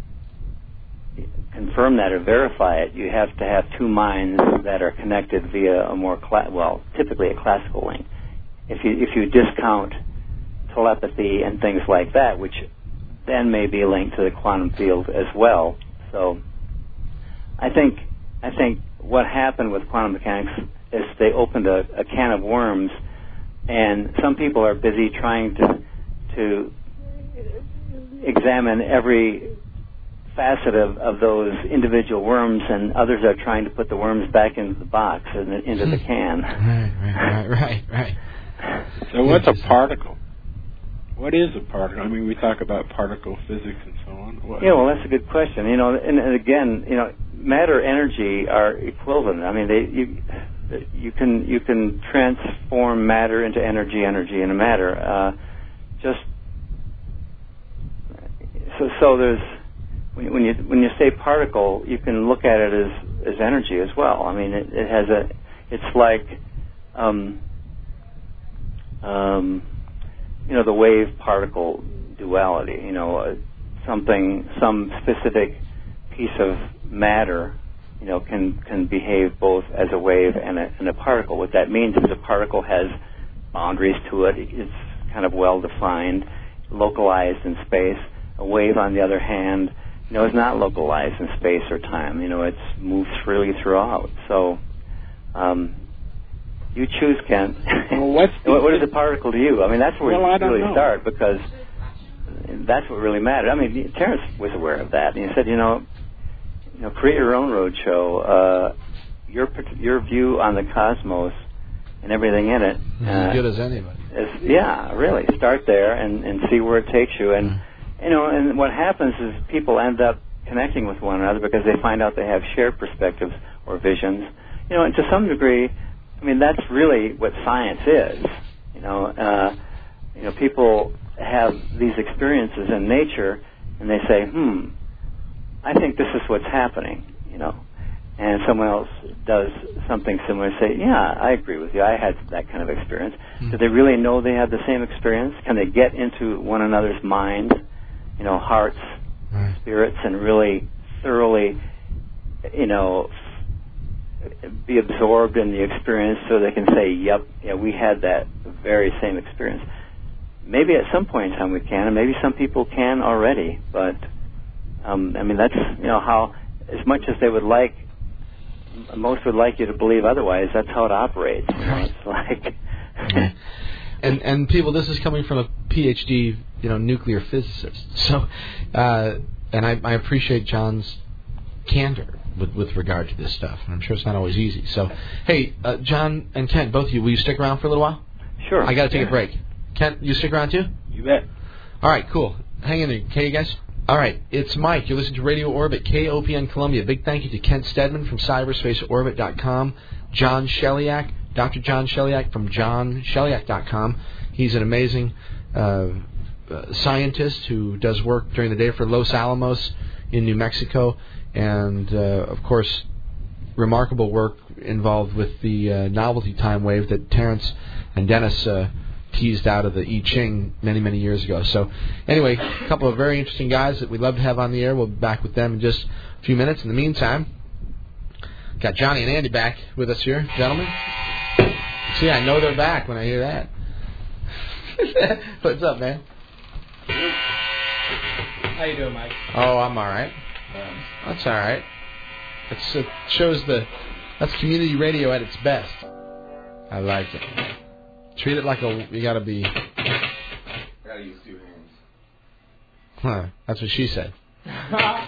confirm that or verify it, you have to have two minds that are connected via a more cla- well, typically a classical link. If you if you discount telepathy and things like that, which then may be linked to the quantum field as well. So, I think I think what happened with quantum mechanics is they opened a, a can of worms, and some people are busy trying to to examine every facet of, of those individual worms, and others are trying to put the worms back into the box and into the can. Right, right, right, right. So what's a particle? What is a particle? I mean, we talk about particle physics and so on. What? Yeah, well, that's a good question. You know, and, and again, you know, matter, energy are equivalent. I mean, they you you can you can transform matter into energy, energy into matter. Uh, just so so there's. When you when you say particle, you can look at it as, as energy as well. I mean, it, it has a, it's like, um, um, you know, the wave particle duality. You know, uh, something, some specific piece of matter, you know, can can behave both as a wave and a, and a particle. What that means is a particle has boundaries to it. It's kind of well defined, localized in space. A wave, on the other hand, you know, is not localized in space or time. You know, it's moves freely throughout. So, um, you choose, Kent. Well, what's the, what, what is a particle to you? I mean, that's where well, you I don't really know. start, because that's what really mattered. I mean, Terrence was aware of that, and he said, you know, you know, create your own roadshow. Uh, your your view on the cosmos and everything in it. As uh, good as anybody. Is, yeah, really. Start there and, and see where it takes you. And you know, and what happens is people end up connecting with one another because they find out they have shared perspectives or visions. You know, and to some degree, I mean, that's really what science is. You know, uh, you know, people have these experiences in nature, and they say, "Hmm, I think this is what's happening." You know, and someone else does something similar and say, "Yeah, I agree with you. I had that kind of experience." Mm-hmm. Do they really know they have the same experience? Can they get into one another's minds, you know, hearts, right. spirits, and really thoroughly, you know, be absorbed in the experience so they can say, "Yep, yeah, we had that very same experience." Maybe at some point in time we can, and maybe some people can already. But um, I mean, that's, you know, how, as much as they would like, most would like you to believe otherwise. That's how it operates. You know, it's like. and and people, this is coming from a P H D, you know, nuclear physicist. So, uh, and I, I appreciate John's candor with with regard to this stuff. I'm sure it's not always easy. So, hey, uh, John and Kent, both of you, will you stick around for a little while? Sure. I got to take yeah. a break. Kent, you stick around too? You bet. All right, cool. Hang in there, okay, you guys? All right, it's Mike. You're listening to Radio Orbit, K O P N Columbia. Big thank you to Kent Stedman from cyberspace orbit dot com, John Sheliak, Doctor John Sheliak from john sheliak dot com. He's an amazing uh, uh, scientist who does work during the day for Los Alamos in New Mexico, and, uh, of course, remarkable work involved with the uh, novelty time wave that Terrence and Dennis uh, teased out of the I Ching many, many years ago. So, anyway, a couple of very interesting guys that we'd love to have on the air. We'll be back with them in just a few minutes. In the meantime, got Johnny and Andy back with us here, gentlemen. See, I know they're back when I hear that. What's up, man? How you doing, Mike? Oh, I'm all right. Um, that's all right. It's, it shows the that's community radio at its best. I like it. Treat it like a you gotta be. Gotta use two hands. Huh? That's what she said. uh,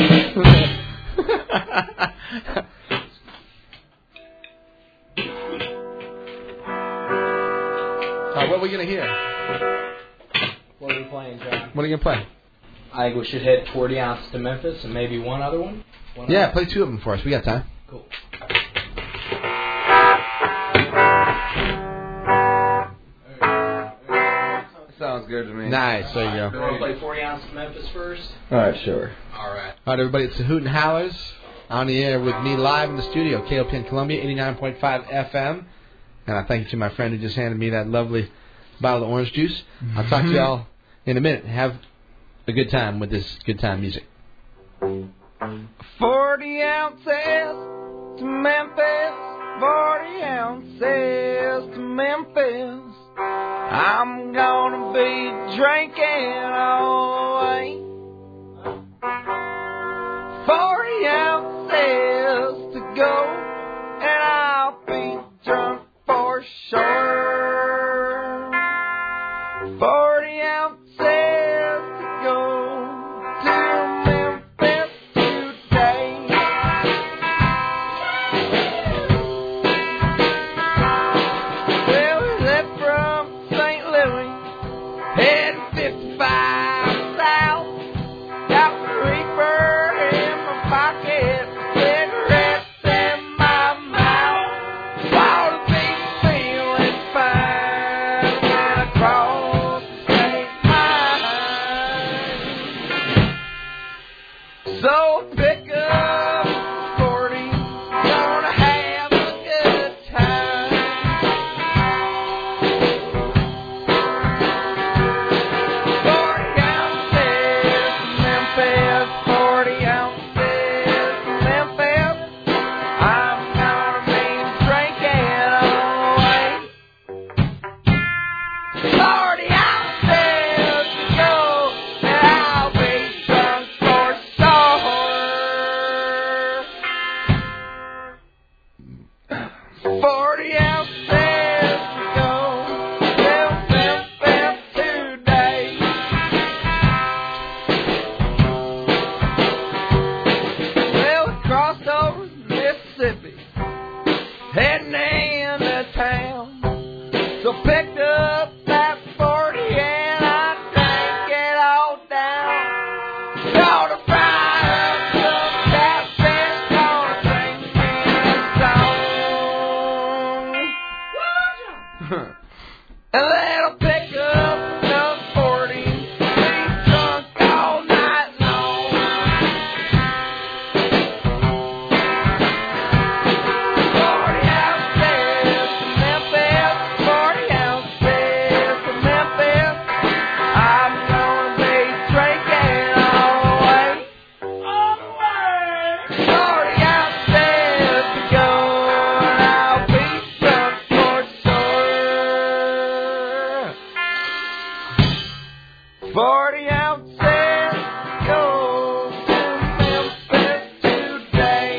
what are we gonna hear? What are we playing, John? What are you gonna play? I think we should hit forty ounces to Memphis and maybe one other one. One yeah, other? play two of them for us. We got time. Cool. Sounds good to me. Nice. There you go. You want to play forty ounces to Memphis first? All right, sure. All right. All right, everybody. It's the Hoot and Howlers on the air with me live in the studio, K O P N Columbia, eighty-nine point five F M. And I thank you to my friend who just handed me that lovely bottle of orange juice. I'll talk to y'all in a minute. Have a good time with this good time music. Forty ounces to Memphis, forty ounces to Memphis. I'm gonna be drinking all the way. Forty ounces to go, and I'll be drunk for sure. Forty ounces to go to Memphis today. Well, we left from Saint Louis, heading fifty-five Forty ounces to go. Fill, fill, fill today. Well, we crossed over Mississippi, heading into town. So picked up that forty and I drank it all down. Gonna fry up some catfish, gonna drink me a song. And then I'll pick up another forty, be drunk all night long. Forty ounces to Memphis, forty ounces to Memphis. I'm gonna be drinking all the way. All the way. Forty ounces to go, and I'll be drunk for sure. Forty ounces to go to Memphis today.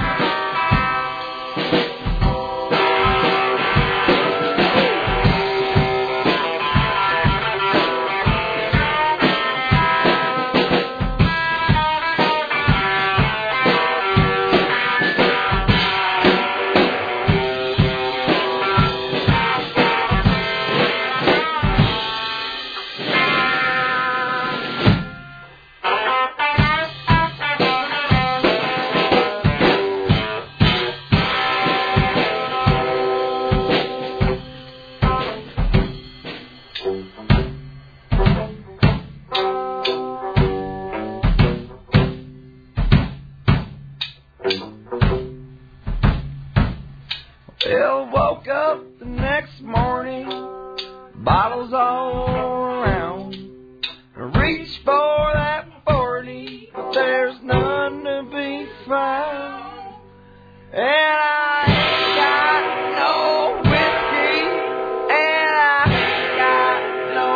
Bill woke up the next morning, bottles all around. Reached for that forty, but there's none to be found. And I ain't got no whiskey, and I ain't got no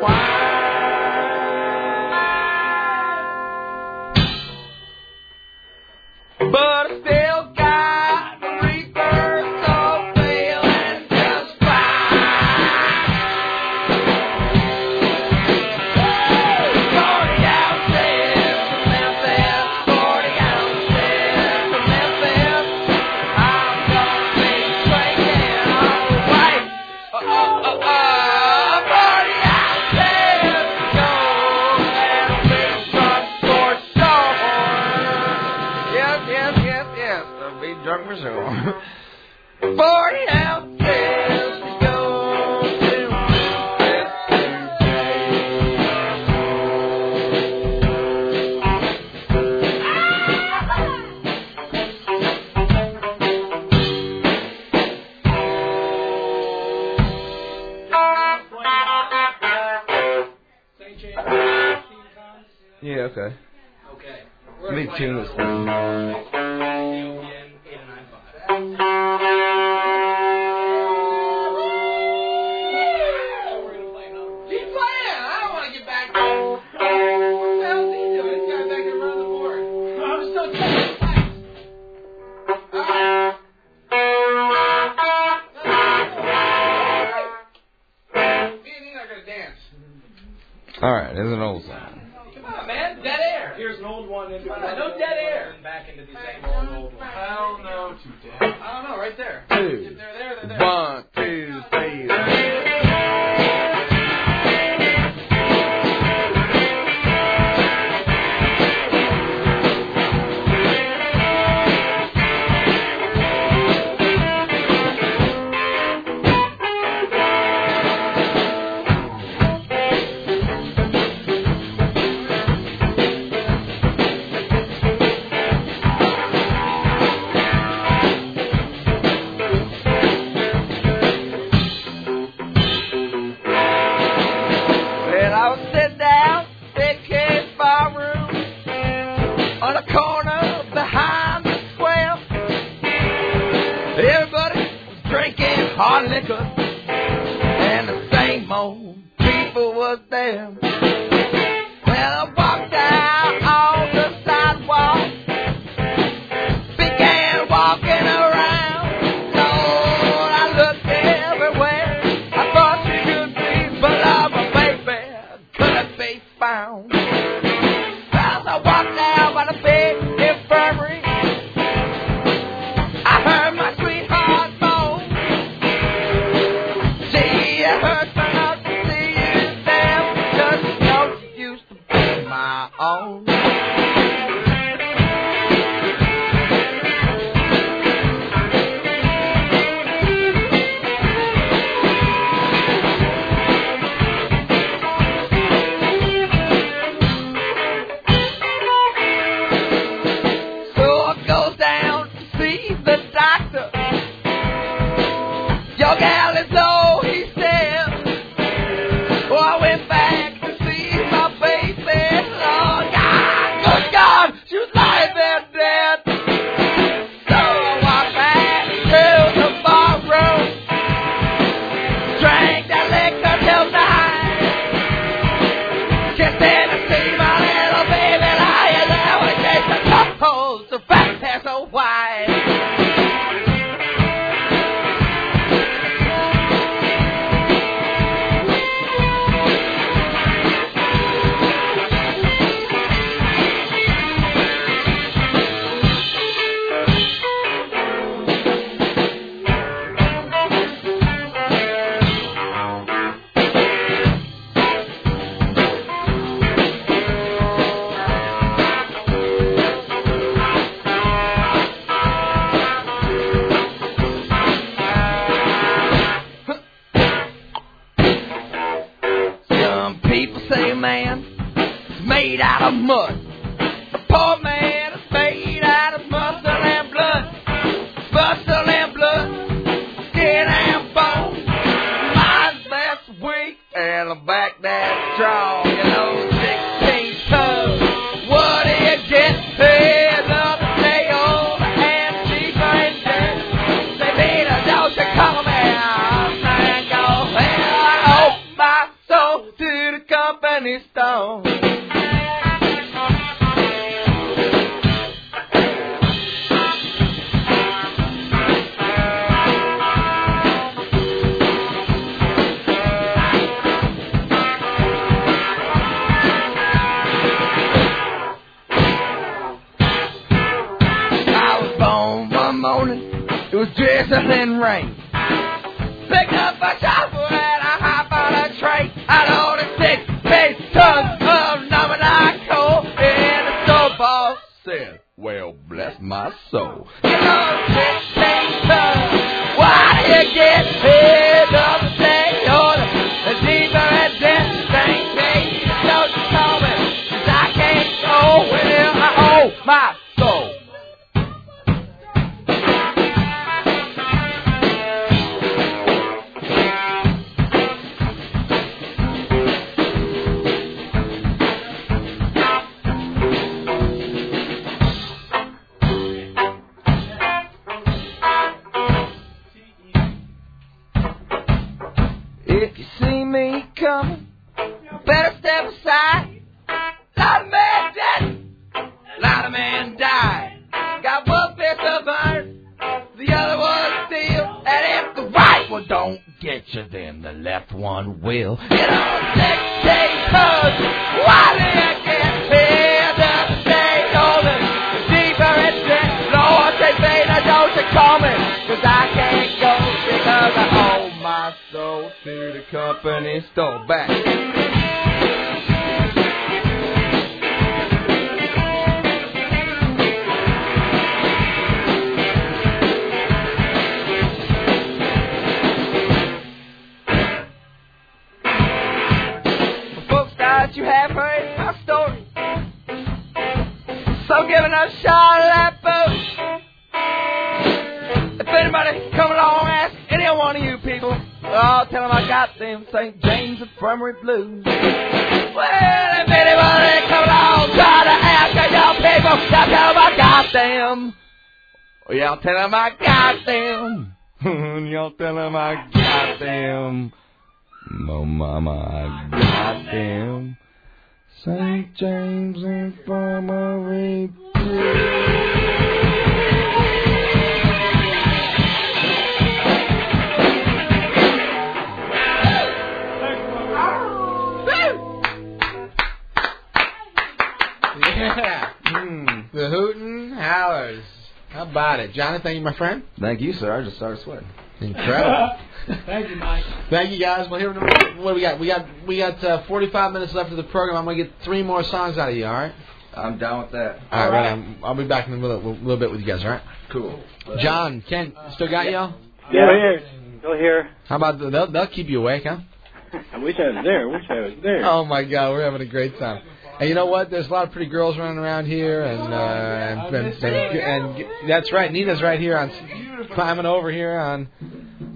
wine. But I still got the reaper, so feeling just fine. Forty ounces to Memphis, forty ounces to Memphis. I'm gonna be drinking all the way. Oh, oh, oh, oh. Forty ounces to go, and I'll be drunk for sure. Yes, yes, yes, yes. I'll be drunk for sure. Forty ounces to go to Memphis Yeah, okay. Okay. Let me tune this thing. Keep playing! I don't want to get back there. What the hell is he doing? This guy's back there running the board. I'm still checking the pipes. Me and Enoch are going to dance. Alright, there's an old song. Come on, man. Dead air. Here's an old one. Into Uh, no dead air. Back into the same old, old one. Hell no to death. I don't know. Right there. Two. If they're there, they're there. One, two, three. Well, I was sitting down, big kid bar room, on a corner behind the square. Everybody was drinking hard liquor, and the same old people was there. Well, I walked out on the sidewalk, began walking around. Lord, Your gal is low, he said. Oh, I went back to see my baby. Oh, God, good God, she was lying there dead. So I walked back to the bar room, drank that liquor till night. Kissed in to see my little baby lying there with Jason Couples, the fat hair so wide. Man is made out of mud. A poor man is made out of muscle and blood. Muscle and blood, skin and bone. Mine's that's weak and the back that's strong. You know, sixteen tons. What do you get? Hey, another day old and deeper in debt. Say, Peter, don't you call me? Man, go hell. I owe my soul to the company stone. I was born one morning, it was drizzling rain. Picked up a shovel and I hop on a train. I loaded six big tons of Nominal coal. And the store boss said, well, bless my soul. You know, sixteen tons. Why do you get paid up the same order? The deeper and death thing, baby, don't you call me, 'cause I can't go where I owe my soul. If you see me coming, better step aside. Lot of men dead, lot of men died. Got one fist of iron, the other one steel. And if the right one don't get you, then the left one will. You know, sixteen tons. Why do you get paid up to stay golden? The deeper it's dead, Lord, say, Vader, don't you call me, 'cause I can't go because I owe my soul to the company store. Back. Folks, that you have heard my story, so giving a shot at that boat. If anybody come along, ask any one of you people, I'll tell them I got them Saint James Infirmary blues. Well, if anybody come along, try to ask y'all people, I'll tell them I got them. Oh, y'all tell them I got them. Y'all tell them I got them. Oh, mama, I got them. Saint James Infirmary blues. Yeah. Mm, the Hootin' Howlers. How about it? Jonathan, thank you, my friend. Thank you, sir. I just started sweating. Incredible. Thank you, Mike. Thank you, guys. Well, here, what do we got? We got we got uh, forty-five minutes left of the program. I'm going to get three more songs out of you, all right? I'm down with that. All, all right, right. I'm, I'll be back in a little, little bit with you guys, all right? Cool. John, Ken, still got y'all? Yeah, here. Still here. How about, the, they'll, they'll keep you awake, huh? I wish I was there. I wish I was there. Oh, my God. We're having a great time. And you know what? There's a lot of pretty girls running around here, and uh, and, and, and, and that's right. Nina's right here on climbing over here on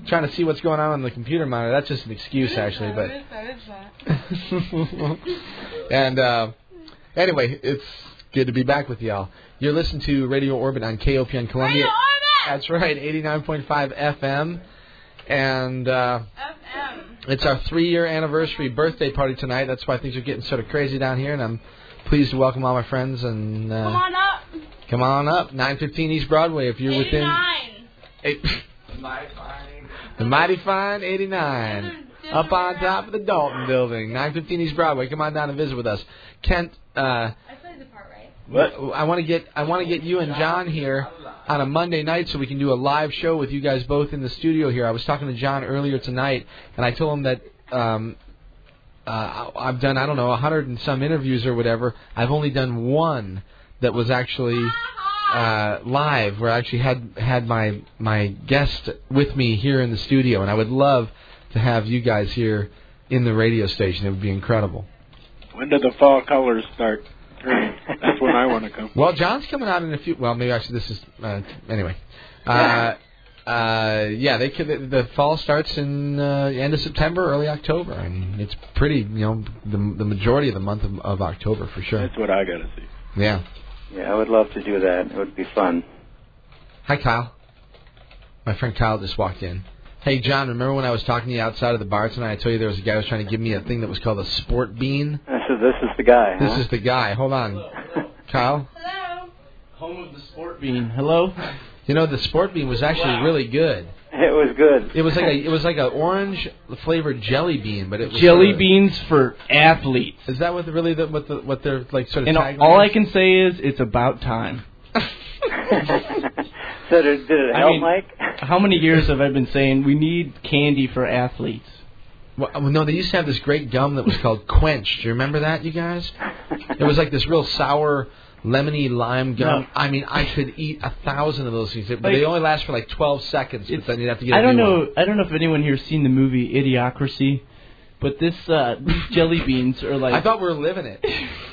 trying to see what's going on on the computer monitor. That's just an excuse, actually. But That is that. and uh, anyway, it's good to be back with y'all. You're listening to Radio Orbit on K O P N Columbia. Radio Orbit! That's right, eighty-nine point five F M. And uh, F M. it's our three-year anniversary birthday party tonight. That's why things are getting sort of crazy down here. And I'm pleased to welcome all my friends. And uh, Come on up. Come on up. nine fifteen East Broadway if you're within... eighty-nine. Eight, the Mighty Fine eighty-nine. Up on top of the Dalton building. nine fifteen East Broadway. Come on down and visit with us. Kent, uh, I played the part right. what? I want to get I want to get you and John here on a Monday night so we can do a live show with you guys both in the studio here. I was talking to John earlier tonight, and I told him that um, uh, I've done, I don't know, a hundred and some interviews or whatever. I've only done one that was actually uh, live, where I actually had had my my guest with me here in the studio, and I would love to have you guys here in the radio station. It would be incredible. When do the fall colors start turning? That's when I want to come. Well, John's coming out in a few. Well, maybe actually this is uh, anyway. Uh, uh, yeah, they could, the fall starts in uh, end of September, early October, and it's pretty. You know, the the majority of the month of, of October for sure. That's what I got to see. Yeah. Yeah, I would love to do that. It would be fun. Hi, Kyle. My friend Kyle just walked in. Hey, John, remember when I was talking to you outside of the bar tonight? I told you there was a guy who was trying to give me a thing that was called a sport bean. This is this is the guy. This huh? is the guy. Hold on, Kyle. Hello. Home of the sport bean. Hello. You know, the sport bean was actually Wow. really good. It was good. It was like a it was like an orange flavored jelly bean, but it was Jelly sort of, beans for athletes. Is that what the, really the, what the what they're like sort of? And tagline all I is? can say is it's about time. So did, did it I help, mean, Mike? How many years have I been saying we need candy for athletes? Well, no, they used to have this great gum that was called Quench. Do you remember that, you guys? It was like this real sour, lemony lime gum. No. I mean, I could eat a thousand of those things, but Like, they only last for like twelve seconds. But then you'd have to get. A I don't new know. one. I don't know if anyone here's seen the movie Idiocracy, but this uh, these jelly beans are like. I thought we were living it.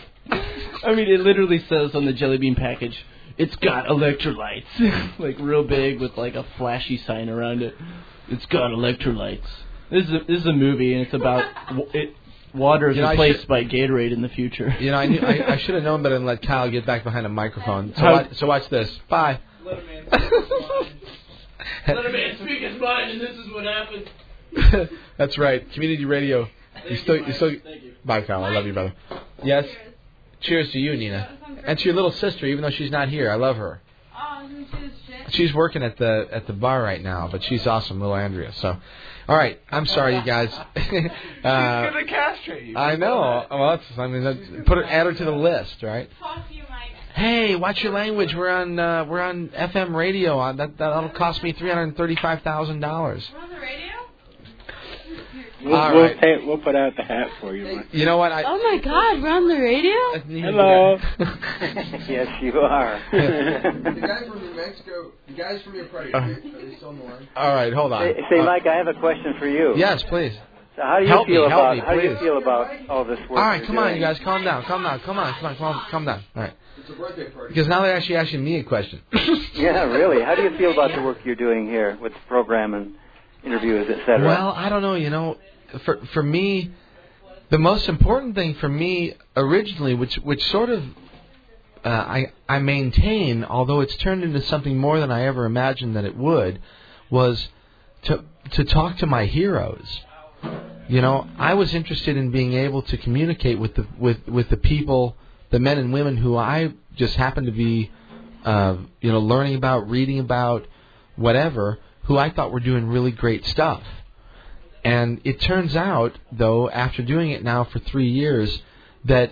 I mean, it literally says on the jelly bean package, it's got electrolytes, like real big with like a flashy sign around it. It's got electrolytes. This is a, this is a movie, and it's about w- it. Water is You know, I replaced should- by Gatorade in the future. You know, I knew, I, I should have known better than let Kyle get back behind a microphone. So How- watch, so watch this. Bye. Let a man speak his mind. Let a man speak his mind, and this is what happened. That's right. Community radio. You still, you still. Bye, Kyle. I love you, brother. Yes. Cheers to you, Nina, and to your little sister, even though she's not here. I love her. Oh, isn't she the shit? She's working at the at the bar right now, but she's awesome, little Andrea. So, all right. I'm sorry, you guys. uh, She's gonna castrate you. I know. Well, that's, I mean, that's, put her, add her to the list, right? Talk to you, Mike. Hey, watch your language. We're on uh, we're on F M radio. Uh, that that'll cost me three hundred thirty-five thousand dollars. We're on the radio? We'll, All we'll, right. pay, we'll put out the hat for you, Mike. You know what? I, Oh my God, we're on the radio? Hello. Yes, you are. The guys from New Mexico, the guys from your party, Uh, are they still on the line? All right, hold on. Say, say Uh, Mike, I have a question for you. Yes, please. So how do you Help feel me, help about me, how do you please. feel about all this work? All right, you're come on, doing? you guys, calm down, calm down, come on, come on, come on, calm, calm down. All right. It's a birthday party. Because now they're actually asking me a question. Yeah, really. How do you feel about the work you're doing here with the program and interviews, et cetera? Well, I don't know. You know, for for me, the most important thing for me originally, which which sort of uh, I I maintain, although it's turned into something more than I ever imagined that it would, was to to talk to my heroes. You know, I was interested in being able to communicate with the with with the people, the men and women who I just happened to be, uh, you know, learning about, reading about, whatever, who I thought were doing really great stuff. And it turns out, though, after doing it now for three years, that,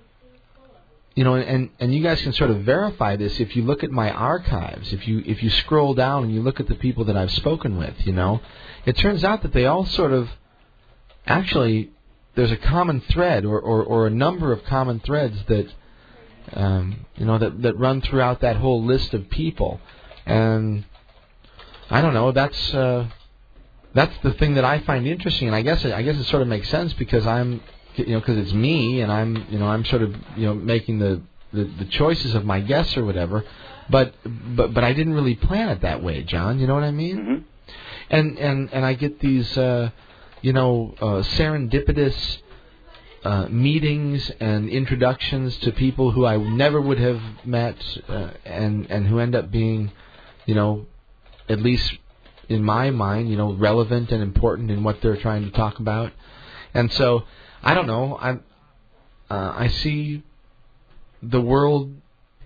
you know, and, and you guys can sort of verify this if you look at my archives, if you if you scroll down and you look at the people that I've spoken with, you know, it turns out that they all sort of, actually, there's a common thread or, or, or a number of common threads that, um, you know, that, that run throughout that whole list of people. And I don't know, that's... Uh, That's the thing that I find interesting, and I guess it, I guess it sort of makes sense because I'm, you know, because it's me, and I'm, you know, I'm sort of, you know, making the, the, the choices of my guests or whatever. But but but I didn't really plan it that way, John. You know what I mean? Mm-hmm. and and and I get these, uh, you know, uh, serendipitous uh, meetings and introductions to people who I never would have met, uh, and and who end up being, you know, at least in my mind, you know, relevant and important in what they're trying to talk about. And so, I don't know, I uh, I see the world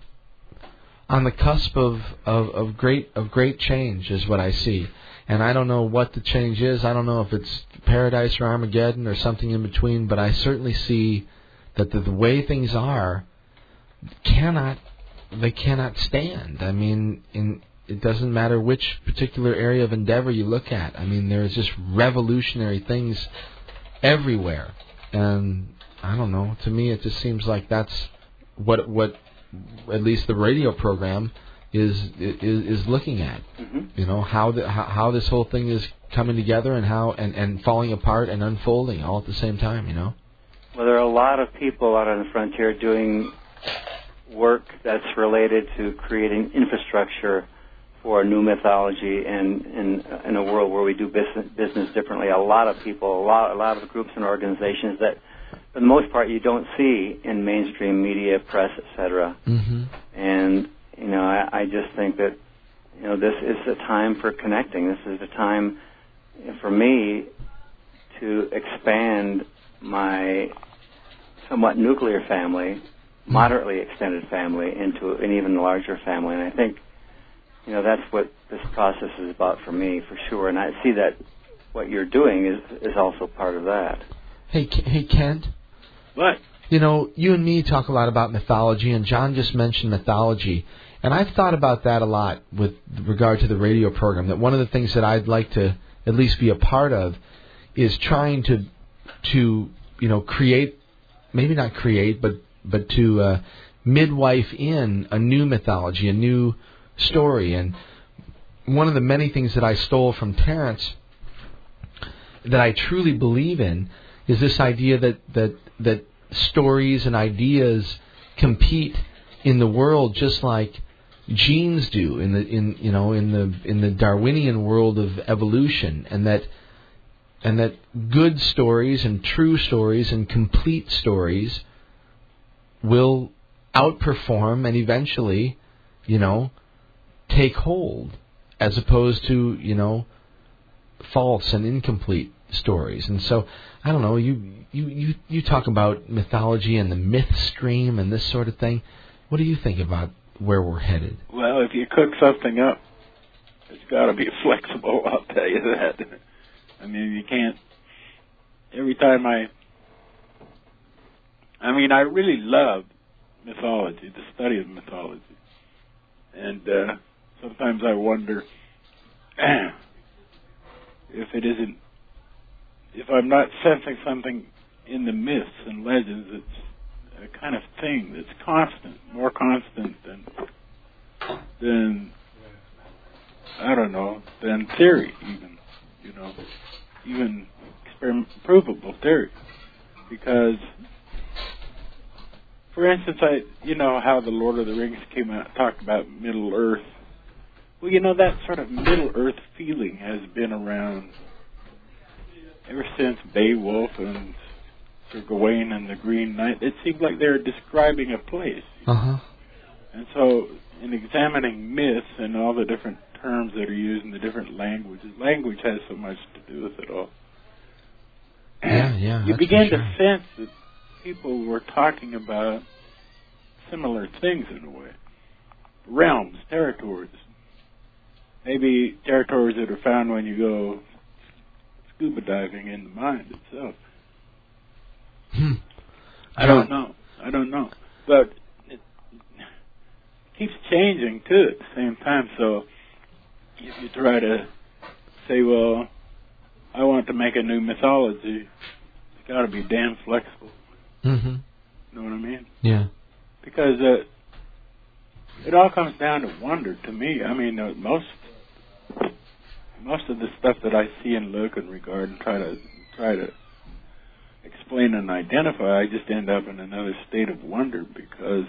on the cusp of, of, of great of great change is what I see. And I don't know what the change is. I don't know if it's paradise or Armageddon or something in between, but I certainly see that the, the way things are cannot they cannot stand. I mean, in it doesn't matter which particular area of endeavor you look at. I mean, there's just revolutionary things everywhere. And I don't know, to me it just seems like that's what what at least the radio program is is, is looking at. Mm-hmm. You know, how, the, how how this whole thing is coming together and how and, and falling apart and unfolding all at the same time, you know. Well, there are a lot of people out on the frontier doing work that's related to creating infrastructure for a new mythology and in in a world where we do business business differently. A lot of people, a lot a lot of groups and organizations that, for the most part, you don't see in mainstream media, press, et cetera. Mm-hmm. And you know, I, I just think that you know this is a time for connecting. This is a time for me to expand my somewhat nuclear family, moderately extended family, into an even larger family. And I think, you know, that's what this process is about for me, for sure. And I see that what you're doing is is also part of that. Hey, hey, Kent. What? You know, you and me talk a lot about mythology, and John just mentioned mythology. And I've thought about that a lot with regard to the radio program, that one of the things that I'd like to at least be a part of is trying to, to you know, create, maybe not create, but, but to uh, midwife in a new mythology, a new story. And one of the many things that I stole from Terence that I truly believe in is this idea that, that, that stories and ideas compete in the world just like genes do in the in you know in the in the Darwinian world of evolution, and that and that good stories and true stories and complete stories will outperform and eventually, you know, take hold, as opposed to, you know, false and incomplete stories. And so, I don't know, you you, you, you talk about mythology and the myth stream and this sort of thing. What do you think about where we're headed? Well, if you cook something up, it's got to be flexible, I'll tell you that. I mean, you can't, every time I, I mean, I really love mythology, the study of mythology. And uh, sometimes I wonder if it isn't, if I'm not sensing something in the myths and legends that's a kind of thing that's constant, more constant than, than I don't know, than theory even, you know, even experiment, provable theory. Because, for instance, I, you know how the Lord of the Rings came out, talked about Middle Earth. Well, you know, that sort of Middle Earth feeling has been around ever since Beowulf and Sir Gawain and the Green Knight. It seemed like they were describing a place. Uh-huh. And so, in examining myths and all the different terms that are used in the different languages, language has so much to do with it all. Yeah, yeah. You that's begin for to sure. sense that people were talking about similar things in a way. Realms, territories. Maybe territories that are found when you go scuba diving in the mind itself. Hmm. I don't know. I don't know. But it keeps changing, too, at the same time. So if you try to say, well, I want to make a new mythology, it's got to be damn flexible. Mm-hmm. You know what I mean? Yeah. Because uh, it all comes down to wonder to me. I mean, uh, most most of the stuff that I see and look and regard and try to try to explain and identify, I just end up in another state of wonder, because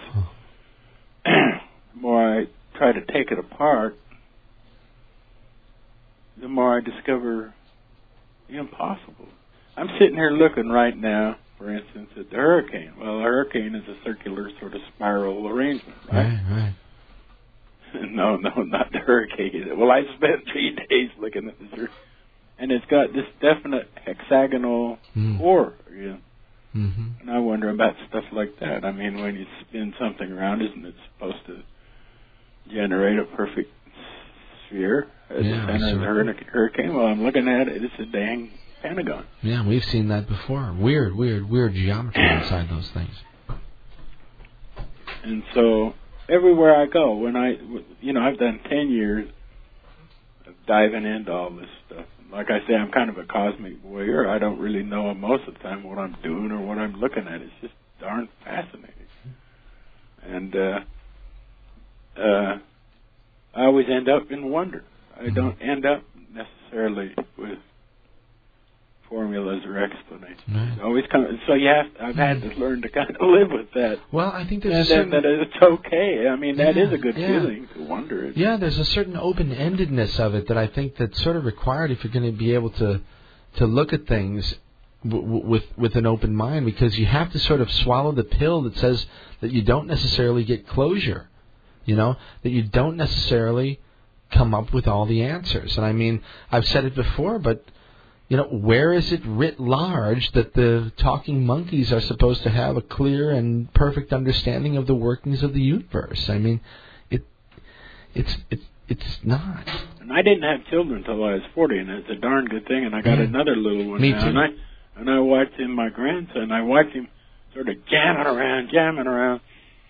the more I try to take it apart, the more I discover the impossible. I'm sitting here looking right now, for instance, at the hurricane. Well, a hurricane is a circular sort of spiral arrangement, right? Right, right. no, no, not the hurricane. Well, I spent three days looking at this, and it's got this definite hexagonal mm. core. You know? Mm-hmm. And I wonder about stuff like that. I mean, when you spin something around, isn't it supposed to generate a perfect sphere at yeah, the center of the hurricane? Well, I'm looking at it. It's a dang pentagon. Yeah, we've seen that before. Weird, weird, weird geometry inside those things. And so everywhere I go, when I, you know, I've done ten years of diving into all this stuff. Like I say, I'm kind of a cosmic voyeur. I don't really know most of the time what I'm doing or what I'm looking at. It's just darn fascinating. And uh, uh, I always end up in wonder. I don't end up necessarily with formulas or explanations. Right. It always come, so you have. I've had to learn to kind of live with that. Well, I think there's and a certain, that it's okay. I mean, that yeah, is a good yeah. feeling to wonder. Yeah, there's a certain open-endedness of it that I think that's sort of required if you're going to be able to to look at things w- w- with with an open mind, because you have to sort of swallow the pill that says that you don't necessarily get closure. You know, that you don't necessarily come up with all the answers. And I mean, I've said it before, but you know, where is it writ large that the talking monkeys are supposed to have a clear and perfect understanding of the workings of the universe? I mean, it, it's, it's, it's not. And I didn't have children until I was forty, and it's a darn good thing. And I got yeah. another little one Me now, too. and I and I watched him, my grandson. I watched him sort of jamming around, jamming around,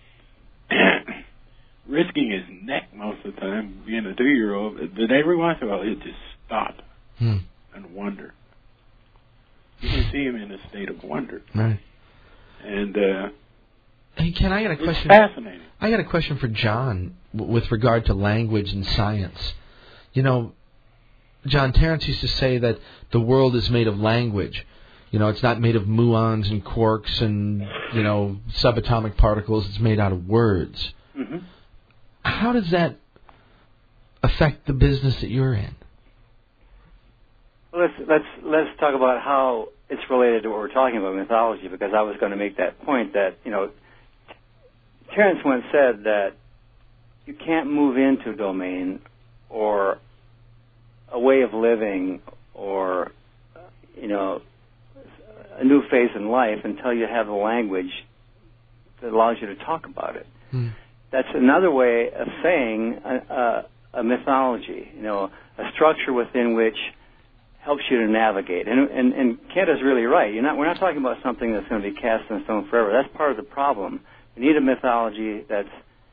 risking his neck most of the time, being a two-year-old. But every once in a while, he'd just stop. Hmm. And wonder. You can see him in a state of wonder. Right. And uh, hey, Ken, I got a question. It's fascinating. I got a question for John w- with regard to language and science. You know, John Terrence used to say that the world is made of language. You know, it's not made of muons and quarks and, you know, subatomic particles. It's made out of words. Mm-hmm. How does that affect the business that you're in? Well, let's let's let's talk about how it's related to what we're talking about, mythology, because I was going to make that point that, you know, Terrence once said that you can't move into a domain or a way of living or, you know, a new phase in life until you have a language that allows you to talk about it. Hmm. That's another way of saying a, a, a mythology, you know, a structure within which helps you to navigate. And, and, and Kent is really right. You're not, we're not talking about something that's going to be cast in stone forever. That's part of the problem. You need a mythology that's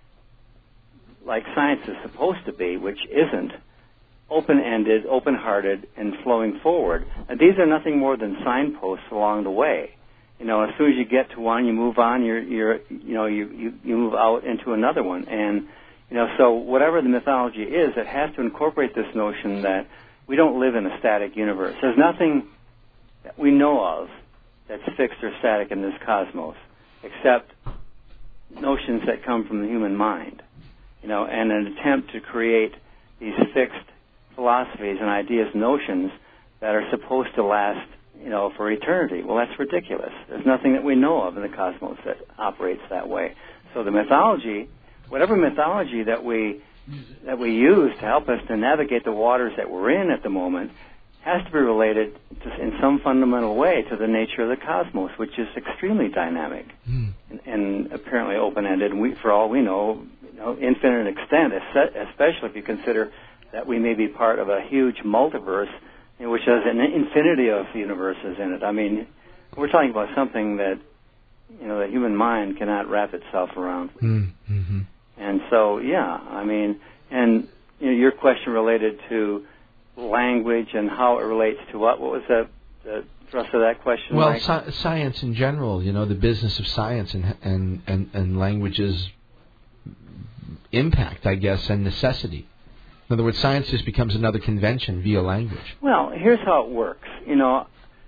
like science is supposed to be, which isn't, open-ended, open-hearted, and flowing forward. And these are nothing more than signposts along the way. You know, as soon as you get to one, you move on. You're, you're, you know, you, you, you move out into another one. And, you know, so whatever the mythology is, it has to incorporate this notion that we don't live in a static universe. There's nothing that we know of that's fixed or static in this cosmos, except notions that come from the human mind, you know, and an attempt to create these fixed philosophies and ideas, notions that are supposed to last, you know, for eternity. Well, that's ridiculous. There's nothing that we know of in the cosmos that operates that way. So the mythology, whatever mythology that we that we use to help us to navigate the waters that we're in at the moment, has to be related to, in some fundamental way to the nature of the cosmos, which is extremely dynamic mm. and, and apparently open-ended. And we, for all we know, you know, infinite extent, especially if you consider that we may be part of a huge multiverse, you know, which has an infinity of universes in it. I mean, we're talking about something that, you know, the human mind cannot wrap itself around. Mm-hmm. And so, yeah, I mean, and you know, your question related to language and how it relates to what? What was the, the thrust of that question? Well, Mike? sci- science in general, you know, the business of science and and and, and language's impact, I guess, and necessity. In other words, science just becomes another convention via language. Well, here's how it works. You know,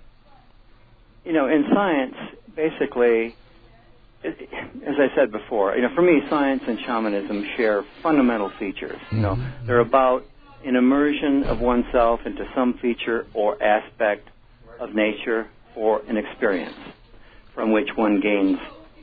you know, in science, basically, as I said before, you know, for me, science and shamanism share fundamental features. You know, mm-hmm. they're about an immersion of oneself into some feature or aspect of nature or an experience from which one gains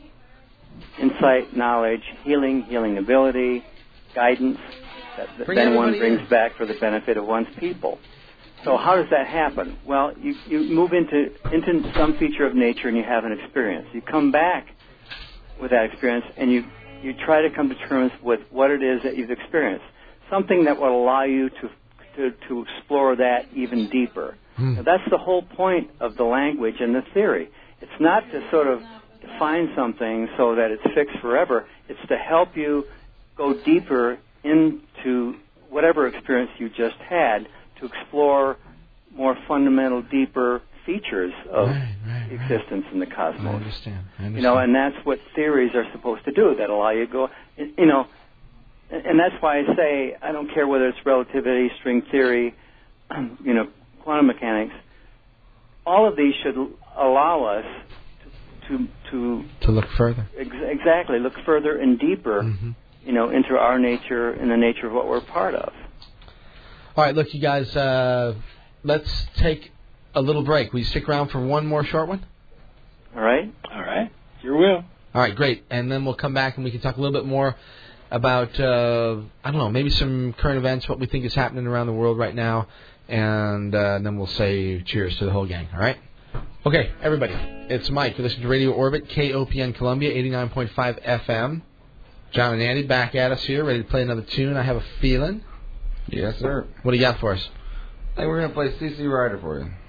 insight, knowledge, healing, healing ability, guidance that Bring then one everybody brings in. back for the benefit of one's people. So how does that happen? Well, you, you move into, into some feature of nature and you have an experience. You come back with that experience and you, you try to come to terms with what it is that you've experienced, something that will allow you to, to, to explore that even deeper. Hmm. Now, that's the whole point of the language and the theory. It's not to sort of define something so that it's fixed forever. It's to help you go deeper into whatever experience you just had to explore more fundamental, deeper features of right, right, existence right. in the cosmos. I understand. I understand. You know, and that's what theories are supposed to do, that allow you to go, you know, and that's why I say I don't care whether it's relativity, string theory, you know, quantum mechanics. All of these should allow us to to to, to look further. Ex- exactly, look further and deeper, mm-hmm. you know, into our nature and the nature of what we're part of. All right, look, you guys, uh, let's take a little break. Will you stick around for one more short one? All right. All right. Sure will. All right, great. And then we'll come back and we can talk a little bit more about, uh, I don't know, maybe some current events, what we think is happening around the world right now, and, uh, and then we'll say cheers to the whole gang, all right? Okay, everybody, it's Mike. You're listening to Radio Orbit, K O P N Columbia, eighty-nine point five F M. John and Andy back at us here, ready to play another tune, I have a feeling. Yes, sir. What do you got for us? I think we're going to play C C Rider for you.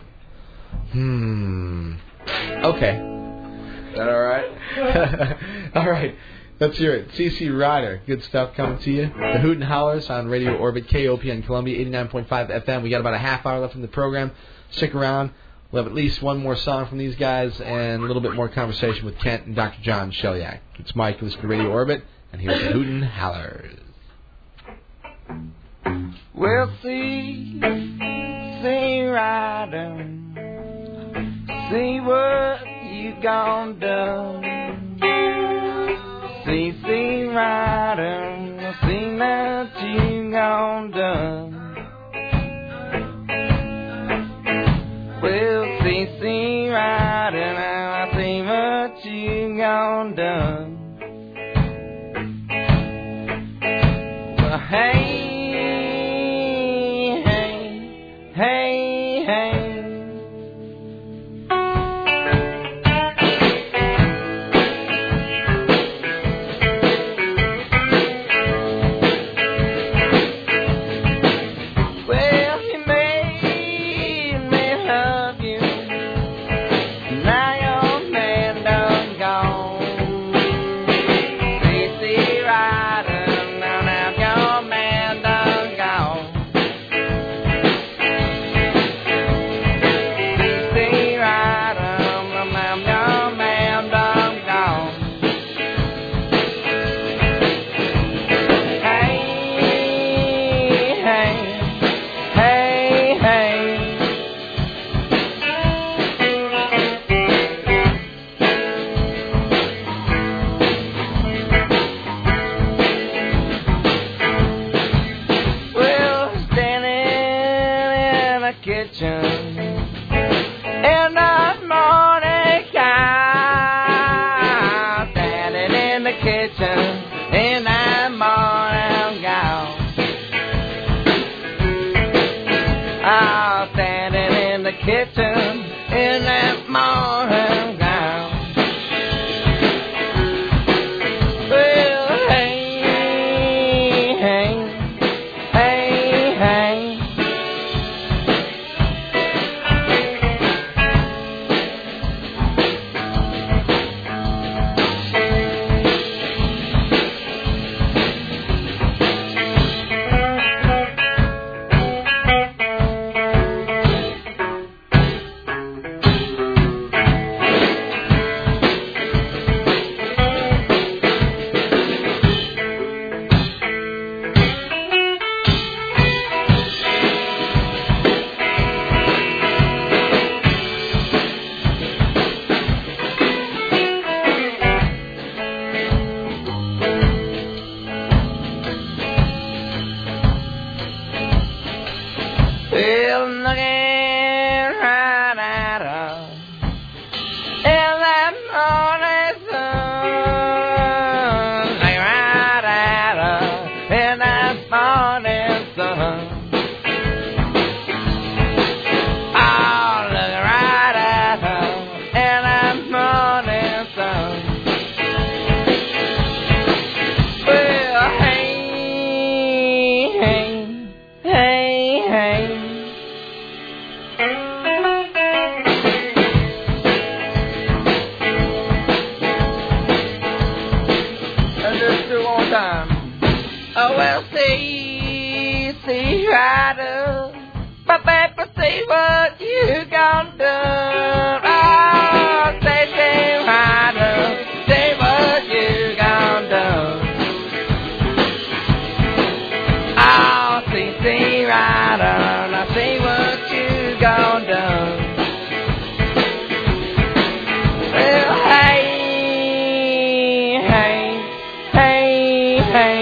Hmm. Okay. Is that all right? All right. Let's hear it. C C Rider. Good stuff coming to you. The Hoot and Hollers on Radio Orbit, K O P N Columbia, eighty-nine point five F M. We got about a half hour left in the program. Stick around. We'll have at least one more song from these guys and a little bit more conversation with Kent and Doctor John Sheliak. It's Mike. Listen to Radio Orbit. And here's the Hoot and Hollers. We'll see, see Rider, see what you gone done. See, see Rider, see what you gone done. We'll see, see Rider, now I see what you gone done. Well, hey. Hey, hey. Well, you made me love you. Now your man done gone. C C Rider, now, now your man done gone. Kitchen in that morning gown. Well, hey, hey, hey, hey. Oh, well, see, see rider, but baby, see what you gonna do. Oh, say, see rider, see what you gonna do. Oh, see, see rider, now see what you gonna do. Well, hey, hey, hey, hey.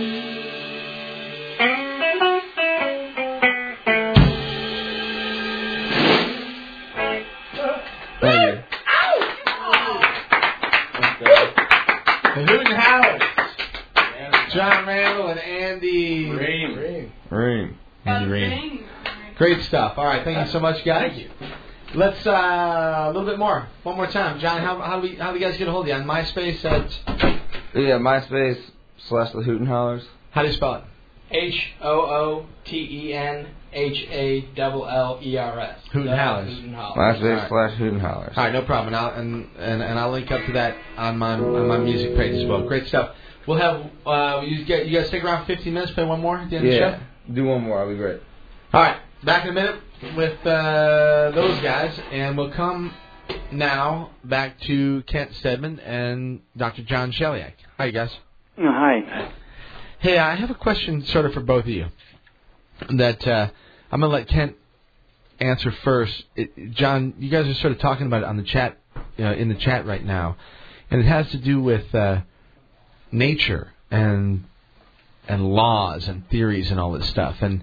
John Randall and Andy Ream. Ream. Ream. Andy Ream. Great stuff. All right, thank you so much, guys. Thank you. Let's uh, a little bit more. One more time, John. How how do we how do you guys get a hold of you on MySpace? At Yeah, MySpace slash the Hoot and Hollers. How do you spell it? H O O T E N H A L L E R S. Hoot and Hollers. MySpace Right. slash Hoot and Hollers. All right, no problem. And I'll, and, and, and I'll link up to that on my on my music page as well. Great stuff. We'll have uh, you get you guys stick around fifteen minutes. Play one more at the end yeah. of the show. Do one more. I'll be great. All right, back in a minute with uh, those guys, and we'll come now back to Kent Stedman and Doctor John Sheliak. Hi, you guys. Oh, hi. Hey, I have a question sort of for both of you that uh, I'm going to let Kent answer first. It, John, you guys are sort of talking about it on the chat, you know, in the chat right now, and it has to do with uh, nature and and laws and theories and all this stuff. And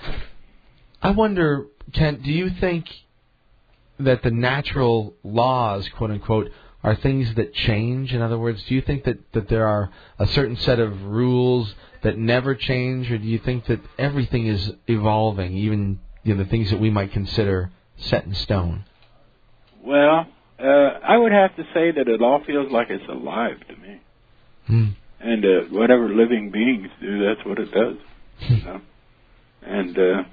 I wonder, Kent, do you think that the natural laws, quote unquote, are things that change? In other words, do you think that, that there are a certain set of rules that never change, or do you think that everything is evolving, even you know, the things that we might consider set in stone? Well, uh, I would have to say that it all feels like it's alive to me. Hmm. And uh, whatever living beings do, that's what it does. You know? And uh,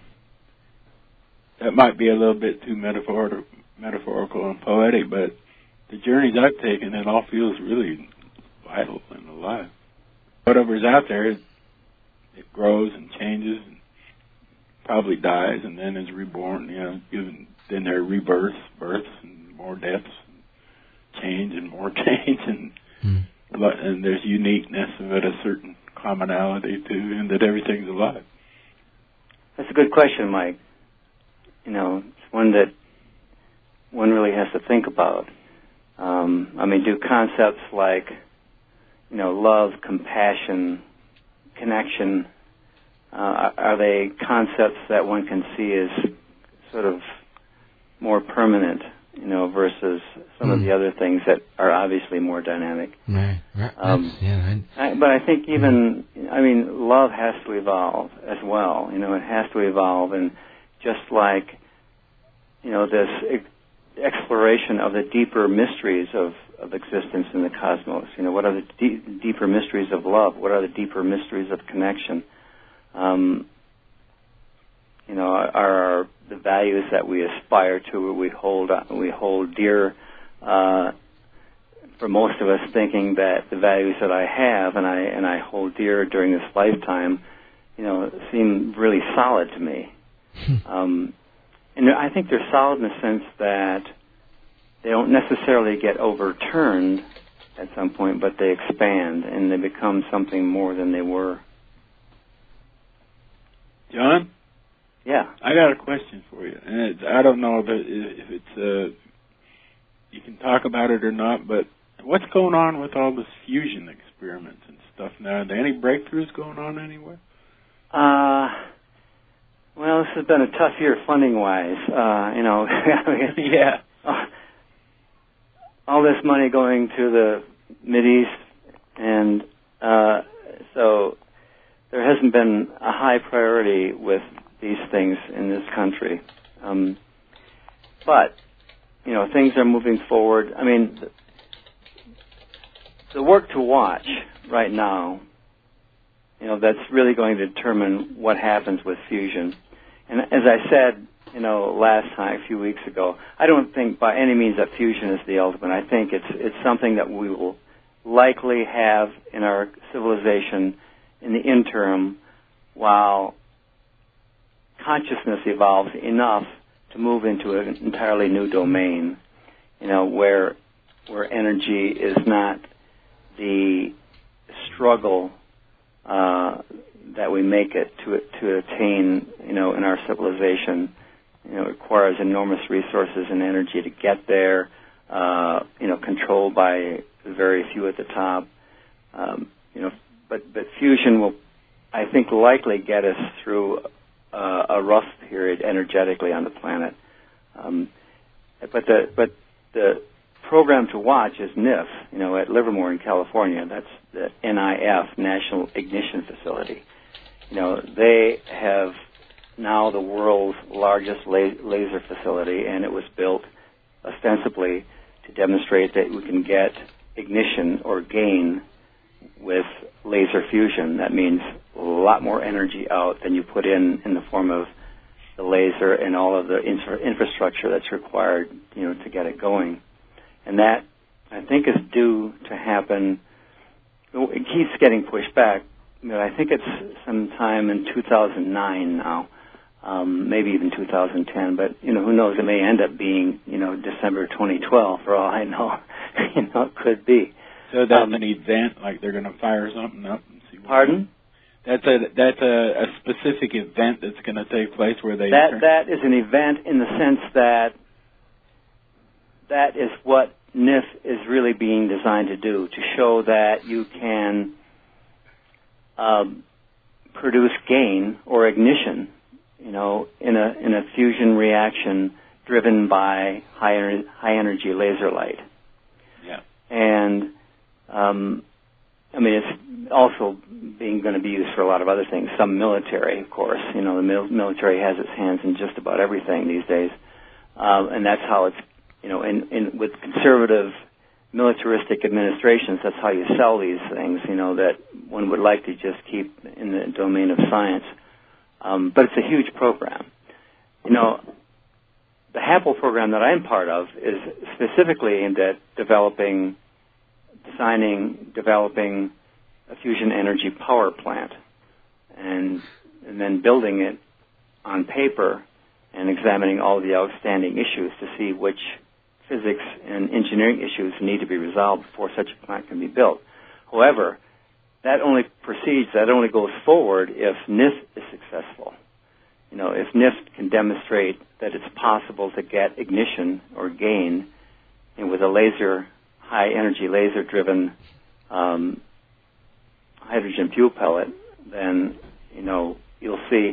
that might be a little bit too metaphor- metaphorical and poetic, but the journeys I've taken, it all feels really vital and alive. Whatever's out there, it, it grows and changes and probably dies and then is reborn. You know, given, then there are rebirths, births, and more deaths, and change and more change, and mm. and there's uniqueness of it, a certain commonality too, and that everything's alive. That's a good question, Mike. You know, it's one that one really has to think about. Um, I mean, do concepts like, you know, love, compassion, connection, uh, are they concepts that one can see as sort of more permanent, you know, versus some mm. of the other things that are obviously more dynamic? Right. right. Um, yeah, I, but I think even, I mean, love has to evolve as well. You know, it has to evolve, and just like, you know, this exploration of the deeper mysteries of, of existence in the cosmos. You know, what are the de- deeper mysteries of love? What are the deeper mysteries of connection? Um, you know, are, are the values that we aspire to, we hold we hold dear. Uh, for most of us, thinking that the values that I have and I and I hold dear during this lifetime, you know, seem really solid to me. um, And I think they're solid in the sense that they don't necessarily get overturned at some point, but they expand and they become something more than they were. John? Yeah. I got a question for you. And it's, I don't know if, it, if it's, uh, you can talk about it or not, but what's going on with all this fusion experiments and stuff now? Are there any breakthroughs going on anywhere? Uh... Well, this has been a tough year funding-wise. Uh, you know, yeah. All this money going to the Mideast, and uh, so there hasn't been a high priority with these things in this country. Um, but, you know, things are moving forward. I mean, the, the work to watch right now, you know, that's really going to determine what happens with fusion. And as I said you know, last time, a few weeks ago, I don't think by any means that fusion is the ultimate. I think it's it's something that we will likely have in our civilization in the interim while consciousness evolves enough to move into an entirely new domain, you know, where where energy is not the struggle uh, that we make it to to attain, you know, in our civilization. You know, it requires enormous resources and energy to get there, uh, you know, controlled by very few at the top. Um, you know, but, but fusion will, I think, likely get us through uh, a rough period energetically on the planet. Um, but the but the program to watch is N I F, you know, at Livermore in California. That's the N I F, National Ignition Facility. You know, they have now the world's largest la- laser facility, and it was built ostensibly to demonstrate that we can get ignition or gain with laser fusion. That means a lot more energy out than you put in in the form of the laser and all of the infra- infrastructure that's required, you know, to get it going. And that, I think, is due to happen. It keeps getting pushed back, but I think it's sometime in two thousand nine now. Um, maybe even two thousand ten, but, you know, who knows, it may end up being, you know, December twenty twelve, for all I know. You know, it could be. So that's um, an event, like they're going to fire something up and see what Pardon? That's a that's a, a specific event that's going to take place where they... That turn- That is an event in the sense that that is what N I F is really being designed to do, to show that you can um, produce gain or ignition, you know, in a in a fusion reaction driven by high ener- high energy laser light. Yeah. And um, I mean, it's also being going to be used for a lot of other things. Some military, of course. You know, the mil- military has its hands in just about everything these days, uh, and that's how it's. You know, in, in with conservative militaristic administrations, that's how you sell these things. You know, that one would like to just keep in the domain of science. Um, but it's a huge program. You know, the HAPL program that I'm part of is specifically aimed at developing, designing, developing a fusion energy power plant, and and then building it on paper and examining all the outstanding issues to see which physics and engineering issues need to be resolved before such a plant can be built. However, that only proceeds, that only goes forward if N I F is successful. You know, if N I F can demonstrate that it's possible to get ignition or gain, and with a laser, high energy laser driven um, hydrogen fuel pellet, then, you know, you'll see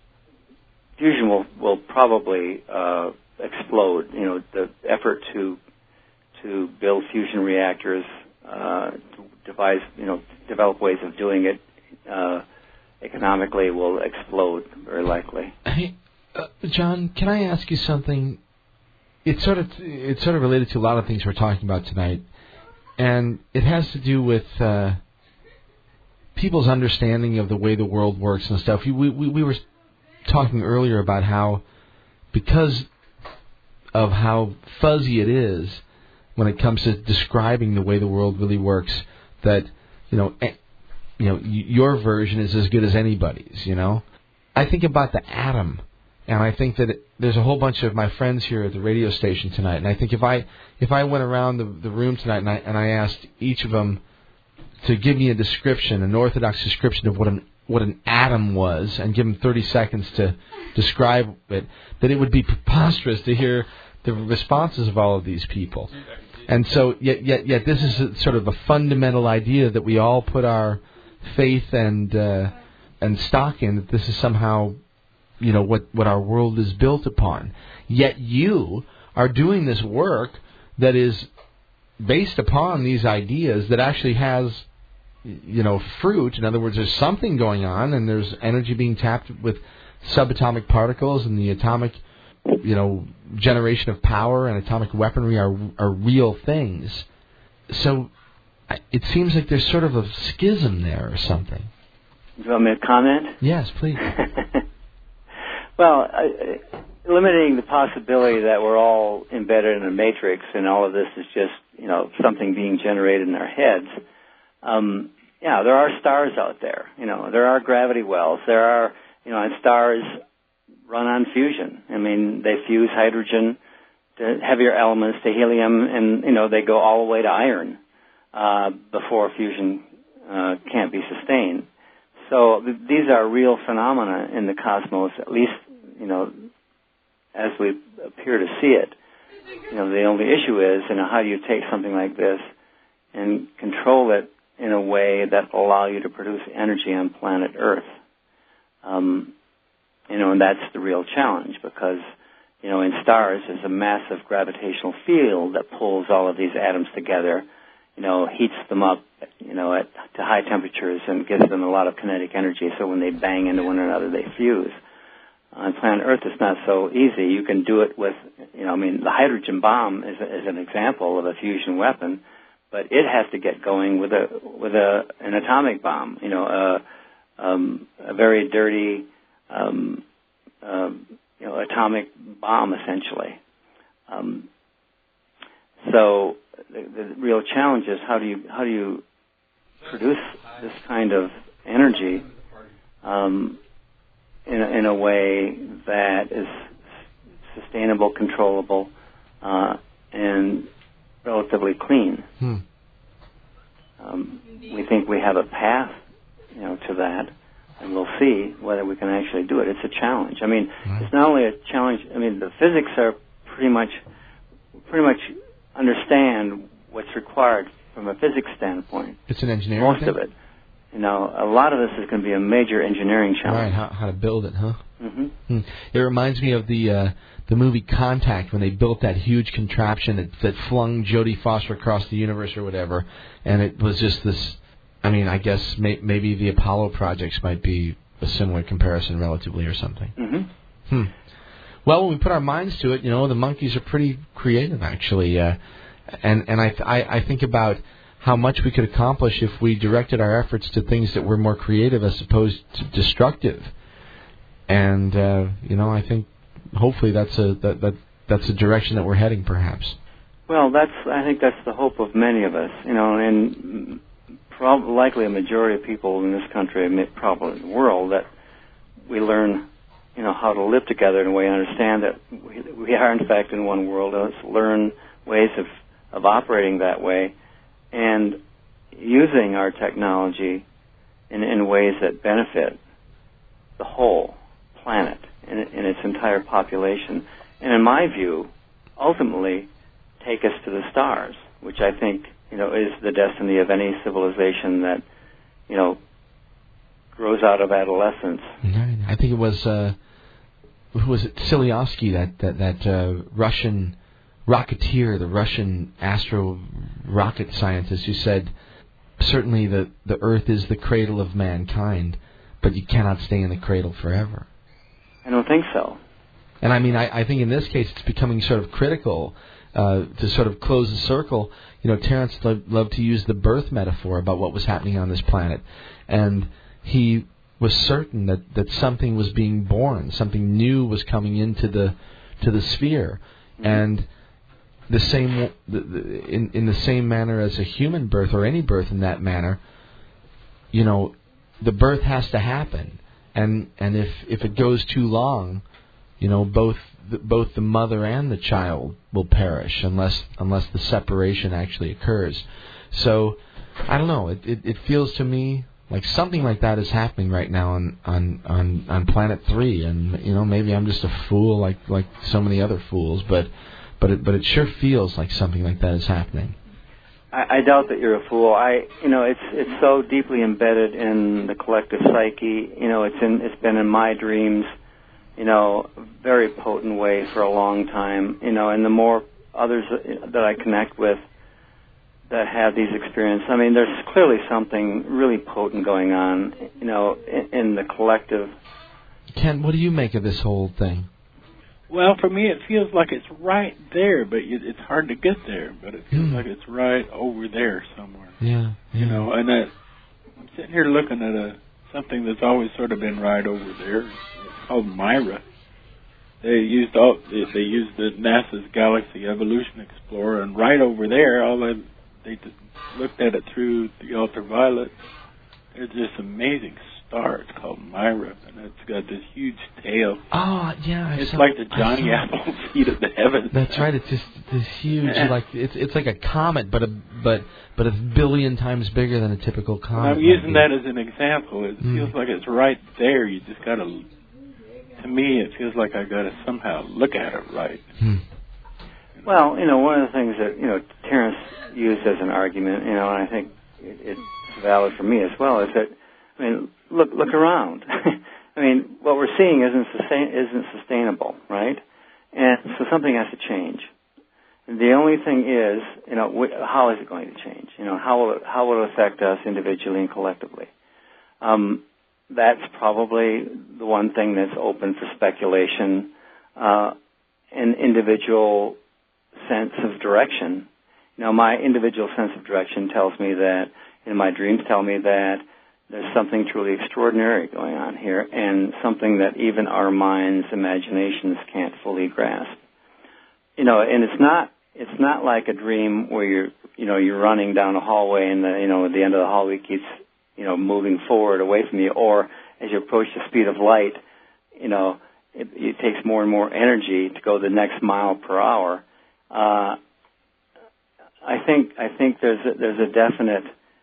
fusion will, will probably uh, explode. You know, the effort to to build fusion reactors, uh, to devise, you know, develop ways of doing it uh, economically will explode very likely. Hey, uh, John, can I ask you something? It's sort of it's sort of related to a lot of things we're talking about tonight, and it has to do with uh, people's understanding of the way the world works and stuff. We we we were talking earlier about how, because of how fuzzy it is when it comes to describing the way the world really works, that, you know, eh, you know, your version is as good as anybody's, you know. I think about the atom, and I think that it, there's a whole bunch of my friends here at the radio station tonight, and I think if I if I went around the, the room tonight and I, and I asked each of them to give me a description, an orthodox description of what an what an atom was, and give them thirty seconds to describe it, that it would be preposterous to hear the responses of all of these people. And so, yet, yet, yet, this is a, sort of a fundamental idea that we all put our faith and uh, and stock in. That this is somehow, you know, what what our world is built upon. Yet you are doing this work that is based upon these ideas that actually has, you know, fruit. In other words, there's something going on, and there's energy being tapped with subatomic particles, and the atomic, you know, generation of power and atomic weaponry are are real things. So it seems like there's sort of a schism there or something. Do you want me to comment? Yes, please. Well, I, eliminating the possibility that we're all embedded in a matrix and all of this is just, you know, something being generated in our heads. Um, yeah, there are stars out there. You know, there are gravity wells. There are, you know, and stars run on fusion. I mean, they fuse hydrogen to heavier elements to helium, and, you know, they go all the way to iron uh, before fusion uh, can't be sustained. So th- these are real phenomena in the cosmos, at least, you know, as we appear to see it. You know, the only issue is, you know, how do you take something like this and control it in a way that will allow you to produce energy on planet Earth? Um, you know, and that's the real challenge because, you know, in stars there's a massive gravitational field that pulls all of these atoms together, you know, heats them up, you know, at to high temperatures and gives them a lot of kinetic energy. So when they bang into one another, they fuse. On planet Earth, it's not so easy. You can do it with, you know, I mean, the hydrogen bomb is, is an example of a fusion weapon, but it has to get going with a with a an atomic bomb. You know, a, um, a very dirty, um, uh, you know, atomic bomb essentially. Um, so the, the real challenge is how do you how do you produce this kind of energy um, in a, in a way that is sustainable, controllable, uh, and relatively clean. Hmm. Um, we think we have a path, you know, to that, and we'll see whether we can actually do it. It's a challenge. I mean, right. It's not only a challenge. I mean, the physics are pretty much, pretty much understand what's required from a physics standpoint. It's an engineering Most thing? of it. You know, a lot of this is going to be a major engineering challenge. Right, how, how to build it, huh? Mm-hmm. Hmm. It reminds me of the uh, the movie Contact when they built that huge contraption that, that flung Jodie Foster across the universe or whatever, and it was just this. I mean, I guess may, maybe the Apollo projects might be a similar comparison, relatively, or something. Mm-hmm. Hmm. Well, when we put our minds to it, you know, the monkeys are pretty creative, actually, uh, and and I, I I think about how much we could accomplish if we directed our efforts to things that were more creative as opposed to destructive. And uh, you know, I think hopefully that's a that, that that's a direction that we're heading, perhaps. Well, that's I think that's the hope of many of us. You know, and prob- likely a majority of people in this country, probably in the world, that we learn, you know, how to live together in a way, and understand that we, we are in fact in one world. Let's learn ways of of operating that way, and using our technology in, in ways that benefit the whole planet in, in its entire population. And in my view, ultimately take us to the stars, which I think, you know, is the destiny of any civilization that, you know, grows out of adolescence. I think it was, uh, who was it, Silyovsky, that, that, that uh, Russian rocketeer, the Russian astro rocket scientist, who said, certainly the, the Earth is the cradle of mankind, but you cannot stay in the cradle forever. I don't think so. And I mean, I, I think in this case it's becoming sort of critical uh, to sort of close the circle. You know, Terence loved, loved to use the birth metaphor about what was happening on this planet. And he was certain that, that something was being born, something new was coming into the to the sphere. Mm-hmm. And the same the, the, in in the same manner as a human birth or any birth in that manner, you know, the birth has to happen. And and if, if it goes too long, you know, both the, both the mother and the child will perish unless unless the separation actually occurs. So I don't know. It, it it feels to me like something like that is happening right now on on, on, on Planet Three. And you know, maybe I'm just a fool like like so many other fools, but but it but it sure feels like something like that is happening. I, I doubt that you're a fool. I, you know, it's it's so deeply embedded in the collective psyche. You know, it's in it's been in my dreams, you know, very potent way for a long time. You know, and the more others that I connect with that have these experiences, I mean, there's clearly something really potent going on. You know, in, in the collective. Ken, what do you make of this whole thing? Well, for me, it feels like it's right there, but it's hard to get there. But it feels mm. like it's right over there somewhere. Yeah, yeah. You know, and that, I'm sitting here looking at a something that's always sort of been right over there. It's called Myra, they used all they, they used the NASA's Galaxy Evolution Explorer, and right over there, all they they just looked at it through the ultraviolet. There's this amazing star. It's called Myra, and it's got this huge tail. Oh yeah, I it's saw, like the I Johnny saw. Appleseed of the heavens. That's right. It's just this huge, like it's it's like a comet, but a but but a billion times bigger than a typical And comet. I'm using that as an example. It Mm. feels like it's right there. You just got to. To me, it feels like I got to somehow look at it right. Hmm. Well, you know, one of the things that, you know, Terence used as an argument, you know, and I think it, it's valid for me as well, is that, I mean, look look around. I mean, what we're seeing isn't sustain, isn't sustainable, right? And so something has to change. And the only thing is, you know, wh- how is it going to change? You know, how will it, how will it affect us individually and collectively? Um, that's probably the one thing that's open for speculation, uh, an individual sense of direction. You know, my individual sense of direction tells me that, and my dreams tell me that there's something truly extraordinary going on here, and something that even our minds' imaginations can't fully grasp. You know, and it's not it's not like a dream where you're you know you're running down a hallway and the you know at the end of the hallway keeps you know moving forward away from you, or as you approach the speed of light, you know it, it takes more and more energy to go the next mile per hour. Uh, I think I think there's a, there's a definite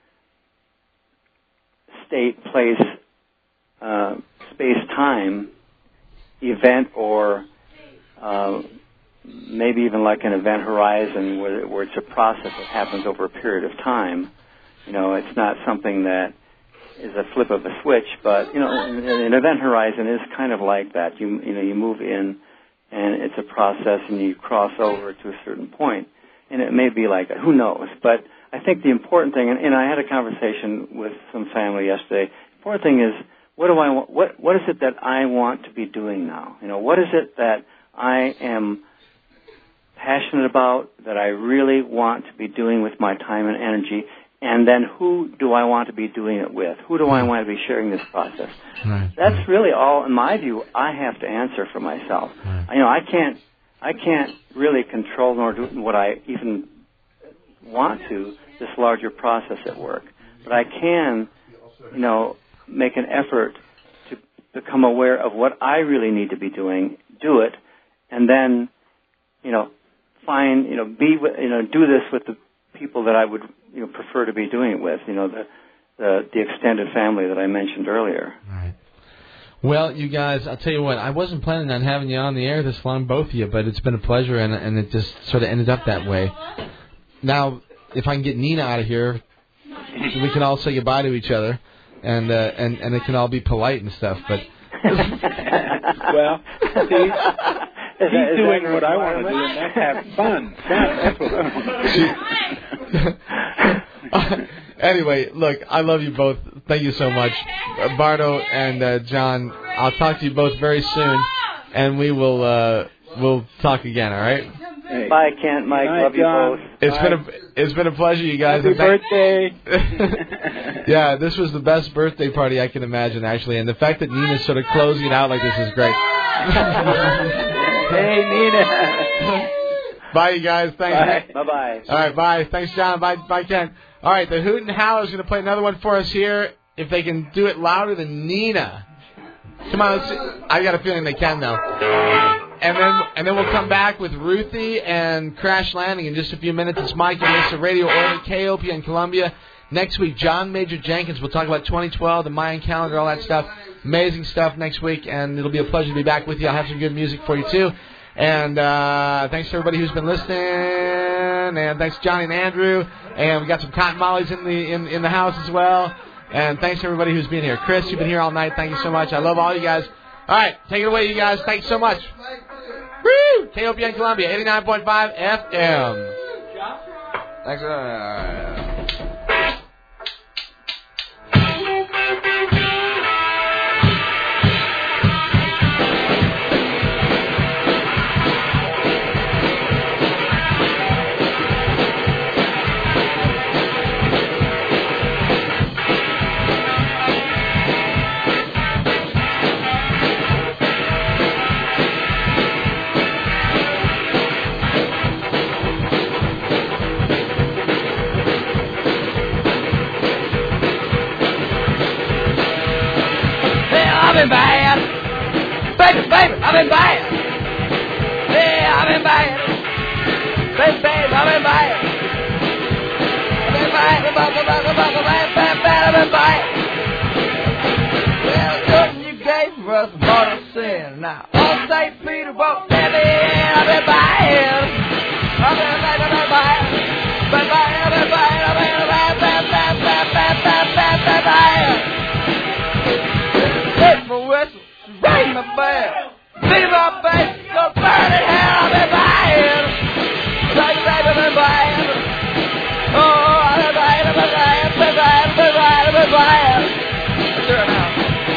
state, place, uh, space-time event, or uh, maybe even like an event horizon where, where it's a process that happens over a period of time. You know, it's not something that is a flip of a switch, but, you know, an event horizon is kind of like that. You, you know, you move in, and it's a process, and you cross over to a certain point. And it may be like that. Who knows? But I think the important thing, and, and I had a conversation with some family yesterday. The important thing is, what do I want? What what is it that I want to be doing now? You know, what is it that I am passionate about, that I really want to be doing with my time and energy? And then who do I want to be doing it with? Who do I want to be sharing this process? Right. That's really all, in my view, I have to answer for myself. Right. You know, I can't I can't really control nor do what I even want to, this larger process at work. But I can, you know, make an effort to become aware of what I really need to be doing, do it, and then, you know, find, you know, be, you know, do this with the people that I would, you know, prefer to be doing it with, you know, the the, the extended family that I mentioned earlier. Right. Well, you guys, I'll tell you what, I wasn't planning on having you on the air this long, both of you, but it's been a pleasure, and and it just sort of ended up that way. Now, if I can get Nina out of here, we can all say goodbye to each other, and uh, and and it can all be polite and stuff. But well, see, he's doing what I want to do, and that's have fun. That's what I want. Anyway, look, I love you both. Thank you so much, uh, Bardo and uh, John. I'll talk to you both very soon, and we will uh, we'll talk again. All right. Hey. Bye, Kent. Mike, Night, love you John. both. It's Bye. been a it's been a pleasure, you guys. Happy birthday. Yeah, this was the best birthday party I can imagine, actually, and the fact that Nina's sort of closing it out like this is great. Hey, Nina. Bye, you guys. Thanks. Bye. Bye-bye. All right, bye. Thanks, John. Bye, bye, Ken. All right, the Hoot and Howl is going to play another one for us here. If they can do it louder than Nina. Come on, let's see. I got a feeling they can, though. And then and then we'll come back with Ruthie and Crash Landing in just a few minutes. It's Mike and Mister Radio Orbit, K O P in Columbia. Next week, John Major Jenkins. We'll talk about twenty twelve, the Mayan calendar, all that stuff. Amazing stuff next week, and it'll be a pleasure to be back with you. I'll have some good music for you, too. And uh, thanks to everybody who's been listening. And thanks to Johnny and Andrew. And we got some cotton mollies in the in, in the house as well. And thanks to everybody who's been here. Chris, you've been here all night. Thank you so much. I love all you guys. All right, take it away, you guys. Thanks so much. Woo! K O P N Columbia, eighty-nine point five F M. Thanks. Uh, baby, baby, I've been bad. Yeah, I've been bad. Baby, baby, I've been bad. I've been bad, bad, bad, bad, bad, bad, bad, I've been bad. Well, couldn't you gave us mortal sin. Now, all Saint Peter won't let me in. I've been bad. I've been bad, I've been bad. Bad, bad, I've been bad, I've been bad, bad, bad, bad, bad, bad, bad, bad, bad. Hit my whistle, ring my bell. Leave my bass, go burn in hell, I've been bad. Baby, baby, I've been bad. Oh, I've been bad, I've been bad, I've been bad, I've been bad, I've been bad. Let's do it now.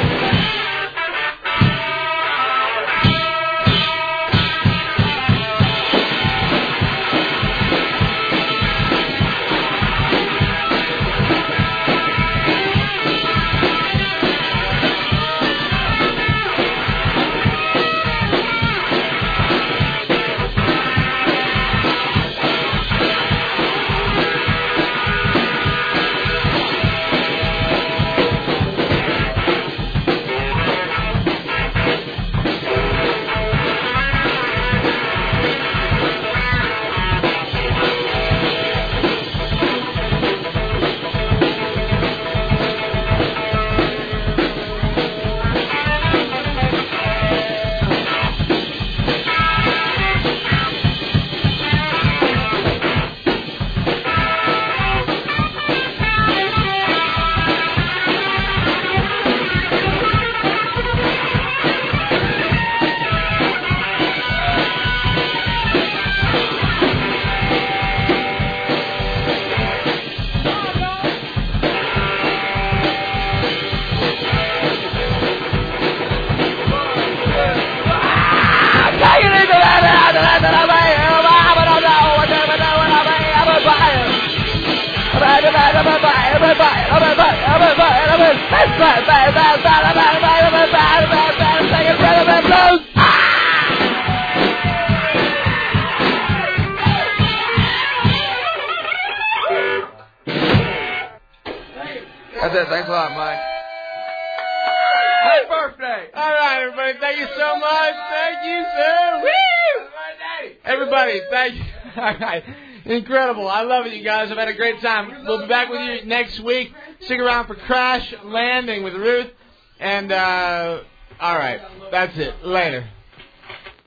That's it. Thanks a lot, Mike. Happy birthday. All right, everybody. Thank you so much. Thank you, sir. Woo! Everybody, thank you. All right. Incredible. I love it, you guys. I've had a great time. We'll be back with you next week. Stick around for Crash Landing with Ruth. And, uh, all right. That's it. Later.